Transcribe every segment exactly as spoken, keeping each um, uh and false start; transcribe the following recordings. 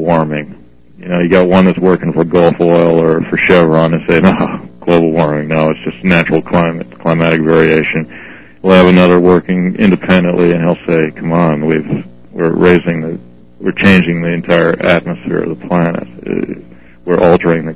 warming. You know, you got one that's working for Gulf Oil or for Chevron and say, no, global warming. No, it's just natural climate, climatic variation. We'll have another working independently, and he'll say, come on, we've, we're raising the, we're changing the entire atmosphere of the planet. Uh, we're altering the,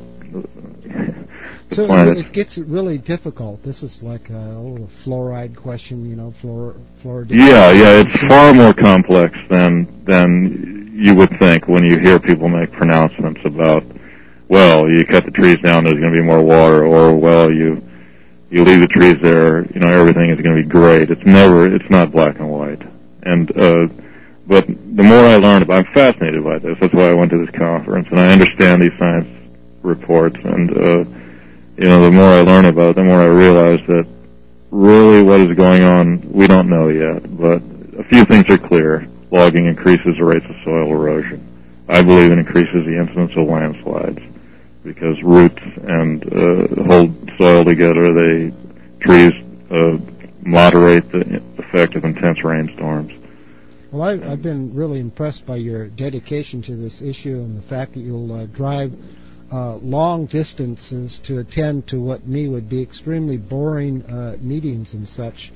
the so planet. It gets really difficult. This is like a little fluoride question, you know, fluor, fluoride. Yeah, yeah, it's far more complex than, than you would think when you hear people make pronouncements about, well, you cut the trees down, there's going to be more water, or, well, you you leave the trees there, you know, everything is going to be great. It's never, it's not black and white. And, uh, but the more I learn about, I'm fascinated by this. That's why I went to this conference, and I understand these science reports, and, uh, you know, the more I learn about it, the more I realize that really what is going on, we don't know yet, but a few things are clear. Logging increases the rates of soil erosion. I believe it increases the incidence of landslides because roots and uh, hold soil together. They trees uh, moderate the effect of intense rainstorms. Well, I've, I've been really impressed by your dedication to this issue and the fact that you'll uh, drive uh, long distances to attend to what me would be extremely boring uh, meetings and such.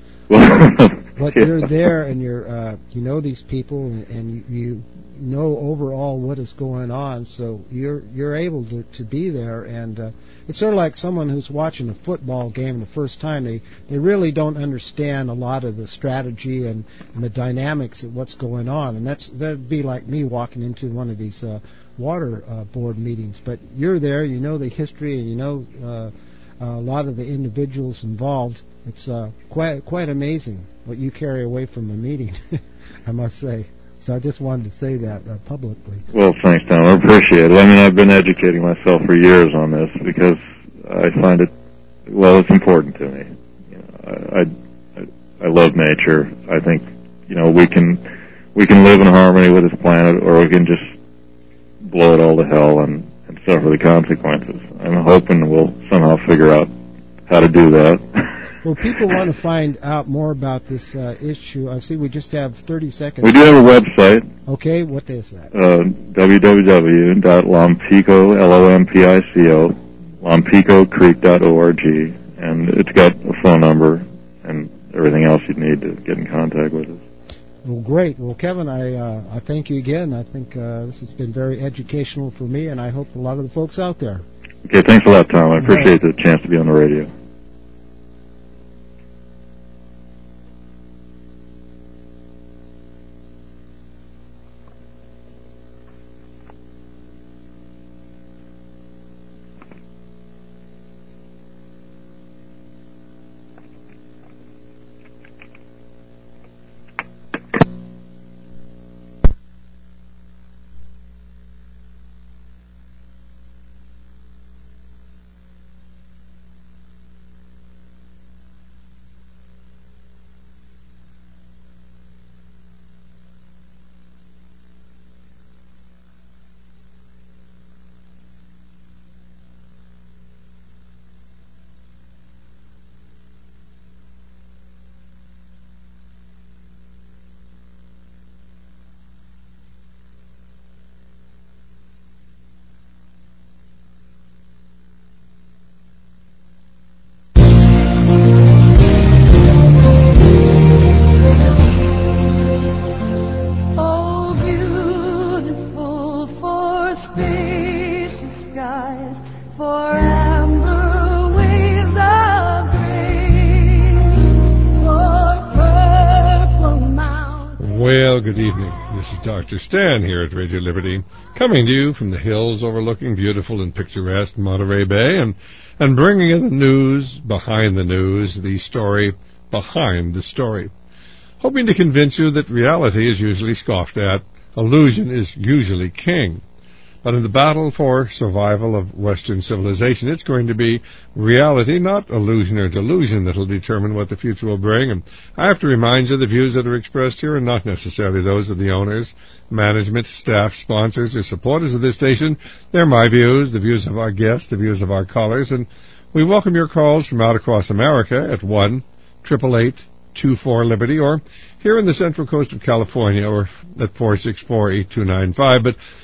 But yeah. You're there, and you're uh, you know these people, and, and you, you know overall what is going on. So you're you're able to, to be there, and uh, it's sort of like someone who's watching a football game the first time. They they really don't understand a lot of the strategy and, and the dynamics of what's going on, and that's that'd be like me walking into one of these uh, water uh, board meetings. But you're there, you know the history, and you know uh, a lot of the individuals involved. It's uh, quite quite amazing what you carry away from a meeting, I must say. So I just wanted to say that uh, publicly. Well, thanks, Tom. I appreciate it. I mean, I've been educating myself for years on this because I find it, well, it's important to me. You know, I, I I love nature. I think, you know, we can we can live in harmony with this planet, or we can just blow it all to hell and, and suffer the consequences. I'm hoping we'll somehow figure out how to do that. Well, people want to find out more about this uh, issue. I see we just have thirty seconds. We do have a website. Okay, what is that? Uh, w w w dot lompico, L O M P I C O, lompico creek dot org, and it's got a phone number and everything else you'd need to get in contact with us. Well, great. Well, Kevin, I uh, I thank you again. I think uh, this has been very educational for me, and I hope a lot of the folks out there. Okay, thanks a lot, Tom. I appreciate the chance to be on the radio. Doctor Stan here at Radio Liberty, coming to you from the hills overlooking beautiful and picturesque Monterey Bay, and, and bringing you the news behind the news, the story behind the story. Hoping to convince you that reality is usually scoffed at, illusion is usually king. But in the battle for survival of Western civilization, it's going to be reality, not illusion or delusion, that will determine what the future will bring. And I have to remind you, the views that are expressed here are not necessarily those of the owners, management, staff, sponsors, or supporters of this station. They're my views, the views of our guests, the views of our callers. And we welcome your calls from out across America at one eight eight eight, two four, Liberty, or here in the Central Coast of California, or at four six four, eight two nine five. But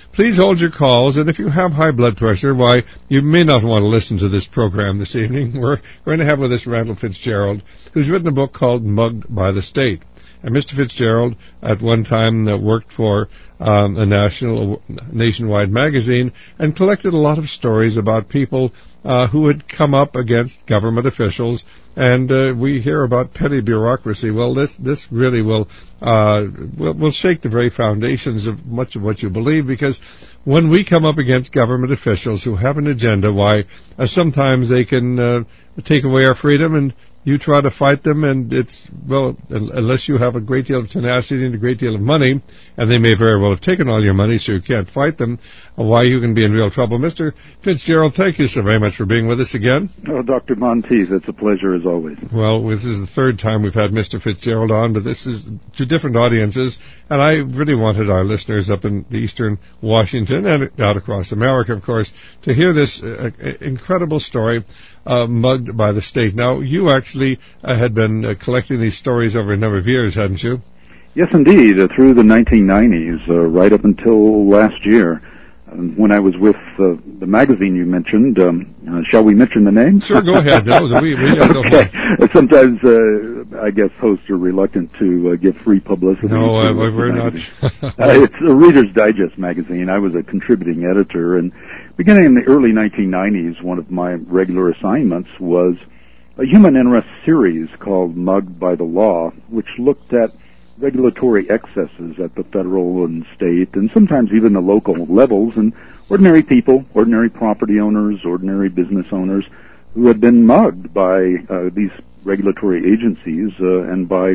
Please hold your calls, and if you have high blood pressure, why, you may not want to listen to this program this evening. We're going to have with us Randall Fitzgerald, who's written a book called Mugged by the State. And Mister Fitzgerald, at one time, uh, worked for um, a national, nationwide magazine and collected a lot of stories about people uh, who had come up against government officials. And uh, we hear about petty bureaucracy. Well, this this really will, uh, will will shake the very foundations of much of what you believe, because when we come up against government officials who have an agenda, why uh, sometimes they can uh, take away our freedom, and you try to fight them, and it's, well, unless you have a great deal of tenacity and a great deal of money, and they may very well have taken all your money, so you can't fight them, why you can be in real trouble. Mister Fitzgerald, thank you so very much for being with us again. Oh, Doctor Monteith, it's a pleasure as always. Well, this is the third time we've had Mister Fitzgerald on, but this is to different audiences, and I really wanted our listeners up in the eastern Washington and out across America, of course, to hear this uh, incredible story, uh, Mugged by the State. Now, you actually uh, had been uh, collecting these stories over a number of years, hadn't you? Yes, indeed, uh, through the nineteen nineties, uh, right up until last year. Um, when I was with uh, the magazine you mentioned, um, uh, shall we mention the name? Sure, go ahead. No, we, we, okay. Sometimes uh, I guess hosts are reluctant to uh, give free publicity. No, uh, to, we're not. uh, it's a Reader's Digest magazine. I was a contributing editor, and beginning in the early nineteen nineties, one of my regular assignments was a human interest series called Mugged by the Law, which looked at regulatory excesses at the federal and state and sometimes even the local levels, and ordinary people, ordinary property owners, ordinary business owners who had been mugged by uh, these regulatory agencies uh, and by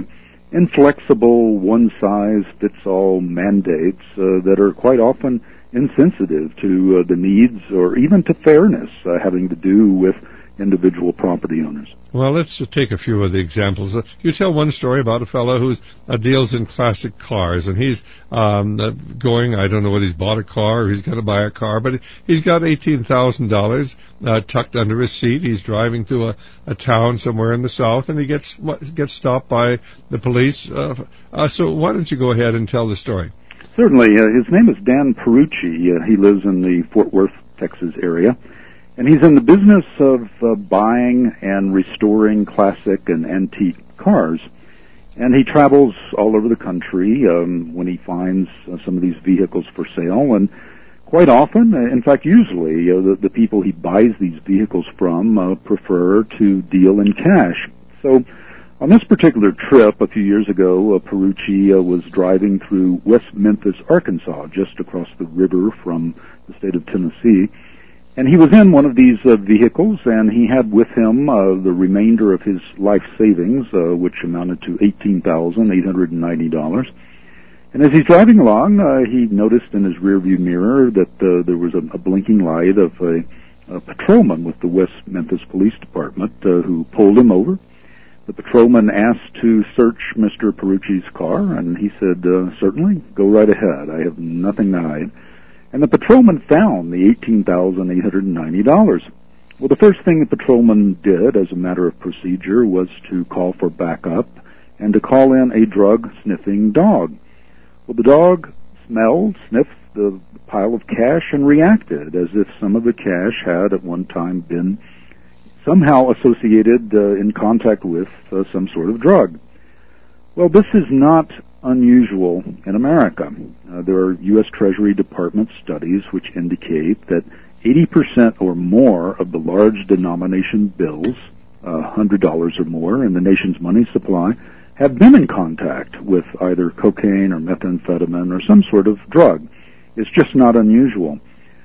inflexible one-size-fits-all mandates uh, that are quite often insensitive to uh, the needs or even to fairness uh, having to do with individual property owners. Well, let's uh, take a few of the examples. Uh, you tell one story about a fellow who uh, deals in classic cars, and he's um, uh, going, I don't know whether he's bought a car or he's going to buy a car, but he's got eighteen thousand dollars uh, tucked under his seat. He's driving to a, a town somewhere in the south, and he gets gets stopped by the police. Uh, uh, so why don't you go ahead and tell the story? Certainly. Uh, his name is Dan Perucci. Uh, he lives in the Fort Worth, Texas area. And he's in the business of uh, buying and restoring classic and antique cars. And he travels all over the country um, when he finds uh, some of these vehicles for sale. And quite often, uh, in fact, usually, uh, the, the people he buys these vehicles from uh, prefer to deal in cash. So on this particular trip a few years ago, uh, Perucci uh, was driving through West Memphis, Arkansas, just across the river from the state of Tennessee. And he was in one of these uh, vehicles, and he had with him uh, the remainder of his life savings, uh, which amounted to eighteen thousand eight hundred ninety dollars. And as he's driving along, uh, he noticed in his rearview mirror that uh, there was a, a blinking light of a, a patrolman with the West Memphis Police Department uh, who pulled him over. The patrolman asked to search Mister Perucci's car, and he said, uh, certainly, go right ahead. I have nothing to hide. And the patrolman found the eighteen thousand eight hundred ninety dollars. Well, the first thing the patrolman did as a matter of procedure was to call for backup and to call in a drug-sniffing dog. Well, the dog smelled, sniffed the pile of cash and reacted as if some of the cash had at one time been somehow associated uh, in contact with uh, some sort of drug. Well, this is not unusual in America. Uh, there are U S Treasury Department studies which indicate that eighty percent or more of the large denomination bills, uh, one hundred dollars or more in the nation's money supply, have been in contact with either cocaine or methamphetamine or some sort of drug. It's just not unusual.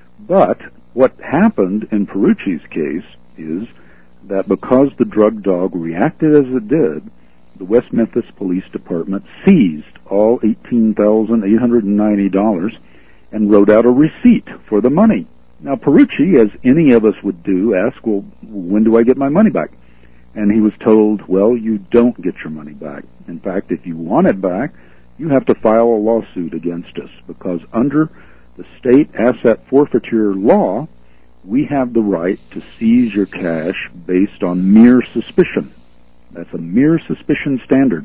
But what happened in Perucci's case is that because the drug dog reacted as it did, the West Memphis Police Department seized all eighteen thousand eight hundred ninety dollars and wrote out a receipt for the money. Now, Perucci, as any of us would do, asked, well, when do I get my money back? And he was told, well, you don't get your money back. In fact, if you want it back, you have to file a lawsuit against us, because under the state asset forfeiture law, we have the right to seize your cash based on mere suspicion. That's a mere suspicion standard.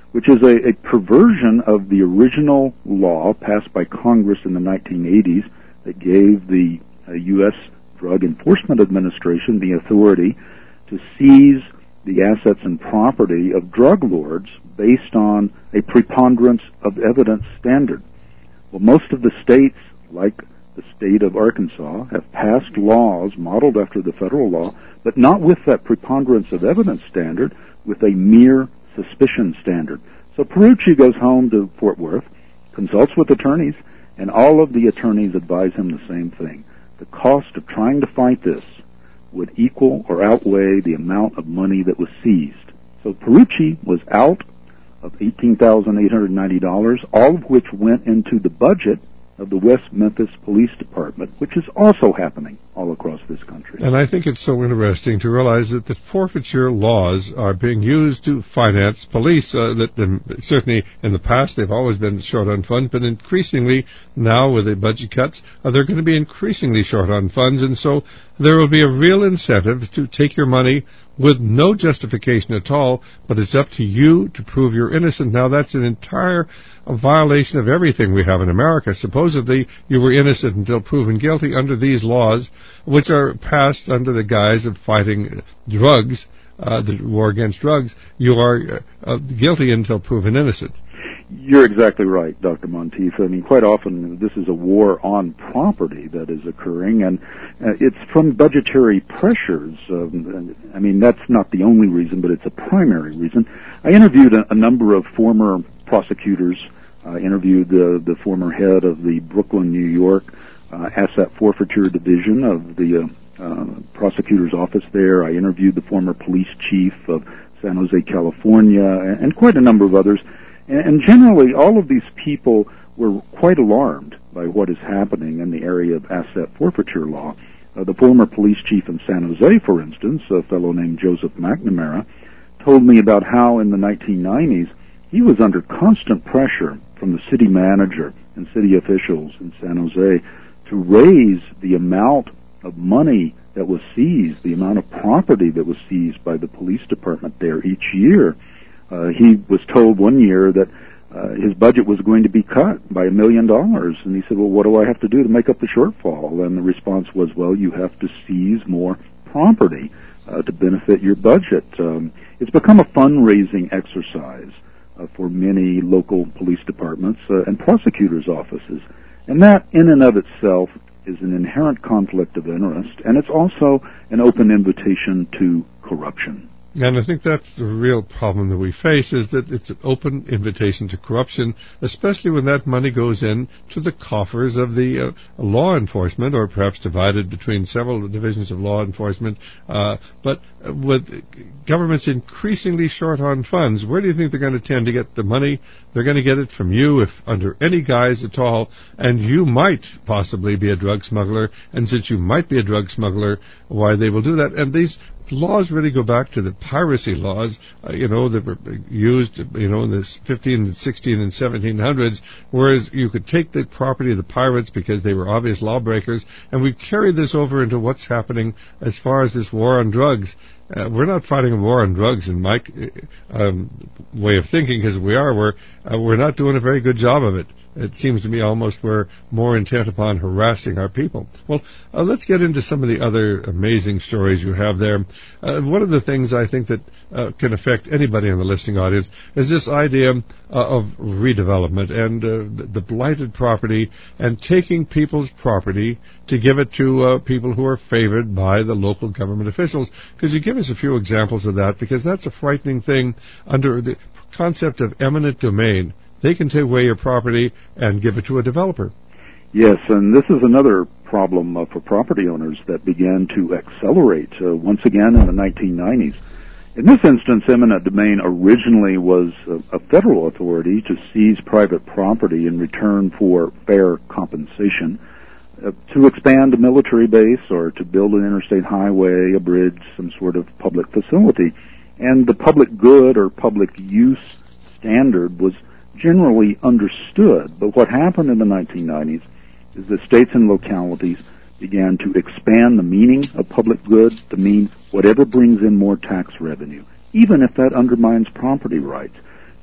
which is a, a perversion of the original law passed by Congress in the nineteen eighties that gave the uh, U S Drug Enforcement Administration the authority to seize the assets and property of drug lords based on a preponderance of evidence standard. Well, most of the states, like the state of Arkansas, have passed laws modeled after the federal law, but not with that preponderance of evidence standard, with a mere suspicion standard. So Perucci goes home to Fort Worth, consults with attorneys, and all of the attorneys advise him the same thing. The cost of trying to fight this would equal or outweigh the amount of money that was seized. So Perucci was out of eighteen thousand eight hundred ninety dollars, all of which went into the budget of the West Memphis Police Department, which is also happening all across this country. And I think it's so interesting to realize that the forfeiture laws are being used to finance police. Uh, that um, certainly in the past they've always been short on funds, but increasingly now with the budget cuts, uh, they're going to be increasingly short on funds, and so there will be a real incentive to take your money with no justification at all, but it's up to you to prove you're innocent. Now, that's an entire a violation of everything we have in America. Supposedly, you were innocent until proven guilty under these laws, which are passed under the guise of fighting drugs, uh, the war against drugs. You are uh, guilty until proven innocent. You're exactly right, Doctor Monteith. I mean, quite often this is a war on property that is occurring, and uh, it's from budgetary pressures. Um, I mean, that's not the only reason, but it's a primary reason. I interviewed a, a number of former prosecutors. I interviewed the, the former head of the Brooklyn, New York uh, Asset Forfeiture Division of the uh, uh, prosecutor's office there. I interviewed the former police chief of San Jose, California, and, and quite a number of others. And generally, all of these people were quite alarmed by what is happening in the area of asset forfeiture law. Uh, the former police chief in San Jose, for instance, a fellow named Joseph McNamara, told me about how in the nineteen nineties he was under constant pressure from the city manager and city officials in San Jose to raise the amount of money that was seized, the amount of property that was seized by the police department there each year. Uh, he was told one year that uh, his budget was going to be cut by a million dollars. And he said, well, what do I have to do to make up the shortfall? And the response was, well, you have to seize more property uh, to benefit your budget. Um, it's become a fundraising exercise uh, for many local police departments uh, and prosecutors' offices. And that, in and of itself, is an inherent conflict of interest, and it's also an open invitation to corruption. And I think that's the real problem that we face, is that it's an open invitation to corruption, especially when that money goes in to the coffers of the uh, law enforcement, or perhaps divided between several divisions of law enforcement. Uh, but with governments increasingly short on funds, where do you think they're going to tend to get the money? They're going to get it from you, if under any guise at all, and you might possibly be a drug smuggler, and since you might be a drug smuggler, why they will do that. And these laws really go back to the piracy laws, uh, you know, that were used, you know, in the fifteen, sixteen, and seventeen hundreds, whereas you could take the property of the pirates because they were obvious lawbreakers, and we carry this over into what's happening as far as this war on drugs. Uh, we're not fighting a war on drugs in my um, way of thinking, because if we are, we're, uh, we're not doing a very good job of it. It seems to me almost we're more intent upon harassing our people. Well, uh, let's get into some of the other amazing stories you have there. Uh, one of the things I think that uh, can affect anybody in the listening audience is this idea uh, of redevelopment and uh, the, the blighted property, and taking people's property to give it to uh, people who are favored by the local government officials. Could you give us a few examples of that? Because that's a frightening thing under the concept of eminent domain. They can take away your property and give it to a developer. Yes, and this is another problem uh, for property owners that began to accelerate uh, once again in the nineteen nineties. In this instance, eminent domain originally was a, a federal authority to seize private property in return for fair compensation, uh, to expand a military base or to build an interstate highway, a bridge, some sort of public facility. And the public good or public use standard was generally understood. But what happened in the nineteen nineties is that states and localities began to expand the meaning of public good to mean whatever brings in more tax revenue, even if that undermines property rights.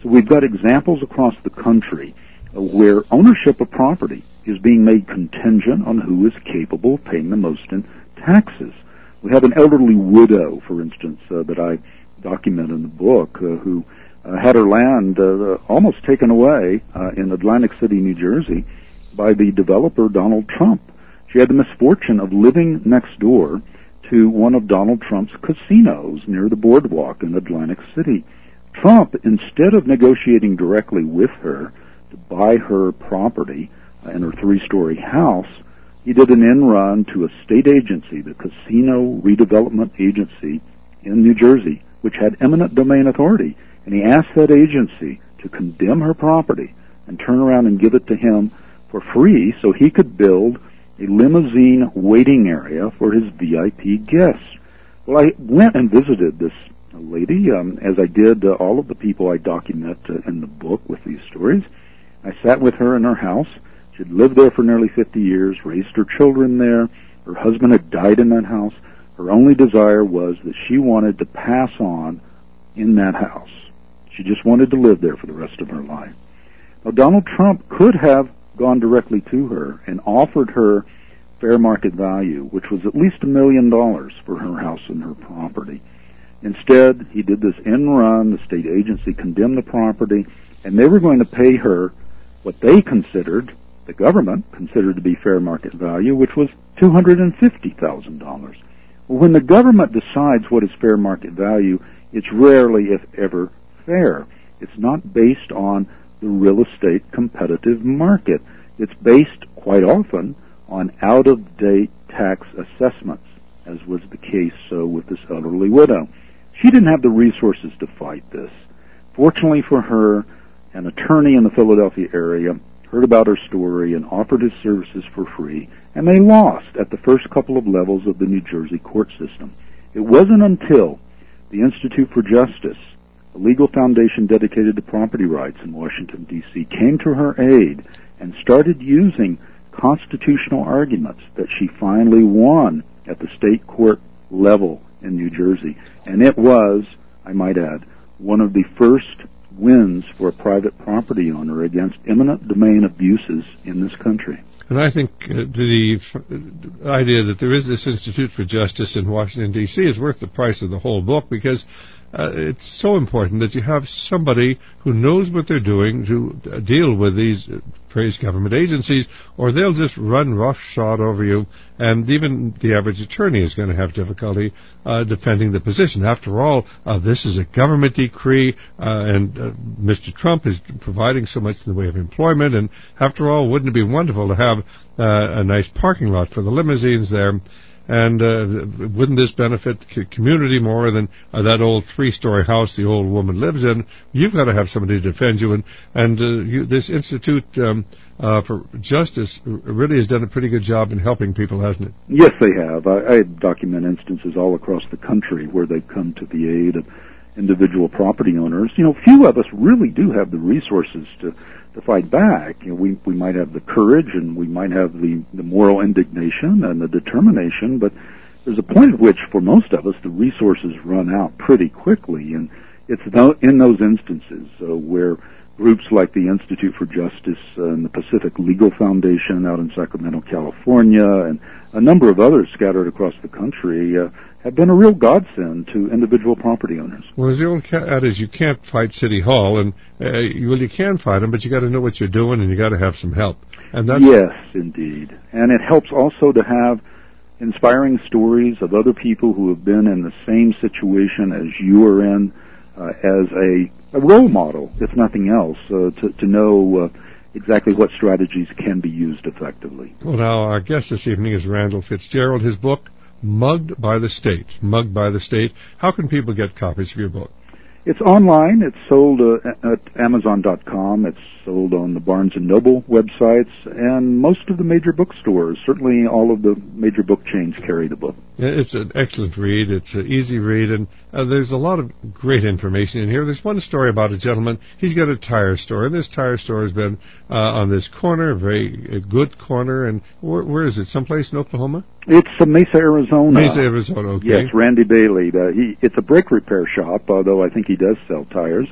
So we've got examples across the country uh, where ownership of property is being made contingent on who is capable of paying the most in taxes. We have an elderly widow, for instance, uh, that I document in the book, uh, who uh, had her land uh, almost taken away uh, in Atlantic City, New Jersey, by the developer Donald Trump. She had the misfortune of living next door to one of Donald Trump's casinos near the boardwalk in Atlantic City. Trump, instead of negotiating directly with her to buy her property uh, in her three-story house, he did an in-run to a state agency, the Casino Redevelopment Agency in New Jersey, which had eminent domain authority, and he asked that agency to condemn her property and turn around and give it to him for free so he could build a limousine waiting area for his V I P guests. Well, I went and visited this lady, um, as I did uh, all of the people I document uh, in the book with these stories. I sat with her in her house. She'd lived there for nearly fifty years, raised her children there. Her husband had died in that house. Her only desire was that she wanted to pass on in that house. She just wanted to live there for the rest of her life. Now, Donald Trump could have gone directly to her and offered her fair market value, which was at least a million dollars for her house and her property. Instead, he did this in-run. The state agency condemned the property, and they were going to pay her what they considered, the government considered to be fair market value, which was two hundred fifty thousand dollars. Well, when the government decides what is fair market value, it's rarely, if ever, fair. It's not based on the real estate competitive market. It's based, quite often, on out-of-date tax assessments, as was the case so with this elderly widow. She didn't have the resources to fight this. Fortunately for her, an attorney in the Philadelphia area heard about her story and offered his services for free, and they lost at the first couple of levels of the New Jersey court system. It wasn't until the Institute for Justice, a legal foundation dedicated to property rights in Washington, D C, came to her aid and started using constitutional arguments that she finally won at the state court level in New Jersey. And it was, I might add, one of the first wins for a private property owner against eminent domain abuses in this country. And I think uh, the f- idea that there is this Institute for Justice in Washington, D C is worth the price of the whole book, because uh, it's so important that you have somebody who knows what they're doing to uh, deal with these uh, praise government agencies, or they'll just run roughshod over you, and even the average attorney is going to have difficulty uh, defending the position. After all, uh, this is a government decree, uh, and uh, Mister Trump is providing so much in the way of employment, and after all, wouldn't it be wonderful to have uh, a nice parking lot for the limousines there? And uh, wouldn't this benefit the community more than uh, that old three-story house the old woman lives in? You've got to have somebody to defend you, and, and uh, you, this Institute um, uh, for Justice really has done a pretty good job in helping people, hasn't it? Yes, they have. I, I document instances all across the country where they've come to the aid of individual property owners. You know, few of us really do have the resources to to fight back. You know, we we might have the courage and we might have the, the moral indignation and the determination, but there's a point at which, for most of us, the resources run out pretty quickly, and it's th- in those instances uh, where groups like the Institute for Justice uh, and the Pacific Legal Foundation out in Sacramento, California, and a number of others scattered across the country uh, have been a real godsend to individual property owners. Well, as the old adage, you can't fight City Hall, and uh, you, well, you can fight them, but you got to know what you're doing, and you got to have some help. And that's yes, indeed, and it helps also to have inspiring stories of other people who have been in the same situation as you are in, uh, as a, a role model, if nothing else, uh, to, to know uh, exactly what strategies can be used effectively. Well, now, our guest this evening is Randall Fitzgerald. His book, Mugged by the State. Mugged by the State. How can people get copies of your book? It's online. It's sold uh, at Amazon dot com. It's sold on the Barnes and Noble websites and most of the major bookstores. Certainly all of the major book chains carry the book. It's an excellent read. It's an easy read, and uh, there's a lot of great information in here. There's one story about a gentleman. He's got a tire store, and this tire store has been uh, on this corner, a very a good corner. And where, where is it? Someplace in Oklahoma? It's uh, Mesa, Arizona. Mesa, Arizona, okay. Yes, Randy Bailey. Uh, he, it's a brake repair shop, although I think he does sell tires.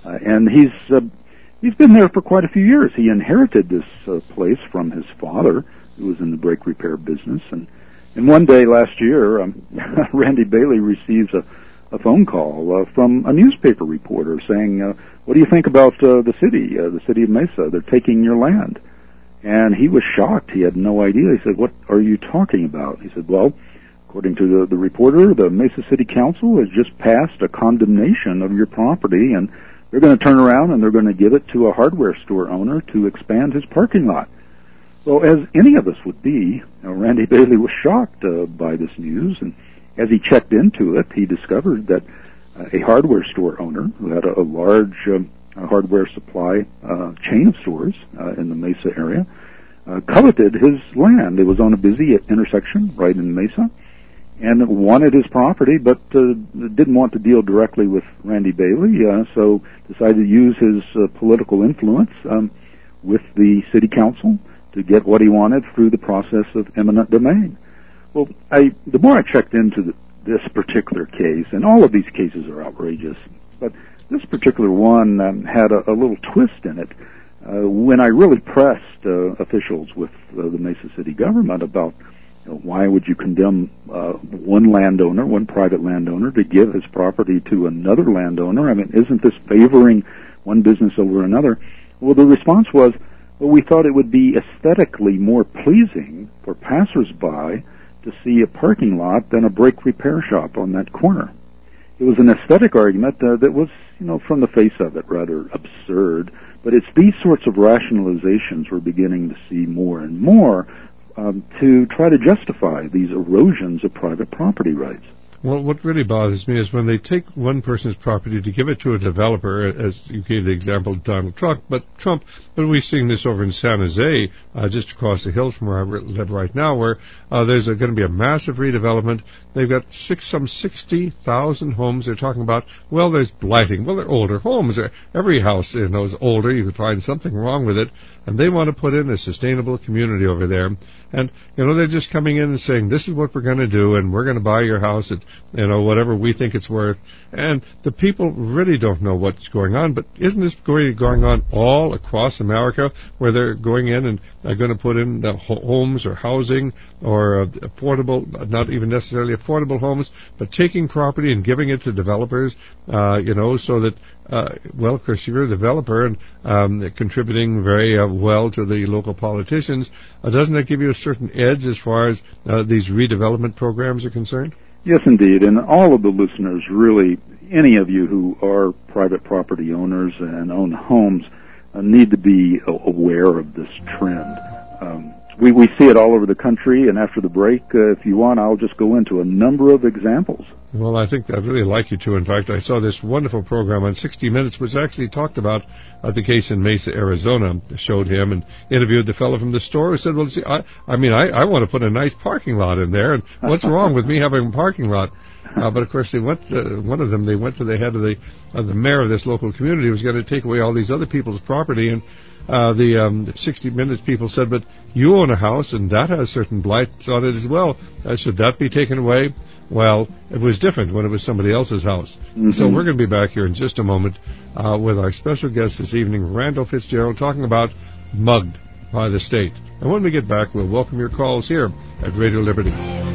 Uh, and he's uh, he's been there for quite a few years. He inherited this uh, place from his father, who was in the brake repair business. And, and one day last year, um, Randy Bailey receives a, a phone call uh, from a newspaper reporter saying, uh, what do you think about uh, the city, uh, the city of Mesa? They're taking your land. And he was shocked. He had no idea. He said, what are you talking about? He said, well, according to the, the reporter, the Mesa City Council has just passed a condemnation of your property, and they're going to turn around and they're going to give it to a hardware store owner to expand his parking lot. Well, as any of us would be, you know, Randy Bailey was shocked uh, by this news, and as he checked into it, he discovered that uh, a hardware store owner who had a, a large um, a hardware supply uh, chain of stores uh, in the Mesa area uh, coveted his land. It was on a busy intersection right in Mesa, and wanted his property, but uh, didn't want to deal directly with Randy Bailey, uh, so decided to use his uh, political influence um, with the city council to get what he wanted through the process of eminent domain. Well, I, the more I checked into the, this particular case, and all of these cases are outrageous, but this particular one um, had a, a little twist in it. Uh, when I really pressed uh, officials with uh, the Mesa City government about You know, why would you condemn uh, one landowner, one private landowner, to give his property to another landowner? I mean, isn't this favoring one business over another? Well, the response was, well, we thought it would be aesthetically more pleasing for passersby to see a parking lot than a brake repair shop on that corner. It was an aesthetic argument uh, that was, you know, from the face of it, rather absurd. But it's these sorts of rationalizations we're beginning to see more and more Um, to try to justify these erosions of private property rights. Well, what really bothers me is when they take one person's property to give it to a developer, as you gave the example of Donald Trump, but Trump, but we're seeing this over in San Jose, uh, just across the hills from where I live right now, where uh, there's going to be a massive redevelopment. They've got six, some sixty thousand homes. They're talking about, well, there's blighting. Well, they're older homes. Every house, you know, is older. You could find something wrong with it. And they want to put in a sustainable community over there. And, you know, they're just coming in and saying, this is what we're going to do, and we're going to buy your house at, you know, whatever we think it's worth. And the people really don't know what's going on. But isn't this going, going on all across America, where they're going in and are going to put in uh, homes or housing or uh, affordable, not even necessarily affordable homes, but taking property and giving it to developers, uh, you know, so that, uh, well, of course, you're a developer and um, contributing very uh, well to the local politicians. Uh, doesn't that give you a certain edge as far as uh, these redevelopment programs are concerned? Yes, indeed. And all of the listeners, really, any of you who are private property owners and own homes, uh, need to be aware of this trend. Um, we, we see it all over the country, and after the break, uh, if you want, I'll just go into a number of examples. Well, I think I'd really like you to. In fact, I saw this wonderful program on sixty minutes, which actually talked about uh, the case in Mesa, Arizona. Showed him and interviewed the fellow from the store who said, well, see, I, I mean, I, I want to put a nice parking lot in there, and what's wrong with me having a parking lot? Uh, but, of course, they went. Uh, one of them, they went to the head of the uh, the mayor of this local community who was going to take away all these other people's property, and uh, the um, sixty minutes people said, but you own a house, and that has certain blights on it as well. Uh, should that be taken away? Well, it was different when it was somebody else's house. Mm-hmm. So we're going to be back here in just a moment uh, with our special guest this evening, Randall Fitzgerald, talking about mugged by the state. And when we get back, we'll welcome your calls here at Radio Liberty.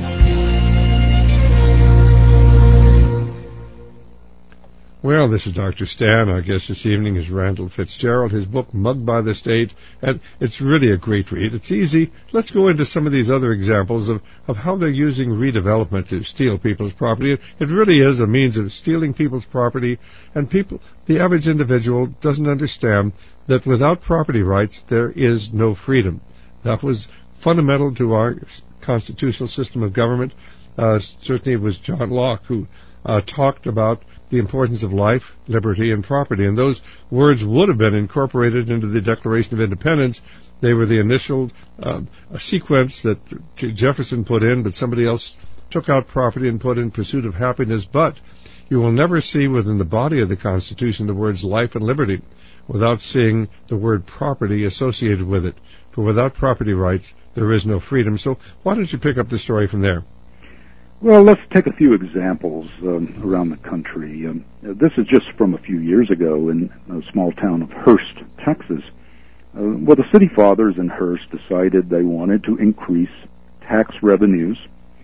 Well, this is Doctor Stan. Our guest this evening is Randall Fitzgerald. His book, Mugged by the State, and it's really a great read. It's easy. Let's go into some of these other examples of, of how they're using redevelopment to steal people's property. It, it really is a means of stealing people's property, and people, the average individual doesn't understand that without property rights, there is no freedom. That was fundamental to our constitutional system of government. Uh, certainly it was John Locke who uh, talked about the importance of life, liberty, and property. And those words would have been incorporated into the Declaration of Independence. They were the initial uh, sequence that Jefferson put in, but somebody else took out property and put in pursuit of happiness. But you will never see within the body of the Constitution the words life and liberty without seeing the word property associated with it. For without property rights, there is no freedom. So why don't you pick up the story from there? Well, let's take a few examples um, around the country. Um, this is just from a few years ago in a small town of Hurst, Texas. Uh, well, the city fathers in Hurst decided they wanted to increase tax revenues,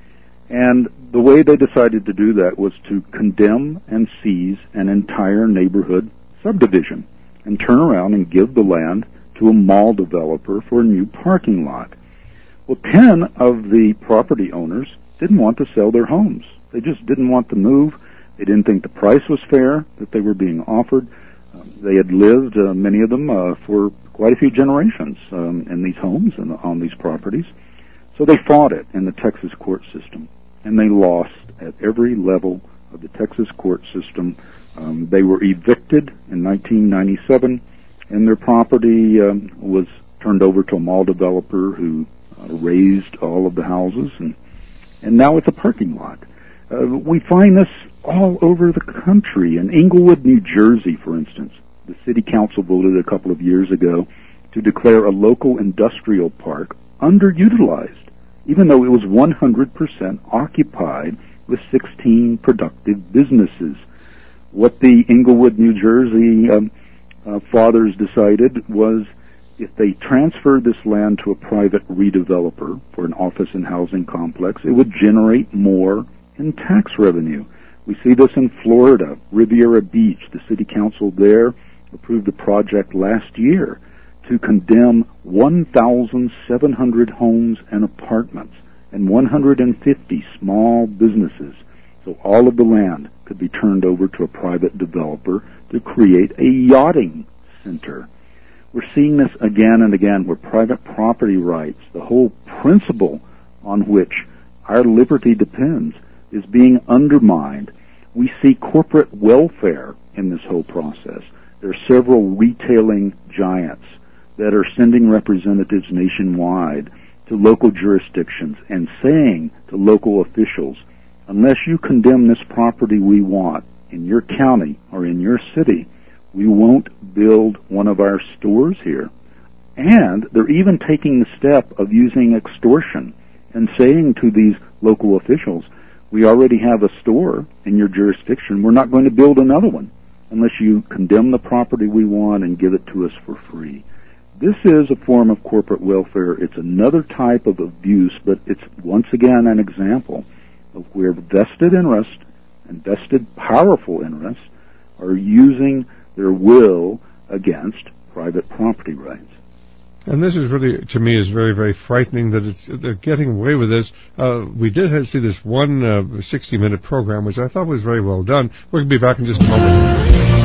and the way they decided to do that was to condemn and seize an entire neighborhood subdivision and turn around and give the land to a mall developer for a new parking lot. Well, ten of the property owners didn't want to sell their homes. They just didn't want to move. They didn't think the price was fair that they were being offered. Um, they had lived, uh, many of them, uh, for quite a few generations um, in these homes and on these properties. So they fought it in the Texas court system, and they lost at every level of the Texas court system. Um, they were evicted in nineteen ninety-seven, and their property um, was turned over to a mall developer who uh, raised all of the houses, and and now it's a parking lot. Uh, we find this all over the country. In Englewood, New Jersey, for instance, the city council voted a couple of years ago to declare a local industrial park underutilized, even though it was one hundred percent occupied with sixteen productive businesses. What the Englewood, New Jersey um, uh, fathers decided was if they transferred this land to a private redeveloper for an office and housing complex, it would generate more in tax revenue. We see this in Florida, Riviera Beach. The city council there approved a project last year to condemn one thousand seven hundred homes and apartments and one hundred fifty small businesses. So all of the land could be turned over to a private developer to create a yachting center. We're seeing this again and again where private property rights, the whole principle on which our liberty depends, is being undermined. We see corporate welfare in this whole process. There are several retailing giants that are sending representatives nationwide to local jurisdictions and saying to local officials, unless you condemn this property we want in your county or in your city, we won't build one of our stores here. And they're even taking the step of using extortion and saying to these local officials, we already have a store in your jurisdiction. We're not going to build another one unless you condemn the property we want and give it to us for free. This is a form of corporate welfare. It's another type of abuse, but it's once again an example of where vested interests and vested powerful interests are using their will against private property rights. And this is really, to me, is very, very frightening that it's, they're getting away with this. Uh, we did have, see this one uh, sixty-minute program, which I thought was very well done. We're going to be back in just a moment.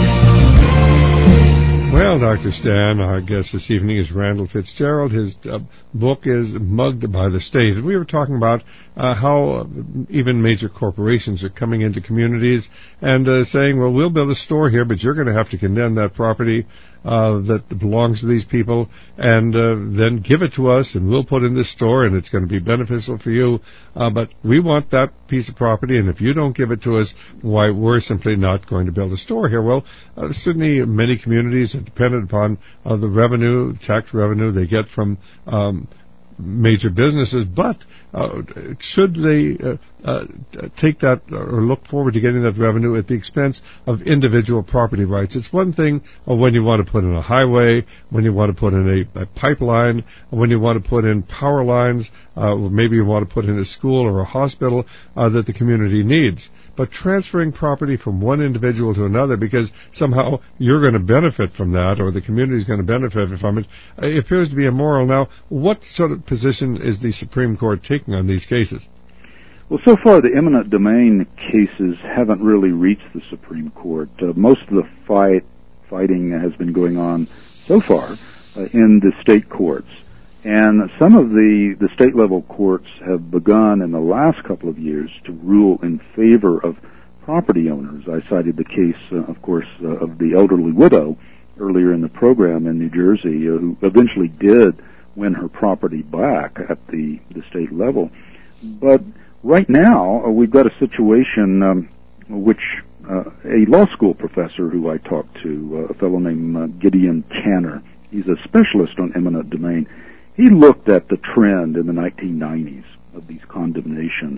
Well, Doctor Stan, our guest this evening is Randall Fitzgerald. His uh, book is Mugged by the State. We were talking about uh, how even major corporations are coming into communities and uh, saying, well, we'll build a store here, but you're going to have to condemn that property uh, that belongs to these people and uh, then give it to us, and we'll put in this store, and it's going to be beneficial for you. Uh, but we want that piece of property, and if you don't give it to us, why, we're simply not going to build a store here. Well, uh, certainly many communities are dependent upon uh, the revenue, tax revenue they get from um, major businesses, but uh, should they uh, uh, take that or look forward to getting that revenue at the expense of individual property rights? It's one thing uh, when you want to put in a highway, when you want to put in a, a pipeline, when you want to put in power lines, uh, or maybe you want to put in a school or a hospital uh, that the community needs. But transferring property from one individual to another because somehow you're going to benefit from that or the community is going to benefit from it, it appears to be immoral. Now, what sort of position is the Supreme Court taking on these cases? Well, so far the eminent domain cases haven't really reached the Supreme Court. Uh, most of the fight fighting has been going on so far uh, in the state courts. And some of the, the state-level courts have begun in the last couple of years to rule in favor of property owners. I cited the case, uh, of course, uh, of the elderly widow earlier in the program in New Jersey, uh, who eventually did win her property back at the, the state level. But right now, uh, we've got a situation um, which uh, a law school professor who I talked to, uh, a fellow named uh, Gideon Tanner, he's a specialist on eminent domain. He looked at the trend in the nineteen nineties of these condemnations,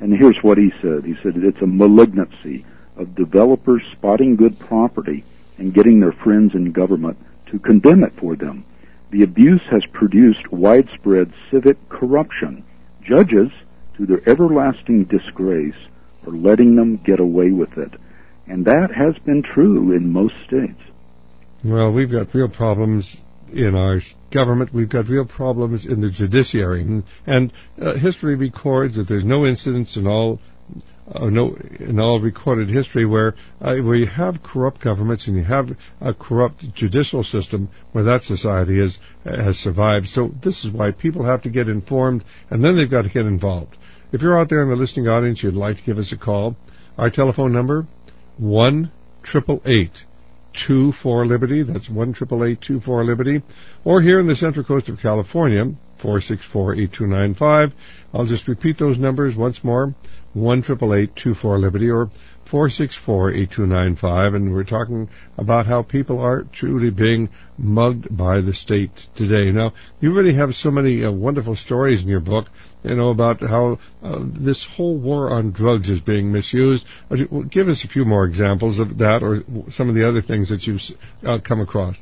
And here's what he said. He said it's a malignancy of developers spotting good property and getting their friends in government to condemn it for them. The abuse has produced widespread civic corruption. Judges, to their everlasting disgrace, are letting them get away with it. And that has been true in most states. Well, we've got real problems in our government. We've got real problems in the judiciary. And, and uh, history records that there's no incidents in all Uh, no, in all recorded history where uh, where you have corrupt governments and you have a corrupt judicial system where that society has has survived. So this is why people have to get informed, and then they've got to get involved. If you're out there in the listening audience, you'd like to give us a call. Our telephone number, one triple eight two four Liberty. That's one triple eight two four Liberty. Or here in the Central Coast of California, four six four eight two nine five. I'll just repeat those numbers once more. one triple eight two four Liberty or four six four eight two nine five, and we're talking about how people are truly being mugged by the state today. Now, you really have so many uh, wonderful stories in your book, you know, about how uh, this whole war on drugs is being misused. Uh, give us a few more examples of that or some of the other things that you've uh, come across.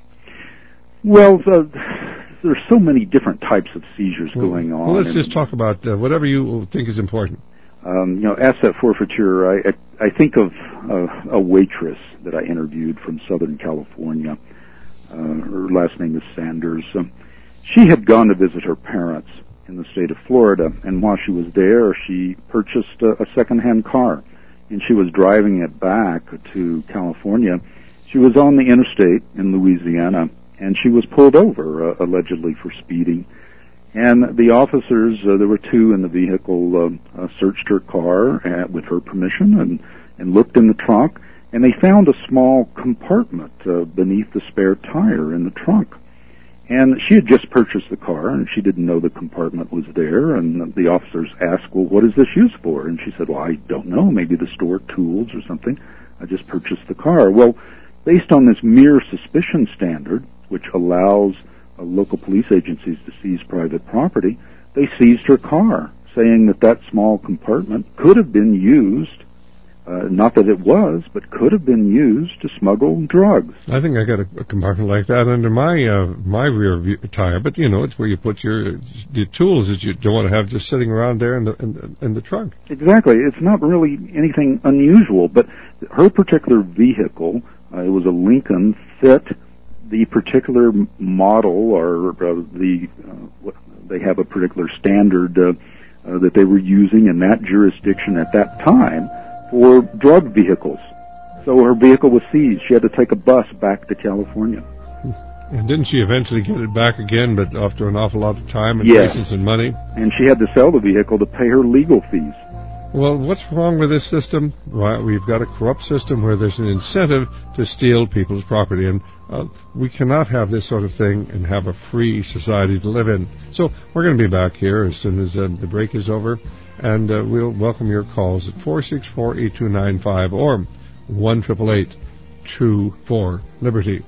Well, the, there's so many different types of seizures well, going on. Well, let's just talk about uh, whatever you think is important. Um, you know, asset forfeiture, I, I, I think of uh, a waitress that I interviewed from Southern California. Uh, her last name is Sanders. Um, she had gone to visit her parents in the state of Florida, and while she was there, she purchased a, a second-hand car, and she was driving it back to California. She was on the interstate in Louisiana, and she was pulled over, uh, allegedly for speeding. And the officers, uh, there were two in the vehicle, uh, uh, searched her car uh, with her permission and, and looked in the trunk, and they found a small compartment uh, beneath the spare tire in the trunk. And she had just purchased the car, and she didn't know the compartment was there, and the officers asked, well, what is this used for? And she said, well, I don't know, maybe to store tools or something. I just purchased the car. Well, based on this mere suspicion standard, which allows local police agencies to seize private property, they seized her car, saying that that small compartment could have been used, uh, not that it was, but could have been used to smuggle drugs. I think I got a, a compartment like that under my uh, my rear view tire, but you know, it's where you put your the tools that you don't want to have just sitting around there in the in the, in the trunk. Exactly. It's not really anything unusual, but her particular vehicle, uh, it was a Lincoln, fit the particular model, or uh, the uh, they have a particular standard uh, uh, that they were using in that jurisdiction at that time for drug vehicles. So her vehicle was seized. She had to take a bus back to California. And didn't she eventually get it back again, but after an awful lot of time and yes. patience and money? And she had to sell the vehicle to pay her legal fees. Well, what's wrong with this system? Well, we've got a corrupt system where there's an incentive to steal people's property, and uh, we cannot have this sort of thing and have a free society to live in. So we're going to be back here as soon as uh, the break is over, and uh, we'll welcome your calls at four six four eight two nine five or one triple eight two four Liberty.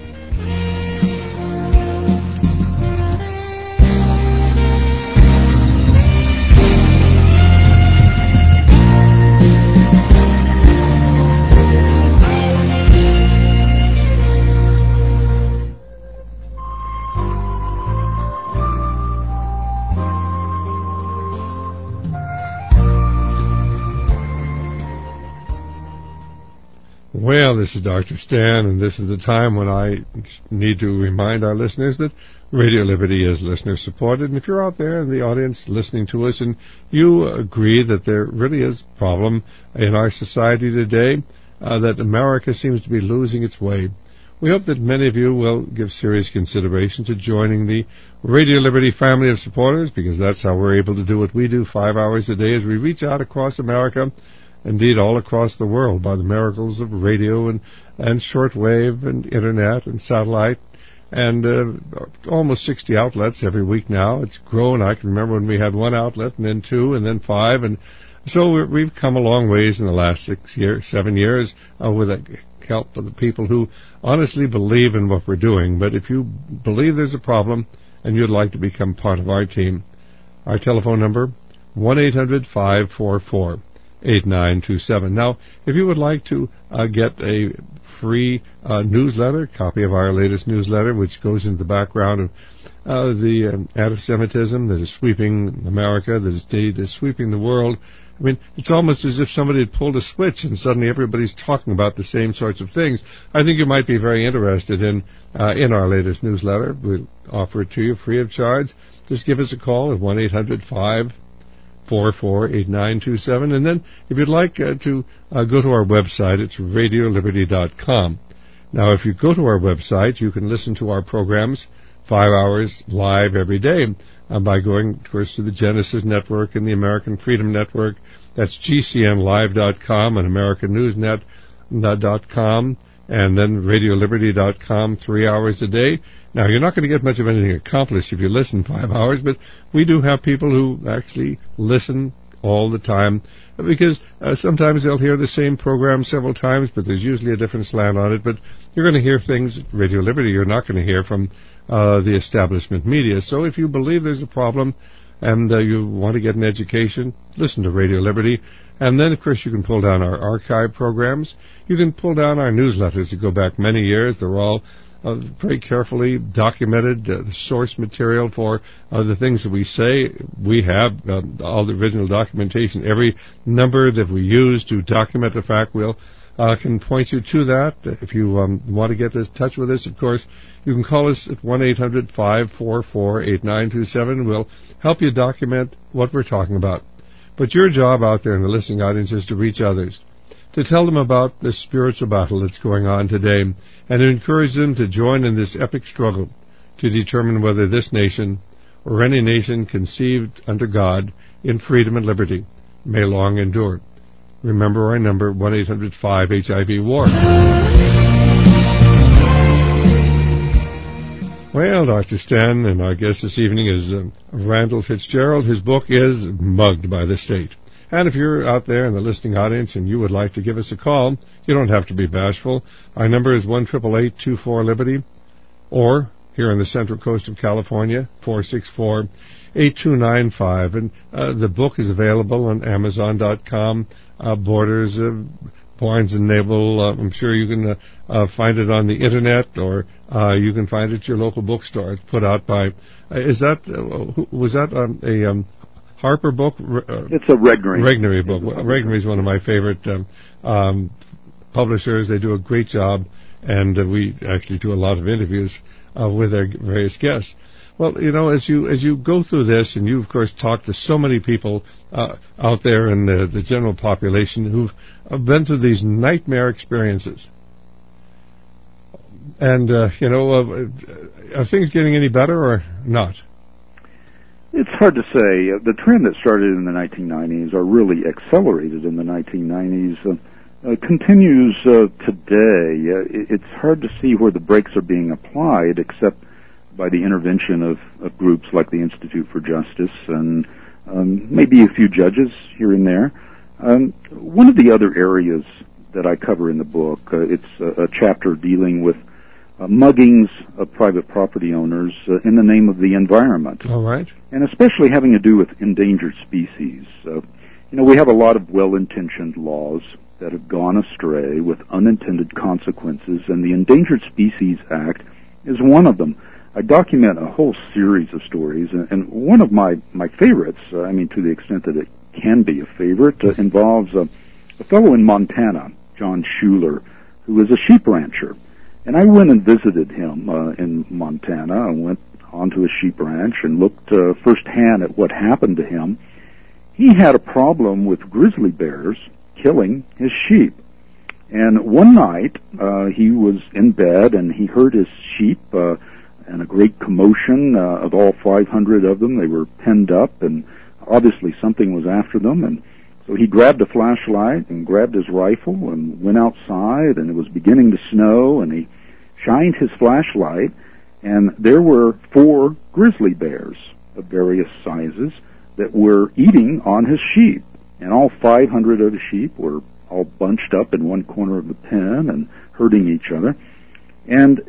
Well, this is Doctor Stan, and this is the time when I need to remind our listeners that Radio Liberty is listener-supported. And if you're out there in the audience listening to us and you agree that there really is a problem in our society today, uh, that America seems to be losing its way, we hope that many of you will give serious consideration to joining the Radio Liberty family of supporters, because that's how we're able to do what we do five hours a day as we reach out across America, indeed all across the world, by the miracles of radio and, and shortwave and internet and satellite, and uh, almost sixty outlets every week now. It's grown. I can remember when we had one outlet and then two and then five, and so we're, we've come a long ways in the last six years, seven years uh, with the help of the people who honestly believe in what we're doing. But if you believe there's a problem and you'd like to become part of our team, our telephone number, one eight hundred five four four eight nine two seven. Now, if you would like to uh, get a free uh, newsletter, copy of our latest newsletter, which goes into the background of uh, the um, anti-Semitism that is sweeping America, that is, that is sweeping the world. I mean, it's almost as if somebody had pulled a switch and suddenly everybody's talking about the same sorts of things. I think you might be very interested in uh, in our latest newsletter. We'll offer it to you free of charge. Just give us a call at one eight hundred five four four eight nine two seven. And then if you'd like uh, to uh, go to our website, it's radio liberty dot com. Now, if you go to our website, you can listen to our programs five hours live every day uh, by going, of course, to the Genesis Network and the American Freedom Network. That's G C N live dot com and American News Net dot com, and then radio liberty dot com three hours a day. Now, you're not going to get much of anything accomplished if you listen five hours, but we do have people who actually listen all the time, because uh, sometimes they'll hear the same program several times, but there's usually a different slant on it. But you're going to hear things at Radio Liberty you're not going to hear from uh, the establishment media. So if you believe there's a problem and uh, you want to get an education, listen to Radio Liberty. And then, of course, you can pull down our archive programs. You can pull down our newsletters that go back many years. They're all Uh, very carefully documented, uh, source material for uh, the things that we say. We have uh, all the original documentation. Every number that we use to document the fact, we'll uh, can point you to that. If you um, want to get in touch with us, of course, you can call us at one eight hundred five four four eight nine two seven. We'll help you document what we're talking about. But your job out there in the listening audience is to reach others, to tell them about the spiritual battle that's going on today, and to encourage them to join in this epic struggle to determine whether this nation, or any nation conceived under God in freedom and liberty, may long endure. Remember our number, one eight hundred five H I V war. Well, Doctor Stan, and our guest this evening is uh, Randall Fitzgerald. His book is Mugged by the State. And if you're out there in the listening audience and you would like to give us a call, you don't have to be bashful. Our number is one eight eight eight, two four, Liberty, or here on the Central Coast of California, four six four, eight two nine five. And uh, the book is available on Amazon dot com, uh, Borders, uh, Barnes and Noble. Uh, I'm sure you can uh, uh, find it on the Internet, or uh, you can find it at your local bookstore. It's put out by, uh, is that, uh, was that um, a... Um, Harper book? Uh, it's a Regnery. Regnery book. Regnery is one of my favorite um, um, publishers. They do a great job, and uh, we actually do a lot of interviews uh, with their various guests. Well, you know, as you as you go through this, and you, of course, talk to so many people uh, out there in the, the general population who've uh, been through these nightmare experiences. And, uh, you know, uh, are things getting any better or not? It's hard to say. Uh, the trend that started in the nineteen nineties, or really accelerated in the nineteen nineties, uh, uh, continues uh, today. Uh, it, it's hard to see where the brakes are being applied, except by the intervention of, of groups like the Institute for Justice and um, maybe a few judges here and there. Um, one of the other areas that I cover in the book, uh, it's a, a chapter dealing with Uh, muggings of private property owners uh, in the name of the environment. All right. And especially having to do with endangered species. Uh, you know, we have a lot of well-intentioned laws that have gone astray with unintended consequences, and the Endangered Species Act is one of them. I document a whole series of stories, and, and one of my, my favorites, uh, I mean, to the extent that it can be a favorite, uh, involves uh, a fellow in Montana, John Schuler, who is a sheep rancher. And I went and visited him uh, in Montana. I went onto his sheep ranch and looked uh, firsthand at what happened to him. He had a problem with grizzly bears killing his sheep. And one night, uh, he was in bed and he heard his sheep uh, and a great commotion uh, of all five hundred of them. They were penned up, and obviously something was after them. And so he grabbed a flashlight and grabbed his rifle and went outside, and it was beginning to snow, and he shined his flashlight, and there were four grizzly bears of various sizes that were eating on his sheep. And all five hundred of the sheep were all bunched up in one corner of the pen and hurting each other. And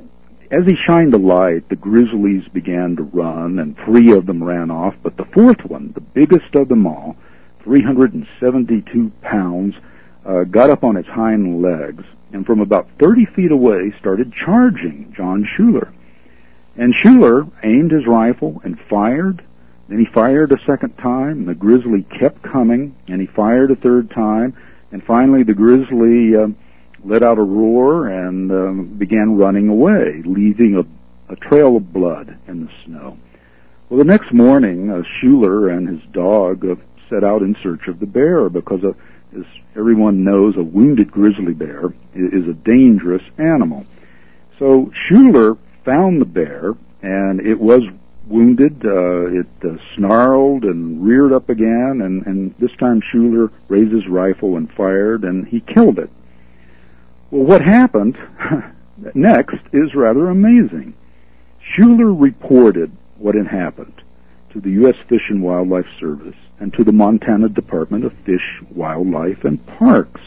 As he shined the light, the grizzlies began to run, and three of them ran off, but the fourth one, the biggest of them all, three hundred seventy-two pounds, uh, got up on its hind legs, and from about thirty feet away started charging John Schuler. And Schuler aimed his rifle and fired. Then he fired a second time, and the grizzly kept coming, and he fired a third time, and finally the grizzly uh, let out a roar and uh, began running away, leaving a, a trail of blood in the snow. Well, the next morning, uh, Schuler and his dog uh, set out in search of the bear because, uh, as everyone knows, a wounded grizzly bear is a dangerous animal. So Schuler found the bear, and it was wounded. Uh, it uh, snarled and reared up again, and, and this time Schuler raised his rifle and fired, and he killed it. Well, what happened next is rather amazing. Schuler reported what had happened to the U S Fish and Wildlife Service and to the Montana Department of Fish, Wildlife, and Parks.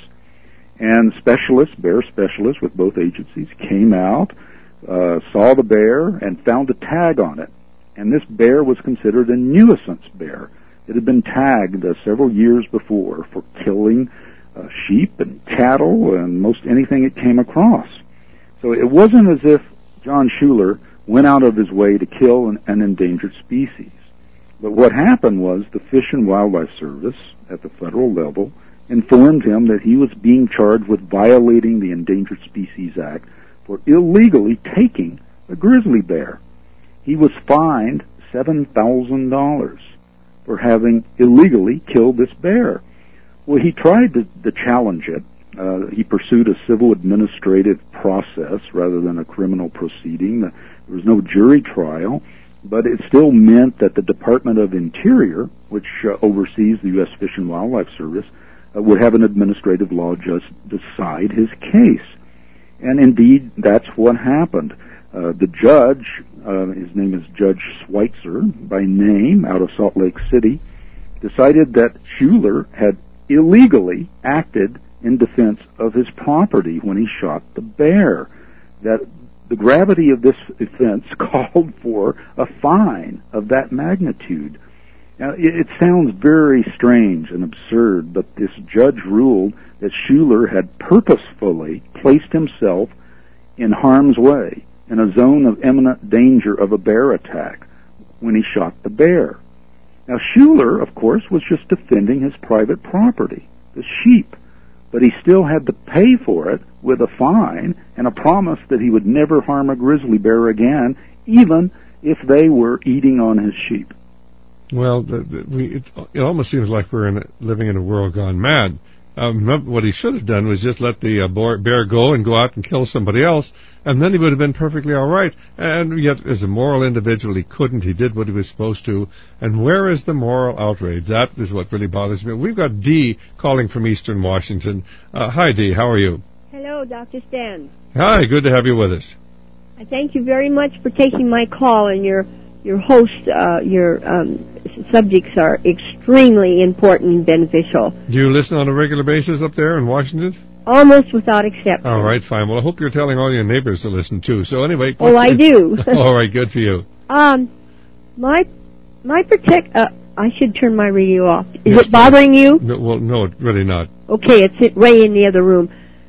And specialists, bear specialists with both agencies, came out, uh, saw the bear, and found a tag on it. And this bear was considered a nuisance bear. It had been tagged uh, several years before for killing uh, sheep and cattle and most anything it came across. So it wasn't as if John Schuler went out of his way to kill an, an endangered species. But what happened was the Fish and Wildlife Service at the federal level informed him that he was being charged with violating the Endangered Species Act for illegally taking a grizzly bear. He was fined seven thousand dollars for having illegally killed this bear. Well, he tried to, to challenge it. Uh, he pursued a civil administrative process rather than a criminal proceeding. There was no jury trial, but it still meant that the Department of Interior, which uh, oversees the U S Fish and Wildlife Service, uh, would have an administrative law judge decide his case. And indeed, that's what happened. Uh, the judge, uh, his name is Judge Schweitzer by name, out of Salt Lake City, decided that Schuler had illegally acted in defense of his property when he shot the bear. That the gravity of this offense called for a fine of that magnitude. Now, it, it sounds very strange and absurd, but this judge ruled that Schuler had purposefully placed himself in harm's way, in a zone of imminent danger of a bear attack, when he shot the bear. Now, Schuler, of course, was just defending his private property, the sheep, but he still had to pay for it with a fine and a promise that he would never harm a grizzly bear again, even if they were eating on his sheep. Well, the, the, we, it, it almost seems like we're in a, living in a world gone mad. Um, what he should have done was just let the uh, bear go and go out and kill somebody else, and then he would have been perfectly all right. And yet, as a moral individual, he couldn't. He did what he was supposed to. And where is the moral outrage? That is what really bothers me. We've got Dee calling from Eastern Washington. Uh, hi, Dee. How are you? Hello, Doctor Stan. Hi. Good to have you with us. I thank you very much for taking my call, and your your host, uh, your um, subjects are extremely important and beneficial. Do you listen on a regular basis up there in Washington? Almost without exception. All right, fine. Well, I hope you're telling all your neighbors to listen, too. So anyway... Oh, I do. All right, good for you. Um, my, my protect... Uh, I should turn my radio off. Is yes, it bothering you? No, well, no, really not. Okay, it's it Ray in the other room.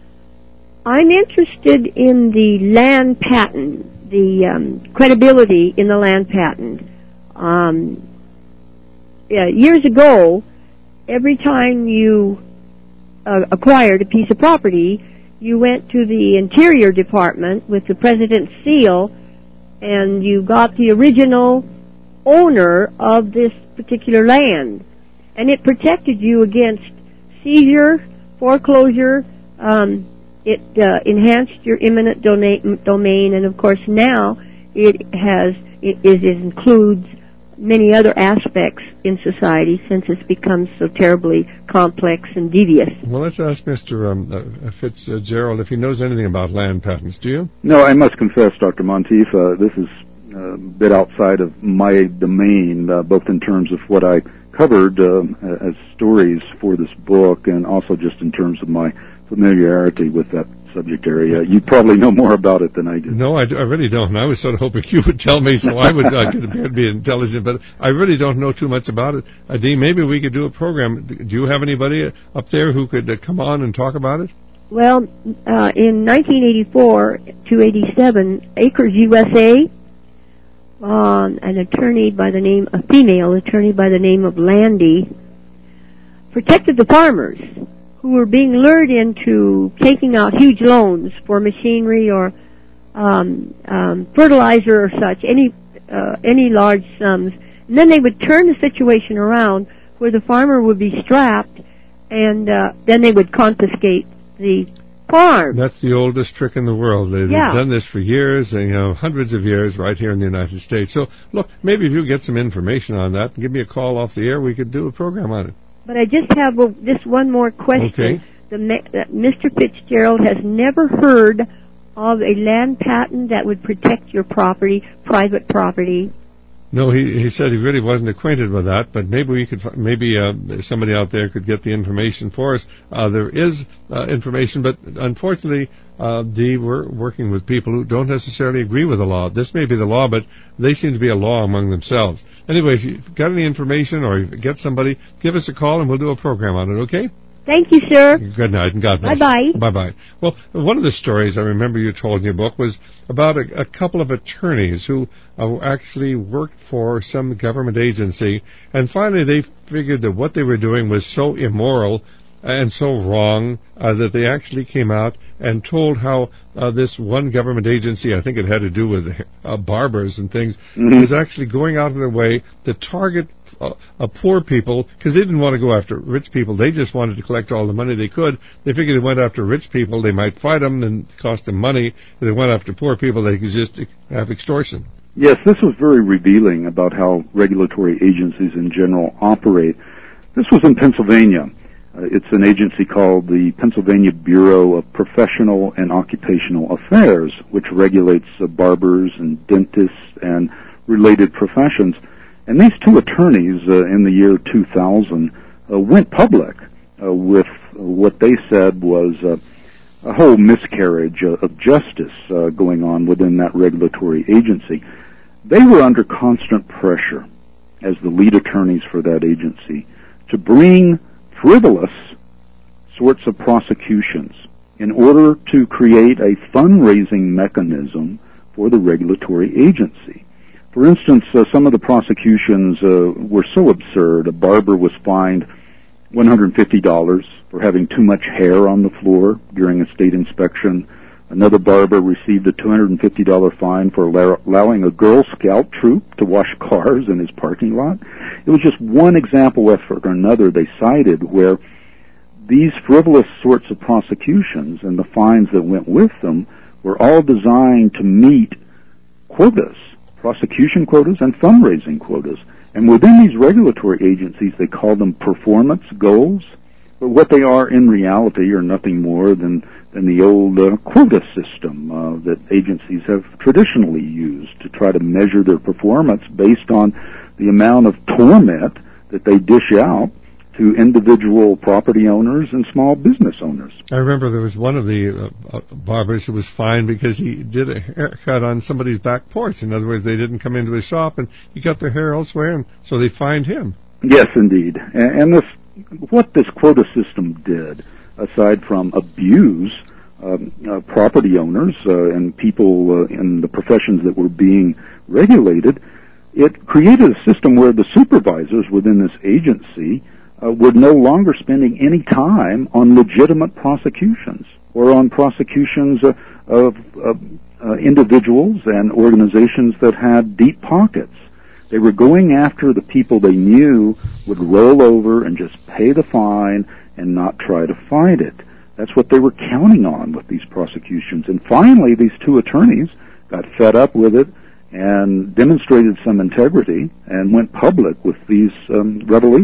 I'm interested in the land patent, the um, credibility in the land patent. Um, yeah, years ago, every time you uh, acquired a piece of property, you went to the Interior Department with the President's seal, and you got the original owner of this particular land. And it protected you against seizure, foreclosure, um, it uh, enhanced your eminent dona- domain, and of course now it has, it, it includes many other aspects in society since it's become so terribly complex and devious. Well, let's ask Mister Um, uh, Fitzgerald if he knows anything about land patents. Do you? No, I must confess, Doctor Monteith, uh, this is a bit outside of my domain, uh, both in terms of what I covered uh, as stories for this book and also just in terms of my familiarity with that subject area. You probably know more about it than I do. No, I, I really don't. And I was sort of hoping you would tell me so I would I could be intelligent, but I really don't know too much about it. Uh, Dean, maybe we could do a program. Do you have anybody up there who could uh, come on and talk about it? Well, uh, in nineteen eighty-four to eighty-seven, Acres U S A, um, an attorney by the name, a female attorney by the name of Landy, protected the farmers who were being lured into taking out huge loans for machinery or um, um, fertilizer or such, any uh, any large sums. And then they would turn the situation around where the farmer would be strapped, and uh, then they would confiscate the farm. That's the oldest trick in the world. They've yeah. done this for years, and, you know, hundreds of years right here in the United States. So, look, maybe if you get some information on that, give me a call off the air, we could do a program on it. But I just have a, just one more question. Okay. The, uh, Mister Fitzgerald has never heard of a land patent that would protect your property, private property. No, he he said he really wasn't acquainted with that, but maybe we could, maybe uh, somebody out there could get the information for us. Uh, there is uh, information, but unfortunately, uh, Dee, we're working with people who don't necessarily agree with the law. This may be the law, but they seem to be a law among themselves. Anyway, if you've got any information or you get somebody, give us a call and we'll do a program on it, okay? Thank you, sir. Good night, and God bless. Bye-bye. Bye-bye. Well, one of the stories I remember you told in your book was about a, a couple of attorneys who uh, actually worked for some government agency, and finally they figured that what they were doing was so immoral and so wrong uh, that they actually came out and told how uh, this one government agency, I think it had to do with uh, barbers and things, mm-hmm. was actually going out of their way to target uh, uh, poor people, because they didn't want to go after rich people. They just wanted to collect all the money they could. They figured they went after rich people, they might fight them and cost them money. If they went after poor people, they could just have extortion. Yes, this was very revealing about how regulatory agencies in general operate. This was in Pennsylvania. Uh, it's an agency called the Pennsylvania Bureau of Professional and Occupational Affairs, which regulates uh, barbers and dentists and related professions. And these two attorneys uh, in the year two thousand uh, went public uh, with what they said was uh, a whole miscarriage uh, of justice uh, going on within that regulatory agency. They were under constant pressure as the lead attorneys for that agency to bring frivolous sorts of prosecutions in order to create a fundraising mechanism for the regulatory agency. For instance, uh, some of the prosecutions uh, were so absurd. A barber was fined one hundred fifty dollars for having too much hair on the floor during a state inspection. Another barber received a two hundred fifty dollars fine for allowing a Girl Scout troop to wash cars in his parking lot. It was just one example after another they cited where these frivolous sorts of prosecutions and the fines that went with them were all designed to meet quotas, prosecution quotas and fundraising quotas. And within these regulatory agencies, they call them performance goals. But what they are in reality are nothing more than than the old uh, quota system uh, that agencies have traditionally used to try to measure their performance based on the amount of torment that they dish out to individual property owners and small business owners. I remember there was one of the uh, uh, barbers who was fined because he did a haircut on somebody's back porch. In other words, they didn't come into his shop and he got their hair elsewhere, and so they fined him. Yes, indeed. And, and this, what this quota system did, aside from abuse um, uh, property owners uh, and people uh, in the professions that were being regulated, it created a system where the supervisors within this agency uh, were no longer spending any time on legitimate prosecutions or on prosecutions uh, of uh, uh, individuals and organizations that had deep pockets. They were going after the people they knew would roll over and just pay the fine and not try to fight it. That's what they were counting on with these prosecutions. And finally, these two attorneys got fed up with it and demonstrated some integrity and went public with these um, revelations.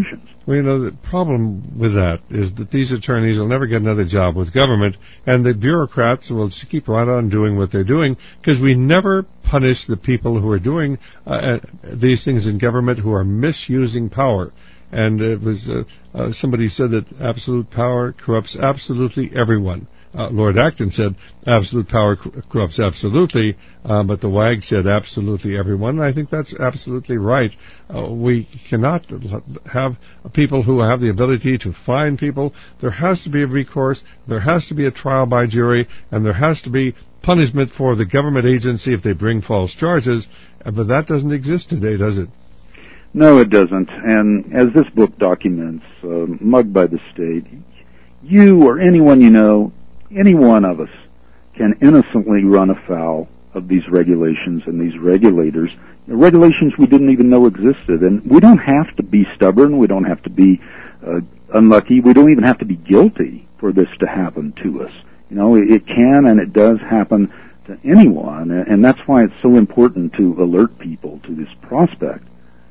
Well, you know, the problem with that is that these attorneys will never get another job with government, and the bureaucrats will just keep right on doing what they're doing, because we never punish the people who are doing uh, these things in government who are misusing power. And it was uh, uh, somebody said that absolute power corrupts absolutely everyone. Uh, Lord Acton said absolute power corrupts absolutely, uh, but the WAG said absolutely everyone. And I think that's absolutely right. Uh, we cannot have people who have the ability to fine people. There has to be a recourse, there has to be a trial by jury, and there has to be punishment for the government agency if they bring false charges, but that doesn't exist today, does it? No, it doesn't. And as this book documents, uh, mugged by the state, you or anyone you know, any one of us can innocently run afoul of these regulations and these regulators, regulations we didn't even know existed. And we don't have to be stubborn. We don't have to be uh, unlucky. We don't even have to be guilty for this to happen to us. You know, it, it can and it does happen to anyone, and that's why it's so important to alert people to this prospect.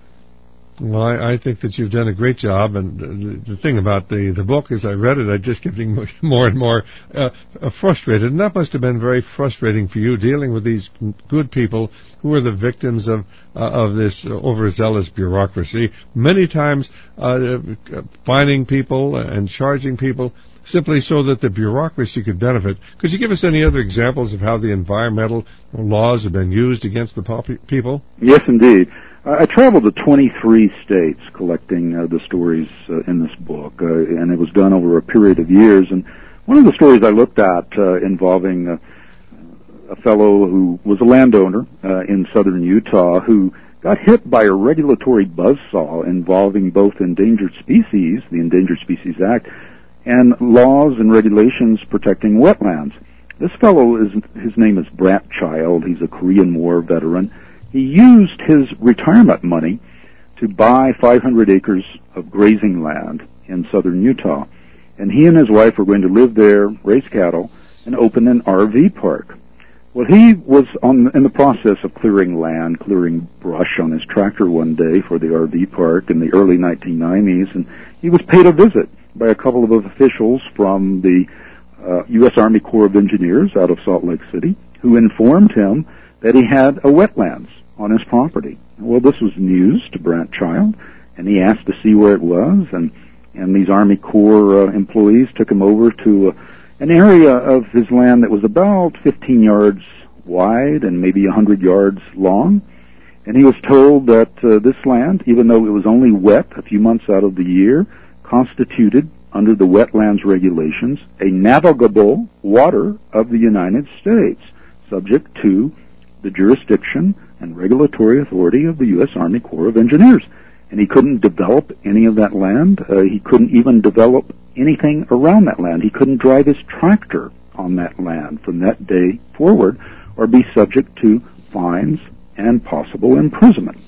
Well, I, I think that you've done a great job, and the, the thing about the, the book is I read it, I just getting more and more uh, frustrated, and that must have been very frustrating for you, dealing with these good people who are the victims of uh, of this overzealous bureaucracy, many times uh, fining people and charging people simply so that the bureaucracy could benefit. Could you give us any other examples of how the environmental laws have been used against the pop- people? Yes, indeed. I traveled to twenty-three states collecting uh, the stories uh, in this book, uh, and it was done over a period of years. And one of the stories I looked at uh, involving uh, a fellow who was a landowner uh, in southern Utah who got hit by a regulatory buzzsaw involving both endangered species, the Endangered Species Act, and laws and regulations protecting wetlands. This fellow, is his name is Brant Child. He's a Korean War veteran. He used his retirement money to buy five hundred acres of grazing land in southern Utah. And he and his wife were going to live there, raise cattle, and open an R V park. Well, he was on, in the process of clearing land, clearing brush on his tractor one day for the R V park in the early nineteen nineties, and he was paid a visit by a couple of officials from the uh, U S Army Corps of Engineers out of Salt Lake City, who informed him that he had a wetlands on his property. Well, this was news to Brant Child, and he asked to see where it was, and, and these Army Corps uh, employees took him over to uh, an area of his land that was about fifteen yards wide and maybe one hundred yards long. And he was told that uh, this land, even though it was only wet a few months out of the year, constituted, under the wetlands regulations, a navigable water of the United States, subject to the jurisdiction and regulatory authority of the U S Army Corps of Engineers. And he couldn't develop any of that land. Uh, he couldn't even develop anything around that land. He couldn't drive his tractor on that land from that day forward, or be subject to fines and possible imprisonment.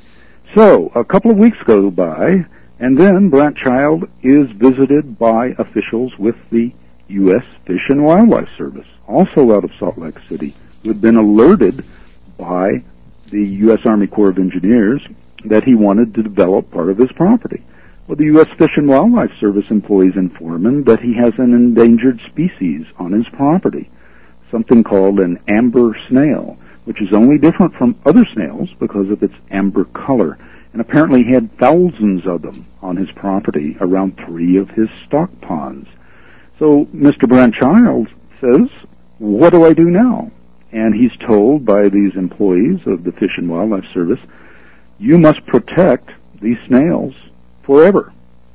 So, a couple of weeks go by, and then Brant Child is visited by officials with the U S Fish and Wildlife Service, also out of Salt Lake City, who had been alerted by the U S Army Corps of Engineers that he wanted to develop part of his property. Well, the U S Fish and Wildlife Service employees inform him that he has an endangered species on his property, something called an amber snail, which is only different from other snails because of its amber color. And apparently he had thousands of them on his property, around three of his stock ponds. So Mister Brant Child says, what do I do now? And he's told by these employees of the Fish and Wildlife Service, you must protect these snails forever.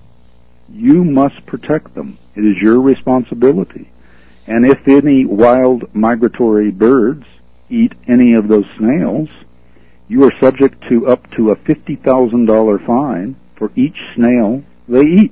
You must protect them. It is your responsibility. And if any wild migratory birds eat any of those snails, you are subject to up to a fifty thousand dollars fine for each snail they eat.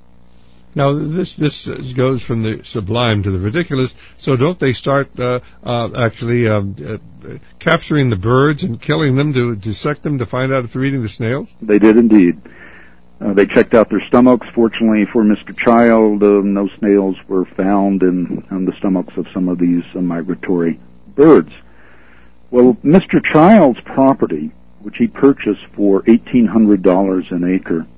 Now, this this goes from the sublime to the ridiculous. So don't they start uh, uh, actually um, uh, capturing the birds and killing them to dissect them to find out if they're eating the snails? They did indeed. Uh, they checked out their stomachs. Fortunately for Mister Child, uh, no snails were found in, in the stomachs of some of these uh, migratory birds. Well, Mister Child's property, which he purchased for eighteen hundred dollars an acre,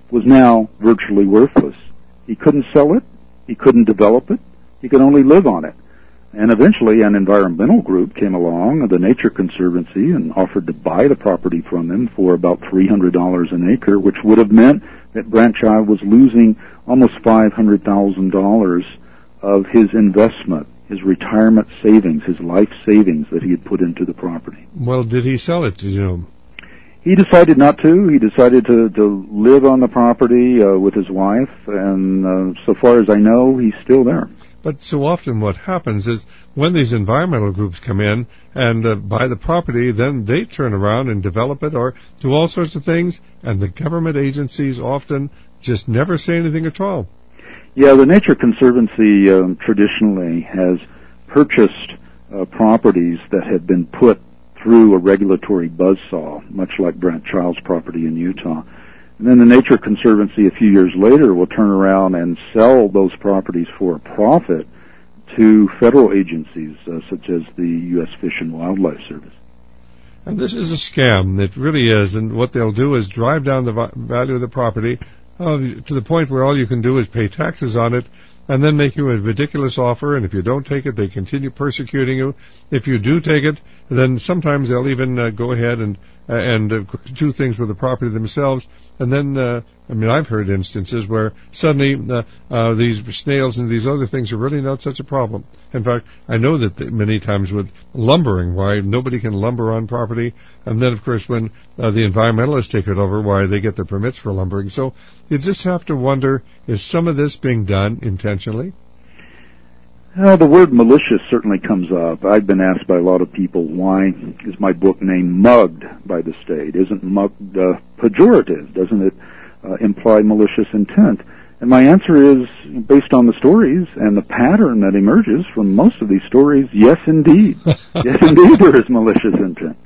was now virtually worthless. He couldn't sell it. He couldn't develop it. He could only live on it. And eventually an environmental group came along, the Nature Conservancy, and offered to buy the property from him for about three hundred dollars an acre, which would have meant that Branchild was losing almost five hundred thousand dollars of his investment, his retirement savings, his life savings that he had put into the property. Well, did he sell it, you know? He decided not to. He decided to, to live on the property uh, with his wife, and uh, so far as I know, he's still there. But so often what happens is when these environmental groups come in and uh, buy the property, then they turn around and develop it or do all sorts of things, and the government agencies often just never say anything at all. Yeah, the Nature Conservancy um, traditionally has purchased uh, properties that have been put through a regulatory buzzsaw, much like Brent Child's property in Utah. And then the Nature Conservancy a few years later will turn around and sell those properties for a profit to federal agencies uh, such as the U S Fish and Wildlife Service. And this is a scam. It really is. And what they'll do is drive down the vi- value of the property uh, to the point where all you can do is pay taxes on it and then make you a ridiculous offer. And if you don't take it, they continue persecuting you. If you do take it, then sometimes they'll even uh, go ahead and uh, and uh, do things with the property themselves. And then, uh, I mean, I've heard instances where suddenly uh, uh, these snails and these other things are really not such a problem. In fact, I know that many times with lumbering, why nobody can lumber on property, and then, of course, when uh, the environmentalists take it over, why they get the permits for lumbering. So you just have to wonder, is some of this being done intentionally? Well, the word malicious certainly comes up. I've been asked by a lot of people, why is my book named Mugged by the State? Isn't mugged uh, pejorative? Doesn't it uh, imply malicious intent? And my answer is, based on the stories and the pattern that emerges from most of these stories, yes, indeed. Yes, indeed, there is malicious intent.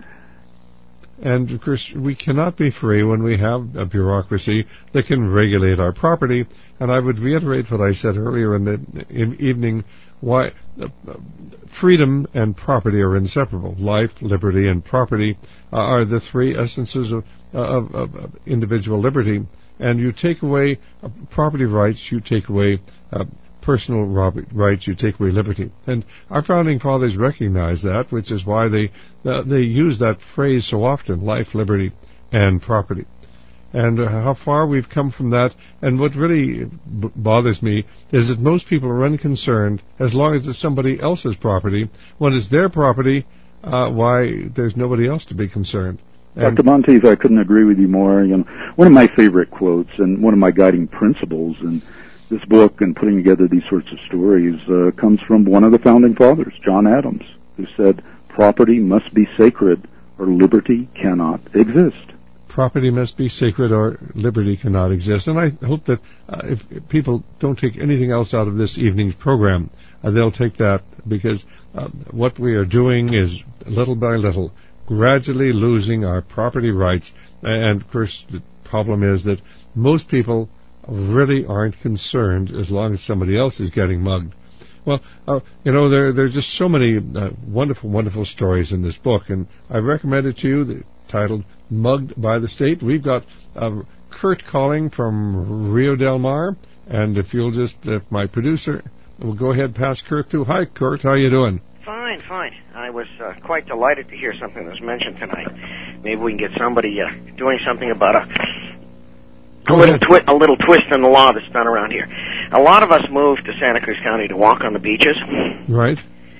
And, of course, we cannot be free when we have a bureaucracy that can regulate our property. And I would reiterate what I said earlier in the in evening, why uh, freedom and property are inseparable. Life, liberty, and property uh, are the three essences of, uh, of, of, of individual liberty. And you take away uh, property rights, you take away uh, personal rights, you take away liberty. And our founding fathers recognized that, which is why they uh, they use that phrase so often, life, liberty, and property. And uh, how far we've come from that. And what really b- bothers me is that most people are unconcerned as long as it's somebody else's property. When it's their property, uh, why, there's nobody else to be concerned. And Doctor Monteith, I couldn't agree with you more. You know, one of my favorite quotes and one of my guiding principles in this book and putting together these sorts of stories uh, comes from one of the founding fathers, John Adams, who said, "Property must be sacred or liberty cannot exist." Property must be sacred or liberty cannot exist. And I hope that uh, if, if people don't take anything else out of this evening's program, uh, they'll take that, because uh, what we are doing is, little by little, gradually losing our property rights. And, of course, the problem is that most people really aren't concerned as long as somebody else is getting mugged. Well, uh, you know, there, there are just so many uh, wonderful, wonderful stories in this book, and I recommend it to you, the, titled Mugged by the State. We've got uh, Kurt calling from Rio Del Mar, and if you'll just, if my producer will go ahead past Kurt too. Hi, Kurt, how you doing? Fine, fine. I was uh, quite delighted to hear something that was mentioned tonight. Maybe we can get somebody uh, doing something about a a little, twi- a little twist in the law that's done around here. A lot of us moved to Santa Cruz County to walk on the beaches. Right.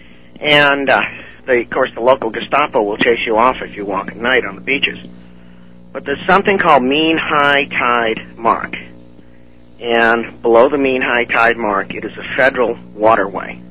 And, uh, the, of course, the local Gestapo will chase you off if you walk at night on the beaches. But there's something called mean high tide mark. And below the mean high tide mark, it is a federal waterway.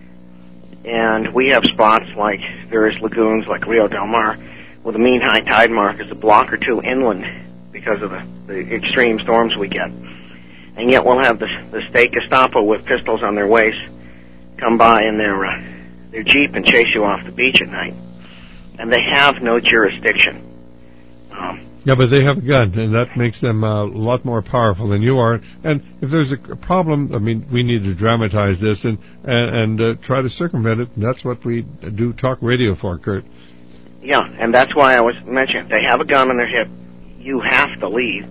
And we have spots like various lagoons like Rio Del Mar where the mean high tide mark is a block or two inland because of the, the extreme storms we get. And yet we'll have the, the state Gestapo with pistols on their waists come by in their, uh, their Jeep and chase you off the beach at night. And they have no jurisdiction. Um, yeah, but they have a gun, and that makes them uh, a lot more powerful than you are. And if there's a problem, I mean, we need to dramatize this and, and, and uh, try to circumvent it. And that's what we do talk radio for, Kurt. Yeah, and that's why I was mentioning, they have a gun on their hip. You have to leave.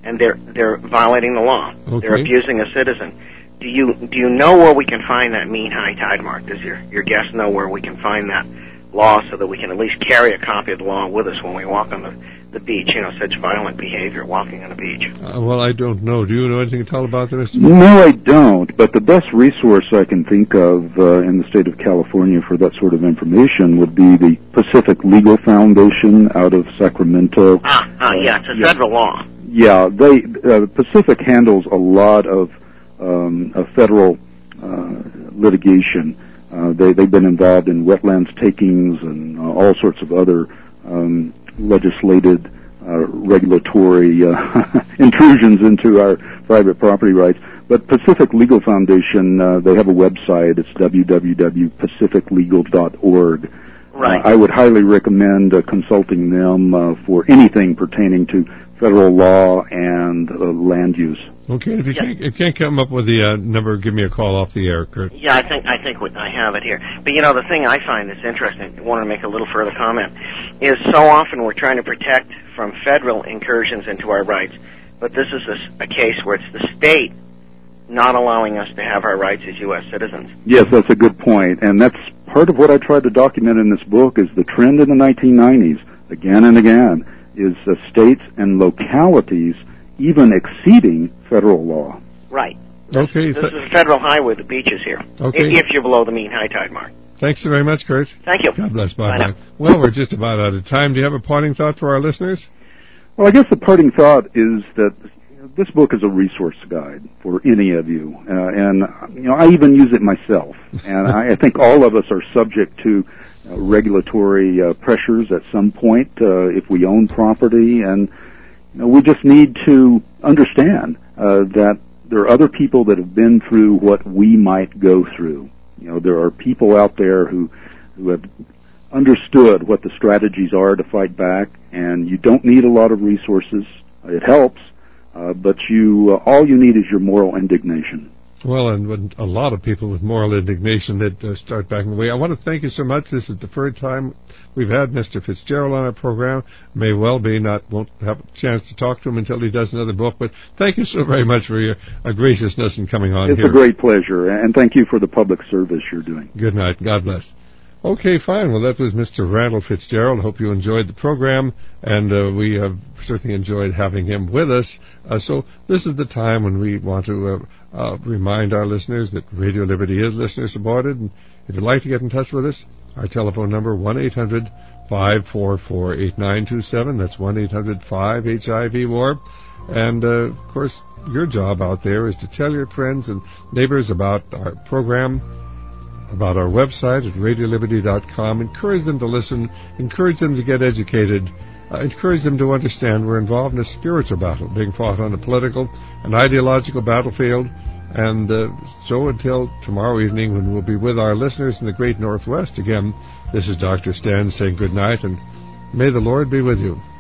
and they're they're violating the law. Okay. They're abusing a citizen. Do you do you know where we can find that mean high tide mark? Does your your guest know where we can find that law so that we can at least carry a copy of the law with us when we walk on the, the beach? You know, such violent behavior walking on the beach. Uh, well, I don't know. Do you know anything at all about that, Mister No, I don't. But the best resource I can think of uh, in the state of California for that sort of information would be the Pacific Legal Foundation out of Sacramento. Ah, ah, yeah, it's a yeah. federal law. Yeah, they uh, Pacific handles a lot of, um, of federal uh, litigation. Uh, they, they've been involved in wetlands takings and uh, all sorts of other um, legislated uh, regulatory uh, intrusions into our private property rights. But Pacific Legal Foundation, uh, they have a website. It's w w w dot pacific legal dot org. Right. Uh, I would highly recommend uh, consulting them uh, for anything pertaining to federal law and uh, land use. Okay, if you, Yeah. can't, if you can't come up with the uh, number, give me a call off the air, Kurt. Yeah, I think I think I have it here. But you know, the thing I find that's interesting, I want to make a little further comment, is so often we're trying to protect from federal incursions into our rights, but this is a, a case where it's the state not allowing us to have our rights as U S citizens. Yes, that's a good point, and that's part of what I tried to document in this book. Is the trend in the nineteen nineties, again and again, is uh, states and localities even exceeding federal law. Right. Okay. This th- is a federal highway, the beaches here. Okay. If you're below the mean high tide mark. Thanks very much, Kurt. Thank you. God bless. Bye Bye-bye. now. Well, we're just about out of time. Do you have a parting thought for our listeners? Well, I guess the parting thought is that this book is a resource guide for any of you, uh, and you know I even use it myself. And I, I think all of us are subject to uh, regulatory uh, pressures at some point uh, if we own property, and you know, we just need to understand uh, that there are other people that have been through what we might go through. You know, there are people out there who who have understood what the strategies are to fight back, and you don't need a lot of resources. It helps. Uh, but you, uh, all you need is your moral indignation. Well, and when a lot of people with moral indignation that uh, start backing away. I want to thank you so much. This is the third time we've had Mister Fitzgerald on our program. May well be not won't have a chance to talk to him until he does another book. But thank you so very much for your uh, graciousness in coming on it's here. It's a great pleasure, and thank you for the public service you're doing. Good night. God bless. Okay, fine. Well, that was Mister Randall Fitzgerald. Hope you enjoyed the program, and uh, we have certainly enjoyed having him with us. Uh, so this is the time when we want to uh, uh, remind our listeners that Radio Liberty is listener-supported. And if you'd like to get in touch with us, our telephone number, one eight hundred five four four eight nine two seven. That's one eight hundred five H I V W A R. And, uh, of course, your job out there is to tell your friends and neighbors about our program, about our website at radio liberty dot com. Encourage them to listen. Encourage them to get educated. Uh, encourage them to understand we're involved in a spiritual battle being fought on a political and ideological battlefield. And uh, so until tomorrow evening when we'll be with our listeners in the great Northwest, again, this is Doctor Stan saying good night, and may the Lord be with you.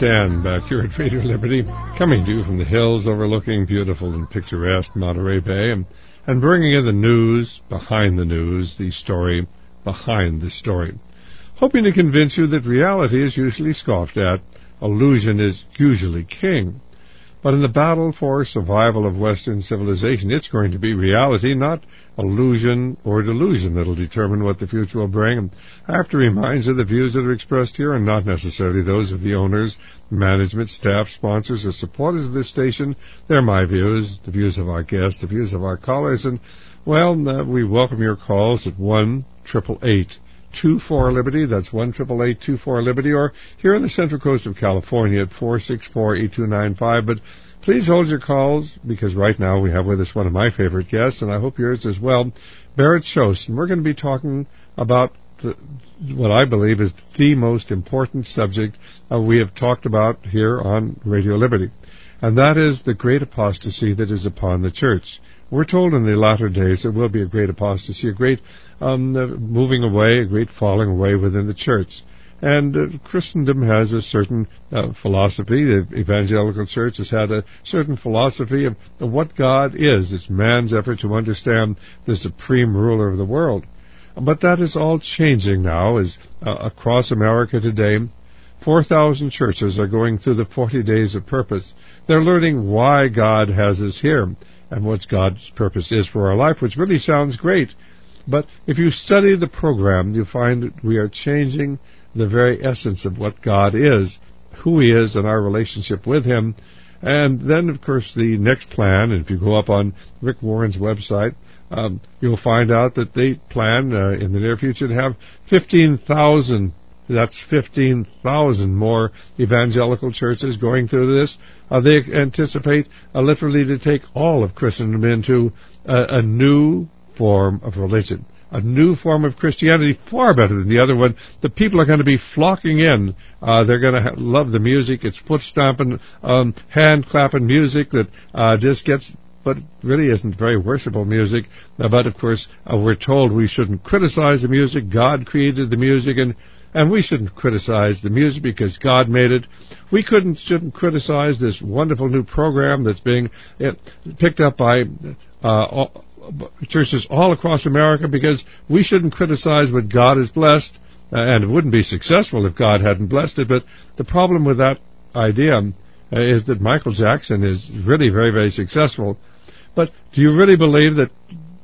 Dan back here at Radio Liberty, coming to you from the hills overlooking beautiful and picturesque Monterey Bay, and, and bringing in the news behind the news, the story behind the story. Hoping to convince you that reality is usually scoffed at, illusion is usually king. But in the battle for survival of Western civilization, it's going to be reality, not illusion or delusion, that'll determine what the future will bring. And I have to remind you, the views that are expressed here are not necessarily those of the owners, management, staff, sponsors, or supporters of this station. They're my views, the views of our guests, the views of our callers. And, well, uh, we welcome your calls at one eight eight eight, two four, Liberty. That's one eight eight eight, two four, Liberty. Or here on the Central Coast of California at four six four, eight two nine five. But please hold your calls, because right now we have with us one of my favorite guests, and I hope yours as well, Barrett Schost. And we're going to be talking about the, what I believe is the most important subject uh, we have talked about here on Radio Liberty, and that is the great apostasy that is upon the church. We're told in the latter days there will be a great apostasy, a great um, uh, moving away, a great falling away within the church. And uh, Christendom has a certain uh, philosophy. The evangelical church has had a certain philosophy of, of what God is. It's man's effort to understand the supreme ruler of the world. But that is all changing now, as uh, across America today, four thousand churches are going through the forty days of purpose. They're learning why God has us here and what God's purpose is for our life, which really sounds great. But if you study the program, you find that we are changing the very essence of what God is, who He is, and our relationship with Him. And then, of course, the next plan, and if you go up on Rick Warren's website, um, you'll find out that they plan uh, in the near future to have fifteen thousand, that's fifteen thousand more evangelical churches going through this. Uh, they anticipate uh, literally to take all of Christendom into a, a new form of religion. A new form of Christianity, far better than the other one. The people are going to be flocking in. Uh, they're going to ha- love the music. It's foot-stomping, um, hand-clapping music that uh, just gets, but really isn't very worshipful music. Uh, but, of course, uh, we're told we shouldn't criticize the music. God created the music, and, and we shouldn't criticize the music because God made it. We couldn't shouldn't criticize this wonderful new program that's being uh, picked up by uh, all, churches all across America, because we shouldn't criticize what God has blessed, uh, and it wouldn't be successful if God hadn't blessed it. But the problem with that idea uh, is that Michael Jackson is really very, very successful. But do you really believe that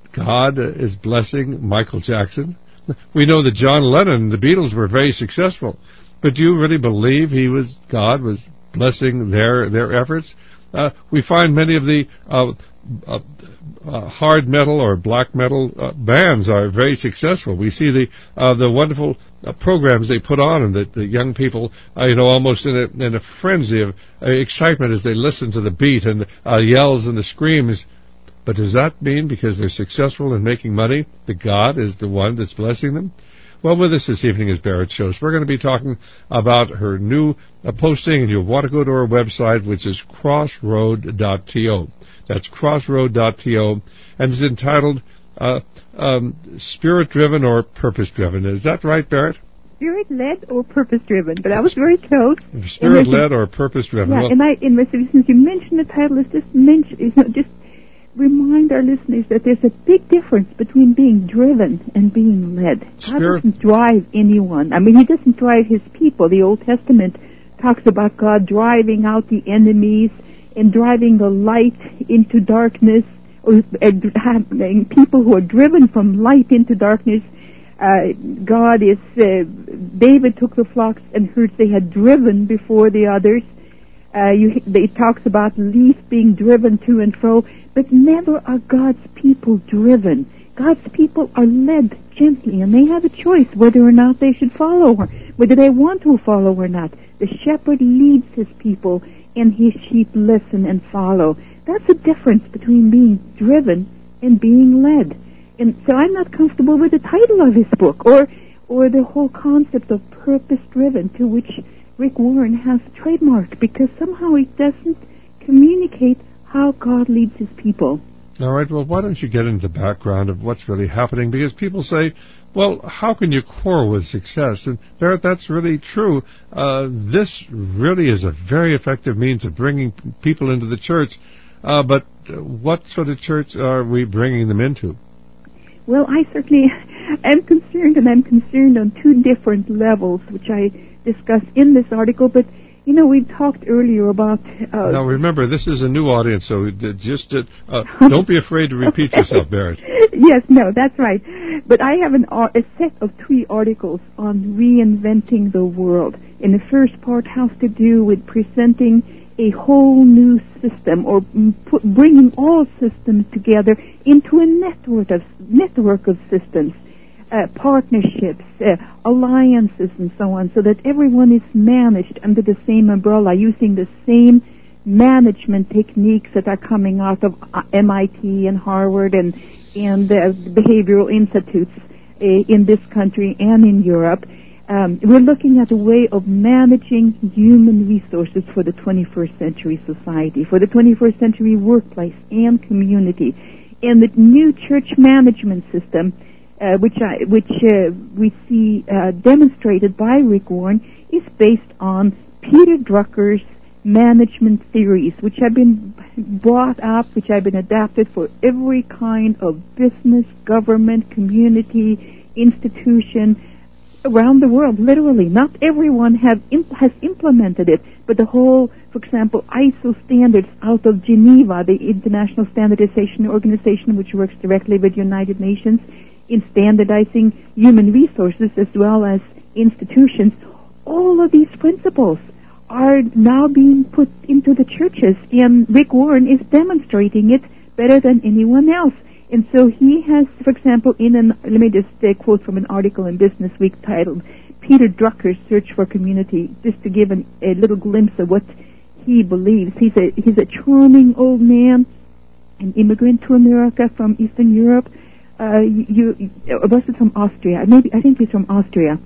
God uh, is blessing Michael Jackson? We know that John Lennon and the Beatles were very successful, but do you really believe he was God was blessing their their efforts? Uh, we find many of the uh, uh, uh, hard metal or black metal uh, bands are very successful. We see the uh, the wonderful uh, programs they put on, and the, the young people, uh, you know, almost in a, in a frenzy of uh, excitement as they listen to the beat and the uh, yells and the screams. But does that mean because they're successful in making money that God is the one that's blessing them? Well, with us this evening is Barrett Schost. We're going to be talking about her new uh, posting, and you'll want to go to her website, which is crossroad dot to. That's crossroad dot to, and it's entitled uh, um, Spirit-Driven or Purpose-Driven. Is that right, Barrett? Spirit-led or purpose-driven, but I was very close. Spirit-led or purpose-driven. Yeah, well, and I, in my, since you mentioned the title, it's just mention, you know, just remind our listeners that there's a big difference between being driven and being led. Spirit. God doesn't drive anyone. I mean, He doesn't drive His people. The Old Testament talks about God driving out the enemies and driving the light into darkness, or uh, having people who are driven from light into darkness. Uh, God is, uh, David took the flocks and herds they had driven before the others. Uh, you, it talks about leaf being driven to and fro, but never are God's people driven. God's people are led gently, and they have a choice whether or not they should follow, or whether they want to follow or not. The shepherd leads his people, and his sheep listen and follow. That's the difference between being driven and being led. And so I'm not comfortable with the title of his book, or or the whole concept of purpose-driven, to which Rick Warren has trademarked, because somehow it doesn't communicate how God leads his people. All right, well, why don't you get into the background of what's really happening? Because people say, well, how can you quarrel with success? And Barrett, that's really true. Uh, this really is a very effective means of bringing people into the church. Uh, but what sort of church are we bringing them into? Well, I certainly am concerned, and I'm concerned on two different levels, which I discuss in this article. But, you know, we talked earlier about... Uh, now, remember, this is a new audience, so just uh, don't be afraid to repeat okay. yourself, Barrett. Yes, no, that's right. But I have an, a set of three articles on reinventing the world. And the first part has to do with presenting a whole new system, or put, bringing all systems together into a network of network of systems, uh, partnerships, uh, alliances, and so on, so that everyone is managed under the same umbrella, using the same management techniques that are coming out of M I T and Harvard and and uh, behavioral institutes uh, in this country and in Europe. Um, we're looking at a way of managing human resources for the twenty-first century society, for the twenty-first century workplace and community. And the new church management system, uh, which I, which uh, we see uh, demonstrated by Rick Warren, is based on Peter Drucker's management theories, which have been brought up, which have been adapted for every kind of business, government, community, institution around the world, literally. Not everyone have imp- has implemented it, but the whole, for example, I S O standards out of Geneva, the International Standardization Organization, which works directly with United Nations in standardizing human resources as well as institutions. All of these principles are now being put into the churches, and Rick Warren is demonstrating it better than anyone else. And so he has, for example, in an, let me just uh, quote from an article in Business Week titled, Peter Drucker's Search for Community, just to give an, a little glimpse of what he believes. He's a, he's a charming old man, an immigrant to America from Eastern Europe. Uh, you, you, was it from Austria? Maybe, I think he's from Austria.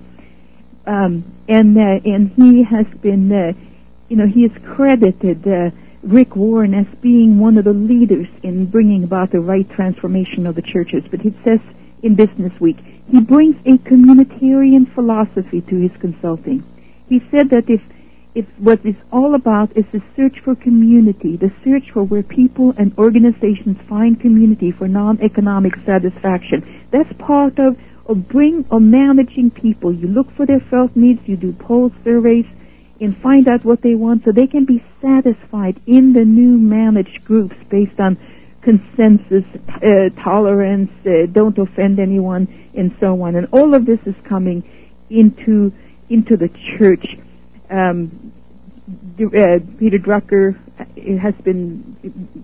Um, and, uh, and he has been, uh, you know, he is credited, uh, Rick Warren as being one of the leaders in bringing about the right transformation of the churches. But it says in Business Week, he brings a communitarian philosophy to his consulting. He said that if, if what it's all about is the search for community, the search for where people and organizations find community for non-economic satisfaction, that's part of, of bring, of managing people. You look for their felt needs, you do poll surveys, and find out what they want so they can be satisfied in the new managed groups based on consensus, uh, tolerance, uh, don't offend anyone, and so on. And all of this is coming into into the church. Um, uh, Peter Drucker has been,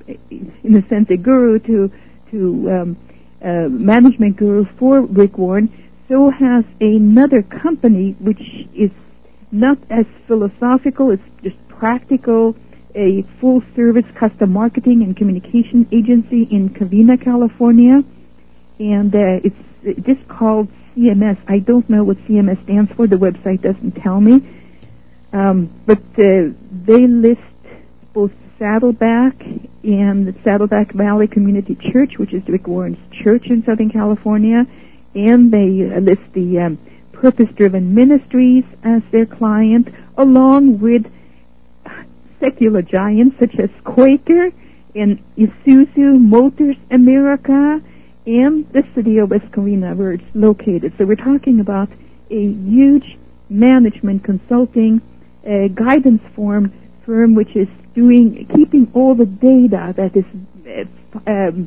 in a sense, a guru to to um, uh, management guru for Rick Warren. So has another company which is not as philosophical, it's just practical, a full-service custom marketing and communication agency in Covina, California. And uh, it's just called C M S. I don't know what C M S stands for. The website doesn't tell me. Um, but uh, they list both Saddleback and the Saddleback Valley Community Church, which is Rick Warren's church in Southern California. And they uh, list the... Um, Purpose-Driven Ministries as their client, along with secular giants such as Quaker and Isuzu Motors America and the city of West Covina, where it's located. So we're talking about a huge management consulting uh, guidance firm, firm which is doing keeping all the data that is uh, um,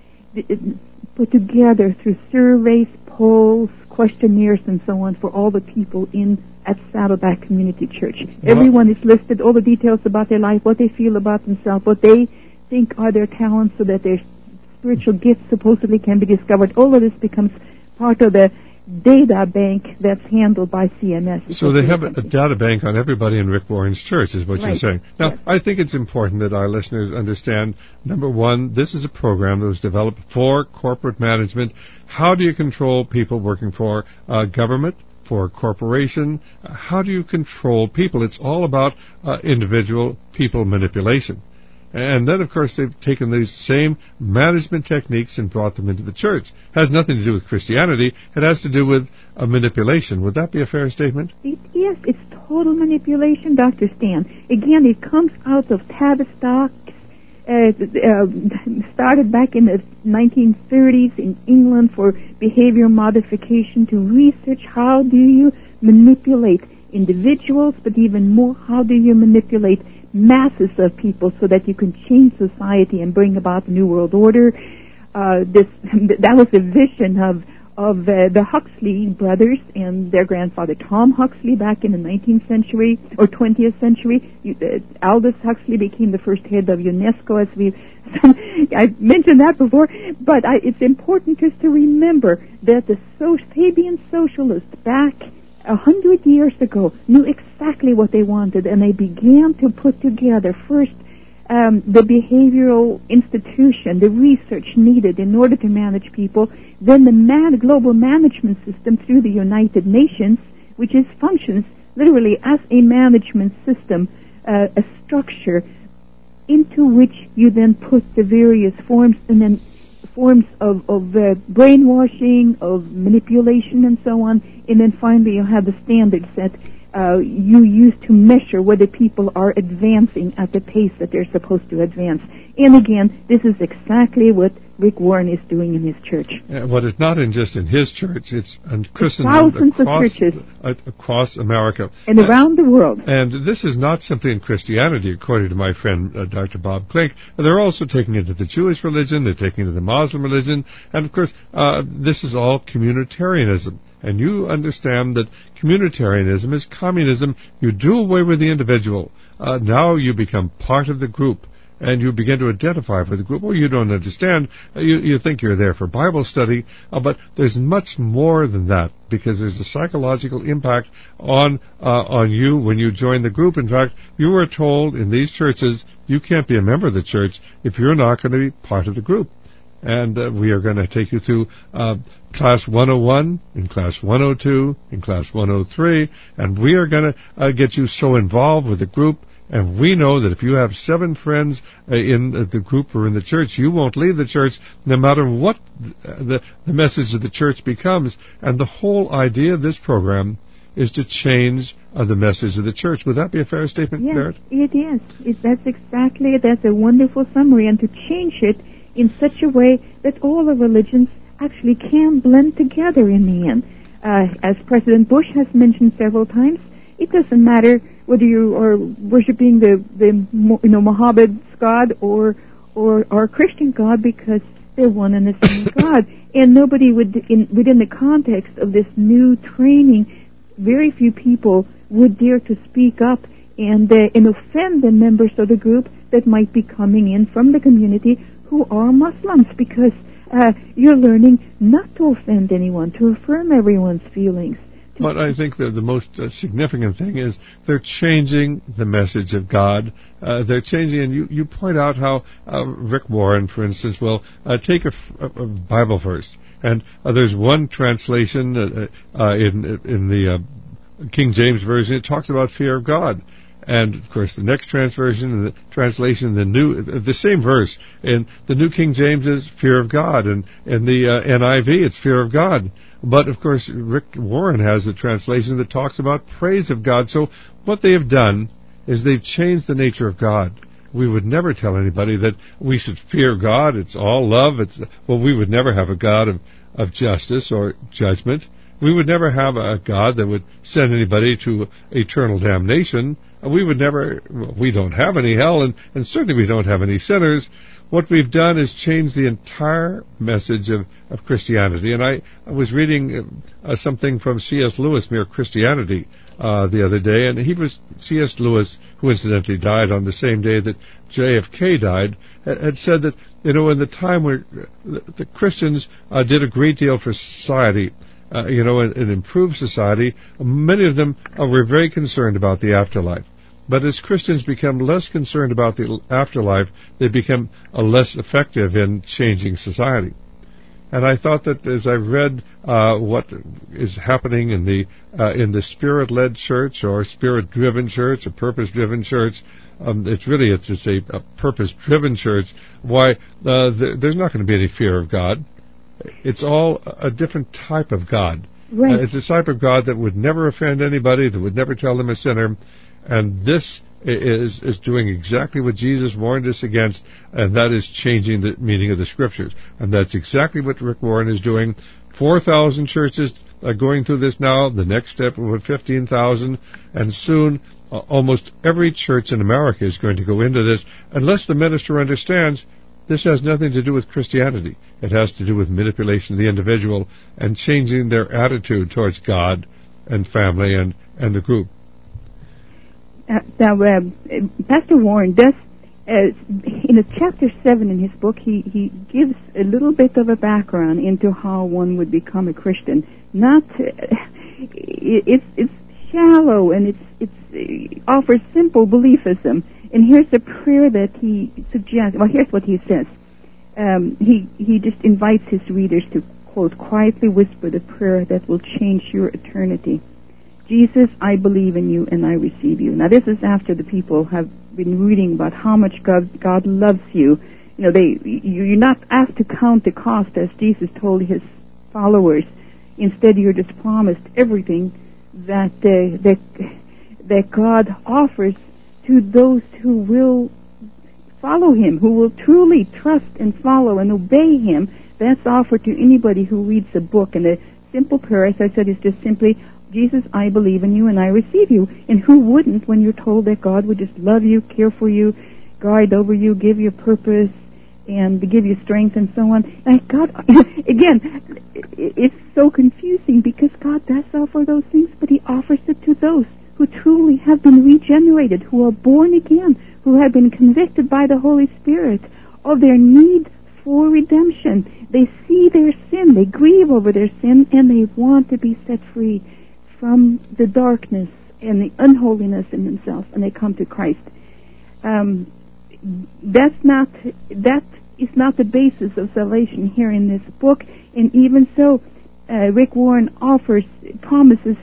put together through surveys, polls, questionnaires, and so on for all the people in at Saddleback Community Church. Well, everyone is listed, all the details about their life, what they feel about themselves, what they think are their talents, so that their spiritual gifts supposedly can be discovered. All of this becomes part of the data bank that's handled by C M S. So they have a, a data bank on everybody in Rick Warren's church, is what right. you're saying. Now, yes. I think it's important that our listeners understand, number one, this is a program that was developed for corporate management. How do you control people working for uh, government, for a corporation? Uh, how do you control people? It's all about uh, individual people manipulation. And then, of course, they've taken these same management techniques and brought them into the church. It has nothing to do with Christianity. It has to do with a manipulation. Would that be a fair statement? It, yes, it's total manipulation, Doctor Stan. Again, it comes out of Tavistock. Uh, uh, started back in the nineteen thirties in England for behavior modification to research how do you manipulate individuals, but even more, how do you manipulate masses of people so that you can change society and bring about the New World Order. Uh, this that was a vision of of uh, the Huxley brothers and their grandfather Tom Huxley back in the nineteenth century or twentieth century. You, uh, Aldous Huxley became the first head of UNESCO, as we I mentioned that before. But I, it's important just to remember that the so, Fabian socialists back a hundred years ago knew exactly what they wanted, and they began to put together first um, the behavioral institution, the research needed in order to manage people, then the man- global management system through the United Nations, which is functions literally as a management system, uh, a structure into which you then put the various forms and then forms of, of uh, brainwashing, of manipulation, and so on. And then finally you have the standards that uh, you use to measure whether people are advancing at the pace that they're supposed to advance. And again, this is exactly what Rick Warren is doing in his church. Uh, well, it's not in just in his church. It's in Christendom thousands across, of churches. Uh, across America. And uh, around the world. And this is not simply in Christianity, according to my friend uh, Doctor Bob Klink. They're also taking it to the Jewish religion. They're taking it to the Muslim religion. And, of course, uh, this is all communitarianism. And you understand that communitarianism is communism. You do away with the individual. Uh, now you become part of the group, and you begin to identify with the group. Well, you don't understand. Uh, you, you think you're there for Bible study, uh, but there's much more than that, because there's a psychological impact on uh, on you when you join the group. In fact, you are told in these churches you can't be a member of the church if you're not going to be part of the group. And uh, we are going to take you through uh, Class one oh one, in Class one oh two, in Class one oh three, and we are going to uh, get you so involved with the group. And we know that if you have seven friends uh, in uh, the group or in the church, you won't leave the church no matter what the, the message of the church becomes. And the whole idea of this program is to change uh, the message of the church. Would that be a fair statement, yes, Barrett? It is. It, that's exactly it. That's a wonderful summary. And to change it in such a way that all the religions actually can blend together in the end. Uh, as President Bush has mentioned several times, it doesn't matter whether you are worshiping the, the you know, Mohammed's God or or our Christian God, because they're one and the same God. And nobody would, in, within the context of this new training, very few people would dare to speak up and, uh, and offend the members of the group that might be coming in from the community who are Muslims, because uh, you're learning not to offend anyone, to affirm everyone's feelings. But I think that the most uh, significant thing is they're changing the message of God. Uh, they're changing, and you, you point out how uh, Rick Warren, for instance, will uh, take a, a, a Bible verse, and uh, there's one translation uh, uh, in in the uh, King James Version. It talks about fear of God. And, of course, the next transversion, the translation, the new, the same verse in the New King James is fear of God, and in the uh, N I V it's fear of God. But, of course, Rick Warren has a translation that talks about praise of God. So what they have done is they've changed the nature of God. We would never tell anybody that we should fear God. It's all love. It's well, we would never have a God of, of justice or judgment. We would never have a God that would send anybody to eternal damnation. We would never, we don't have any hell, and, and certainly we don't have any sinners. What we've done is change the entire message of, of Christianity. And I, I was reading uh, something from C S Lewis, Mere Christianity, uh, the other day, and he was, C S Lewis, who incidentally died on the same day that J F K died, had said that, you know, in the time where the, the Christians uh, did a great deal for society, Uh, you know, an, an improved society, many of them uh, were very concerned about the afterlife. But as Christians become less concerned about the afterlife, they become uh, less effective in changing society. And I thought that as I read uh, what is happening in the uh, in the Spirit-led church or Spirit-driven church, a purpose-driven church, um, it's really it's, it's a, a purpose-driven church. Why uh, th- there's not going to be any fear of God. It's all a different type of God. Right. Uh, it's a type of God that would never offend anybody, that would never tell them a sinner, and this is is doing exactly what Jesus warned us against, and that is changing the meaning of the Scriptures. And that's exactly what Rick Warren is doing. four thousand churches are going through this now. The next step will be fifteen thousand, and soon uh, almost every church in America is going to go into this, unless the minister understands this has nothing to do with Christianity. It has to do with manipulation of the individual and changing their attitude towards God and family and, and the group. Uh, now, uh, Pastor Warren does, uh, in a chapter seven in his book, he, he gives a little bit of a background into how one would become a Christian. Not, uh, it, it's it's shallow and it's it's it offers simple beliefism. And here's a prayer that he suggests. Well, here's what he says. Um, he he just invites his readers to, quote, quietly whisper the prayer that will change your eternity. Jesus, I believe in you and I receive you. Now, this is after the people have been reading about how much God, God loves you. You know, they you're not asked to count the cost, as Jesus told his followers. Instead, you're just promised everything that uh, that that God offers to those who will follow him, who will truly trust and follow and obey him. That's offered to anybody who reads the book. And the simple prayer, as I said, is just simply, Jesus, I believe in you and I receive you. And who wouldn't when you're told that God would just love you, care for you, guide over you, give you purpose, and give you strength and so on. And God, again, it's so confusing because God does offer those things, but he offers it to those who truly have been regenerated, who are born again, who have been convicted by the Holy Spirit of their need for redemption. They see their sin, they grieve over their sin, and they want to be set free from the darkness and the unholiness in themselves, and they come to Christ. Um, that's not that is not the basis of salvation here in this book, and even so, uh, Rick Warren offers promises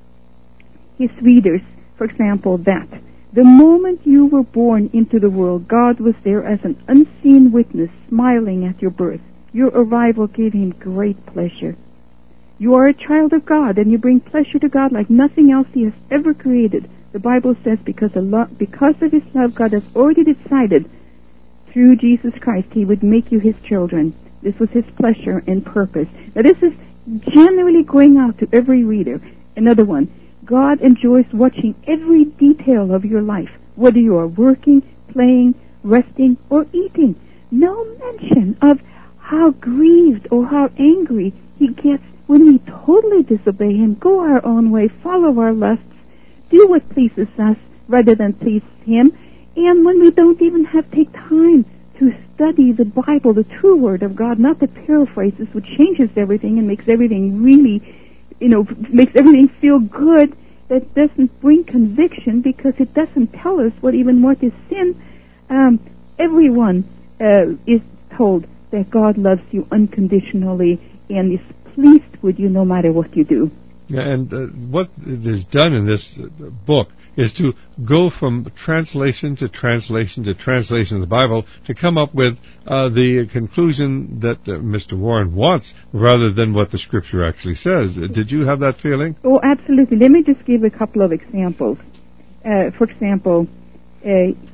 his readers, for example, that the moment you were born into the world, God was there as an unseen witness, smiling at your birth. Your arrival gave him great pleasure. You are a child of God, and you bring pleasure to God like nothing else he has ever created. The Bible says because of, lo- because of his love, God has already decided through Jesus Christ he would make you his children. This was his pleasure and purpose. Now this is generally going out to every reader. Another one. God enjoys watching every detail of your life, whether you are working, playing, resting, or eating. No mention of how grieved or how angry he gets when we totally disobey him, go our own way, follow our lusts, do what pleases us rather than please him, and when we don't even have take time to study the Bible, the true Word of God, not the paraphrases, which changes everything and makes everything really, you know, makes everything feel good, that doesn't bring conviction because it doesn't tell us what even what is sin. Um, everyone uh, is told that God loves you unconditionally and is pleased with you no matter what you do. Yeah, and uh, what is done in this book is to go from translation to translation to translation of the Bible to come up with uh, the conclusion that uh, Mister Warren wants rather than what the Scripture actually says. Uh, did you have that feeling? Oh, absolutely. Let me just give a couple of examples. Uh, for example, uh,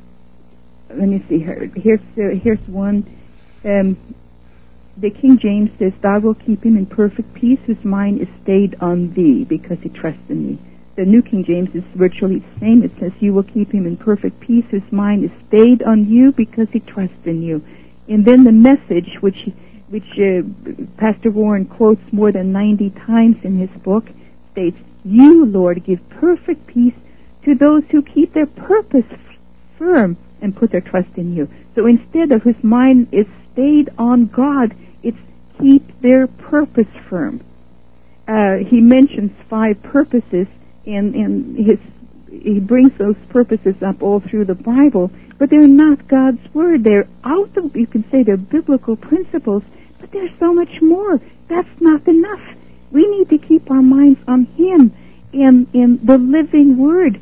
let me see here. Here's, uh, here's one. Um, the King James says, "Thou wilt keep him in perfect peace whose mind is stayed on thee because he trusts in thee." The New King James is virtually the same. It says, "You will keep him in perfect peace whose mind is stayed on you because he trusts in you." And then the Message, which which uh, Pastor Warren quotes more than ninety times in his book, states, "You, Lord, give perfect peace to those who keep their purpose firm and put their trust in you." So instead of whose mind is stayed on God, it's keep their purpose firm. Uh, he mentions five purposes, and, and his, he brings those purposes up all through the Bible, but they're not God's Word. They're out of, you can say, they're biblical principles, But there's so much more. That's not enough. We need to keep our minds on Him and in the living Word,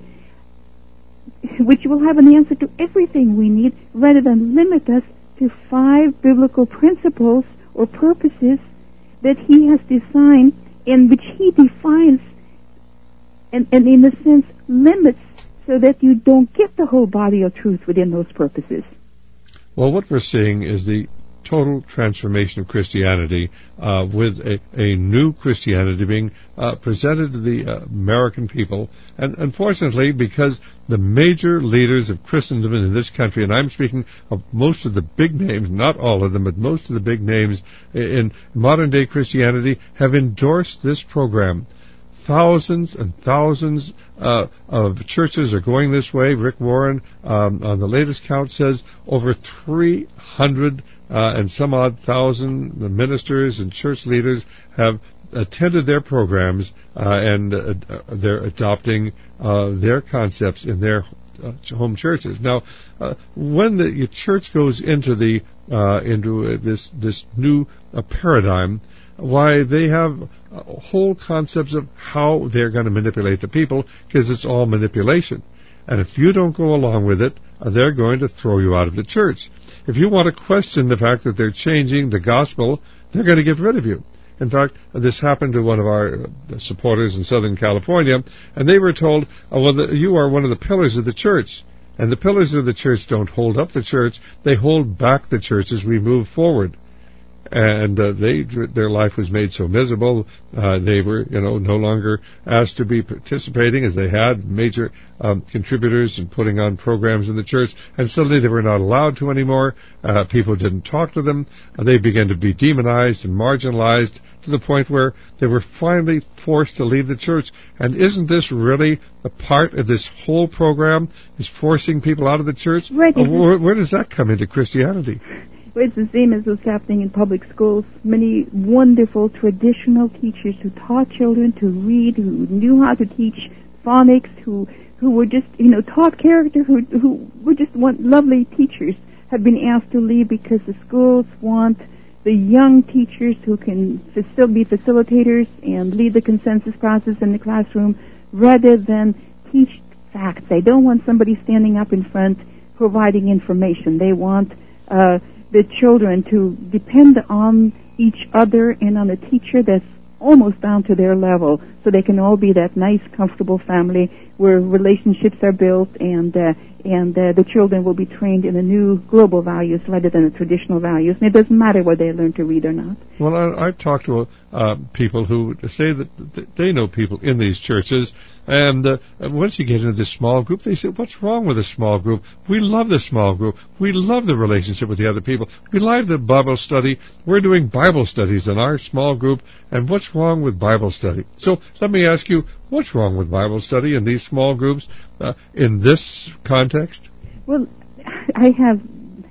which will have an answer to everything we need, rather than limit us to five biblical principles or purposes that He has designed and which He defines and, and in a sense limits, so that you don't get the whole body of truth within those purposes. Well, what we're seeing is the total transformation of Christianity, uh, with a, a new Christianity being uh, presented to the uh, American people. And unfortunately, because the major leaders of Christendom in this country, and I'm speaking of most of the big names, not all of them, but most of the big names in modern-day Christianity, have endorsed this program. Thousands and thousands uh, of churches are going this way. Rick Warren, um, on the latest count, says over three hundred uh, and some odd thousand ministers and church leaders have attended their programs, uh, and uh, they're adopting uh, their concepts in their uh, home churches. Now, uh, when the church goes into the uh, into this this new uh, paradigm, why they have uh, whole concepts of how they're going to manipulate the people, because it's all manipulation. And if you don't go along with it, uh, they're going to throw you out of the church. If you want to question the fact that they're changing the gospel, they're going to get rid of you. In fact, uh, this happened to one of our uh, supporters in Southern California, and they were told, oh, well, the, you are one of the pillars of the church. And the pillars of the church don't hold up the church, they hold back the church as we move forward. And uh, they, their life was made so miserable. Uh, they were, you know, no longer asked to be participating, as they had major um, contributors and putting on programs in the church. And suddenly they were not allowed to anymore. Uh, people didn't talk to them. Uh, they began to be demonized and marginalized to the point where they were finally forced to leave the church. And isn't this really a part of this whole program? Is forcing people out of the church? Right. Uh, where, where does that come into Christianity? It's the same as what's happening in public schools. Many wonderful traditional teachers who taught children to read, who knew how to teach phonics, who who were just, you know, taught character, who who were just one, lovely teachers, have been asked to leave because the schools want the young teachers who can facil- be facilitators and lead the consensus process in the classroom, rather than teach facts. They don't want somebody standing up in front providing information. They want uh, the children to depend on each other and on a teacher that's almost down to their level, so they can all be that nice, comfortable family where relationships are built, and uh, and uh, the children will be trained in the new global values rather than the traditional values. And it doesn't matter whether they learn to read or not. Well, I, I've talked to uh, people who say that they know people in these churches, and uh, once you get into this small group, they say, what's wrong with a small group? We love the small group. We love the relationship with the other people. We like the Bible study. We're doing Bible studies in our small group, and what's wrong with Bible study? So let me ask you, what's wrong with Bible study in these small groups uh, in this context? Well, I have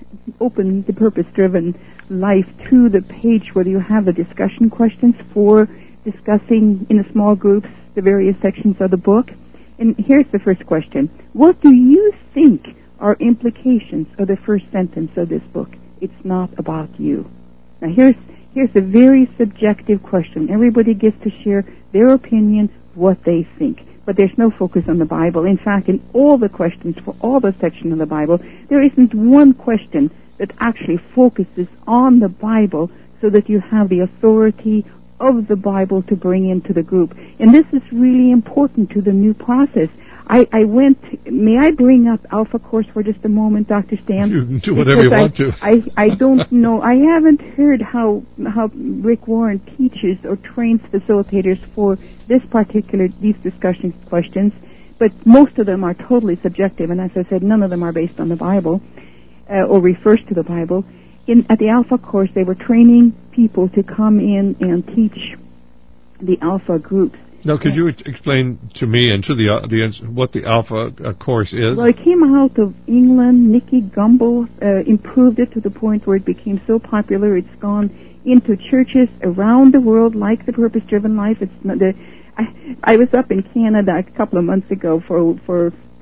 opened the Purpose-Driven Life to the page where you have the discussion questions for discussing in the small groups the various sections of the book. And here's the first question. What do you think are implications of the first sentence of this book? It's not about you. Now here's here's a very subjective question. Everybody gets to share their opinion, what they think. But there's no focus on the Bible. In fact, in all the questions for all the sections of the Bible, there isn't one question that actually focuses on the Bible so that you have the authority of the Bible to bring into the group. And this is really important to the new process. I, I went, may I bring up Alpha Course for just a moment, Doctor Stan? You can do whatever you I, want to. I, I don't know, I haven't heard how, how Rick Warren teaches or trains facilitators for this particular, these discussion questions, but most of them are totally subjective, and as I said, none of them are based on the Bible, uh, or refers to the Bible. In, at the Alpha Course, they were training people to come in and teach the Alpha groups. Now, could you explain to me and to the audience what the Alpha uh, Course is? Well, it came out of England. Nicky Gumbel uh, improved it to the point where it became so popular. It's gone into churches around the world, like the Purpose-Driven Life. It's not the. I, I was up in Canada a couple of months ago for for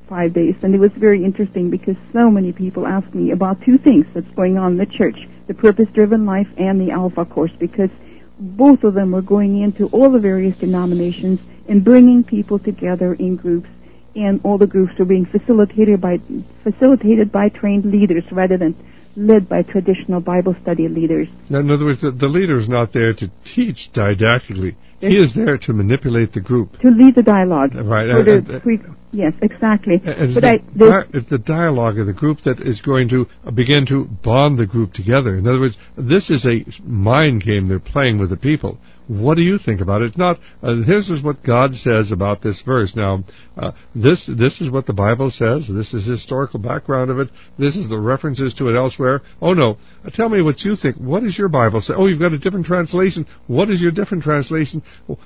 five days, and it was very interesting because so many people asked me about two things that's going on in the church, the Purpose-Driven Life and the Alpha Course, because both of them were going into all the various denominations and bringing people together in groups, and all the groups were being facilitated by facilitated by trained leaders rather than led by traditional Bible study leaders. Now, in other words, the, the leader is not there to teach didactically. He is there to manipulate the group. To lead the dialogue. Right. And, the, and, pre- yes, exactly. It's but the, I, di- it's the dialogue of the group that is going to begin to bond the group together. In other words, this is a mind game they're playing with the people. What do you think about it? It's not, uh, here's is what God says about this verse. Now, uh, this this is what the Bible says. This is the historical background of it. This is the references to it elsewhere. Oh, no. Uh, tell me what you think. What does your Bible say? Oh, you've got a different translation. What is your different translation?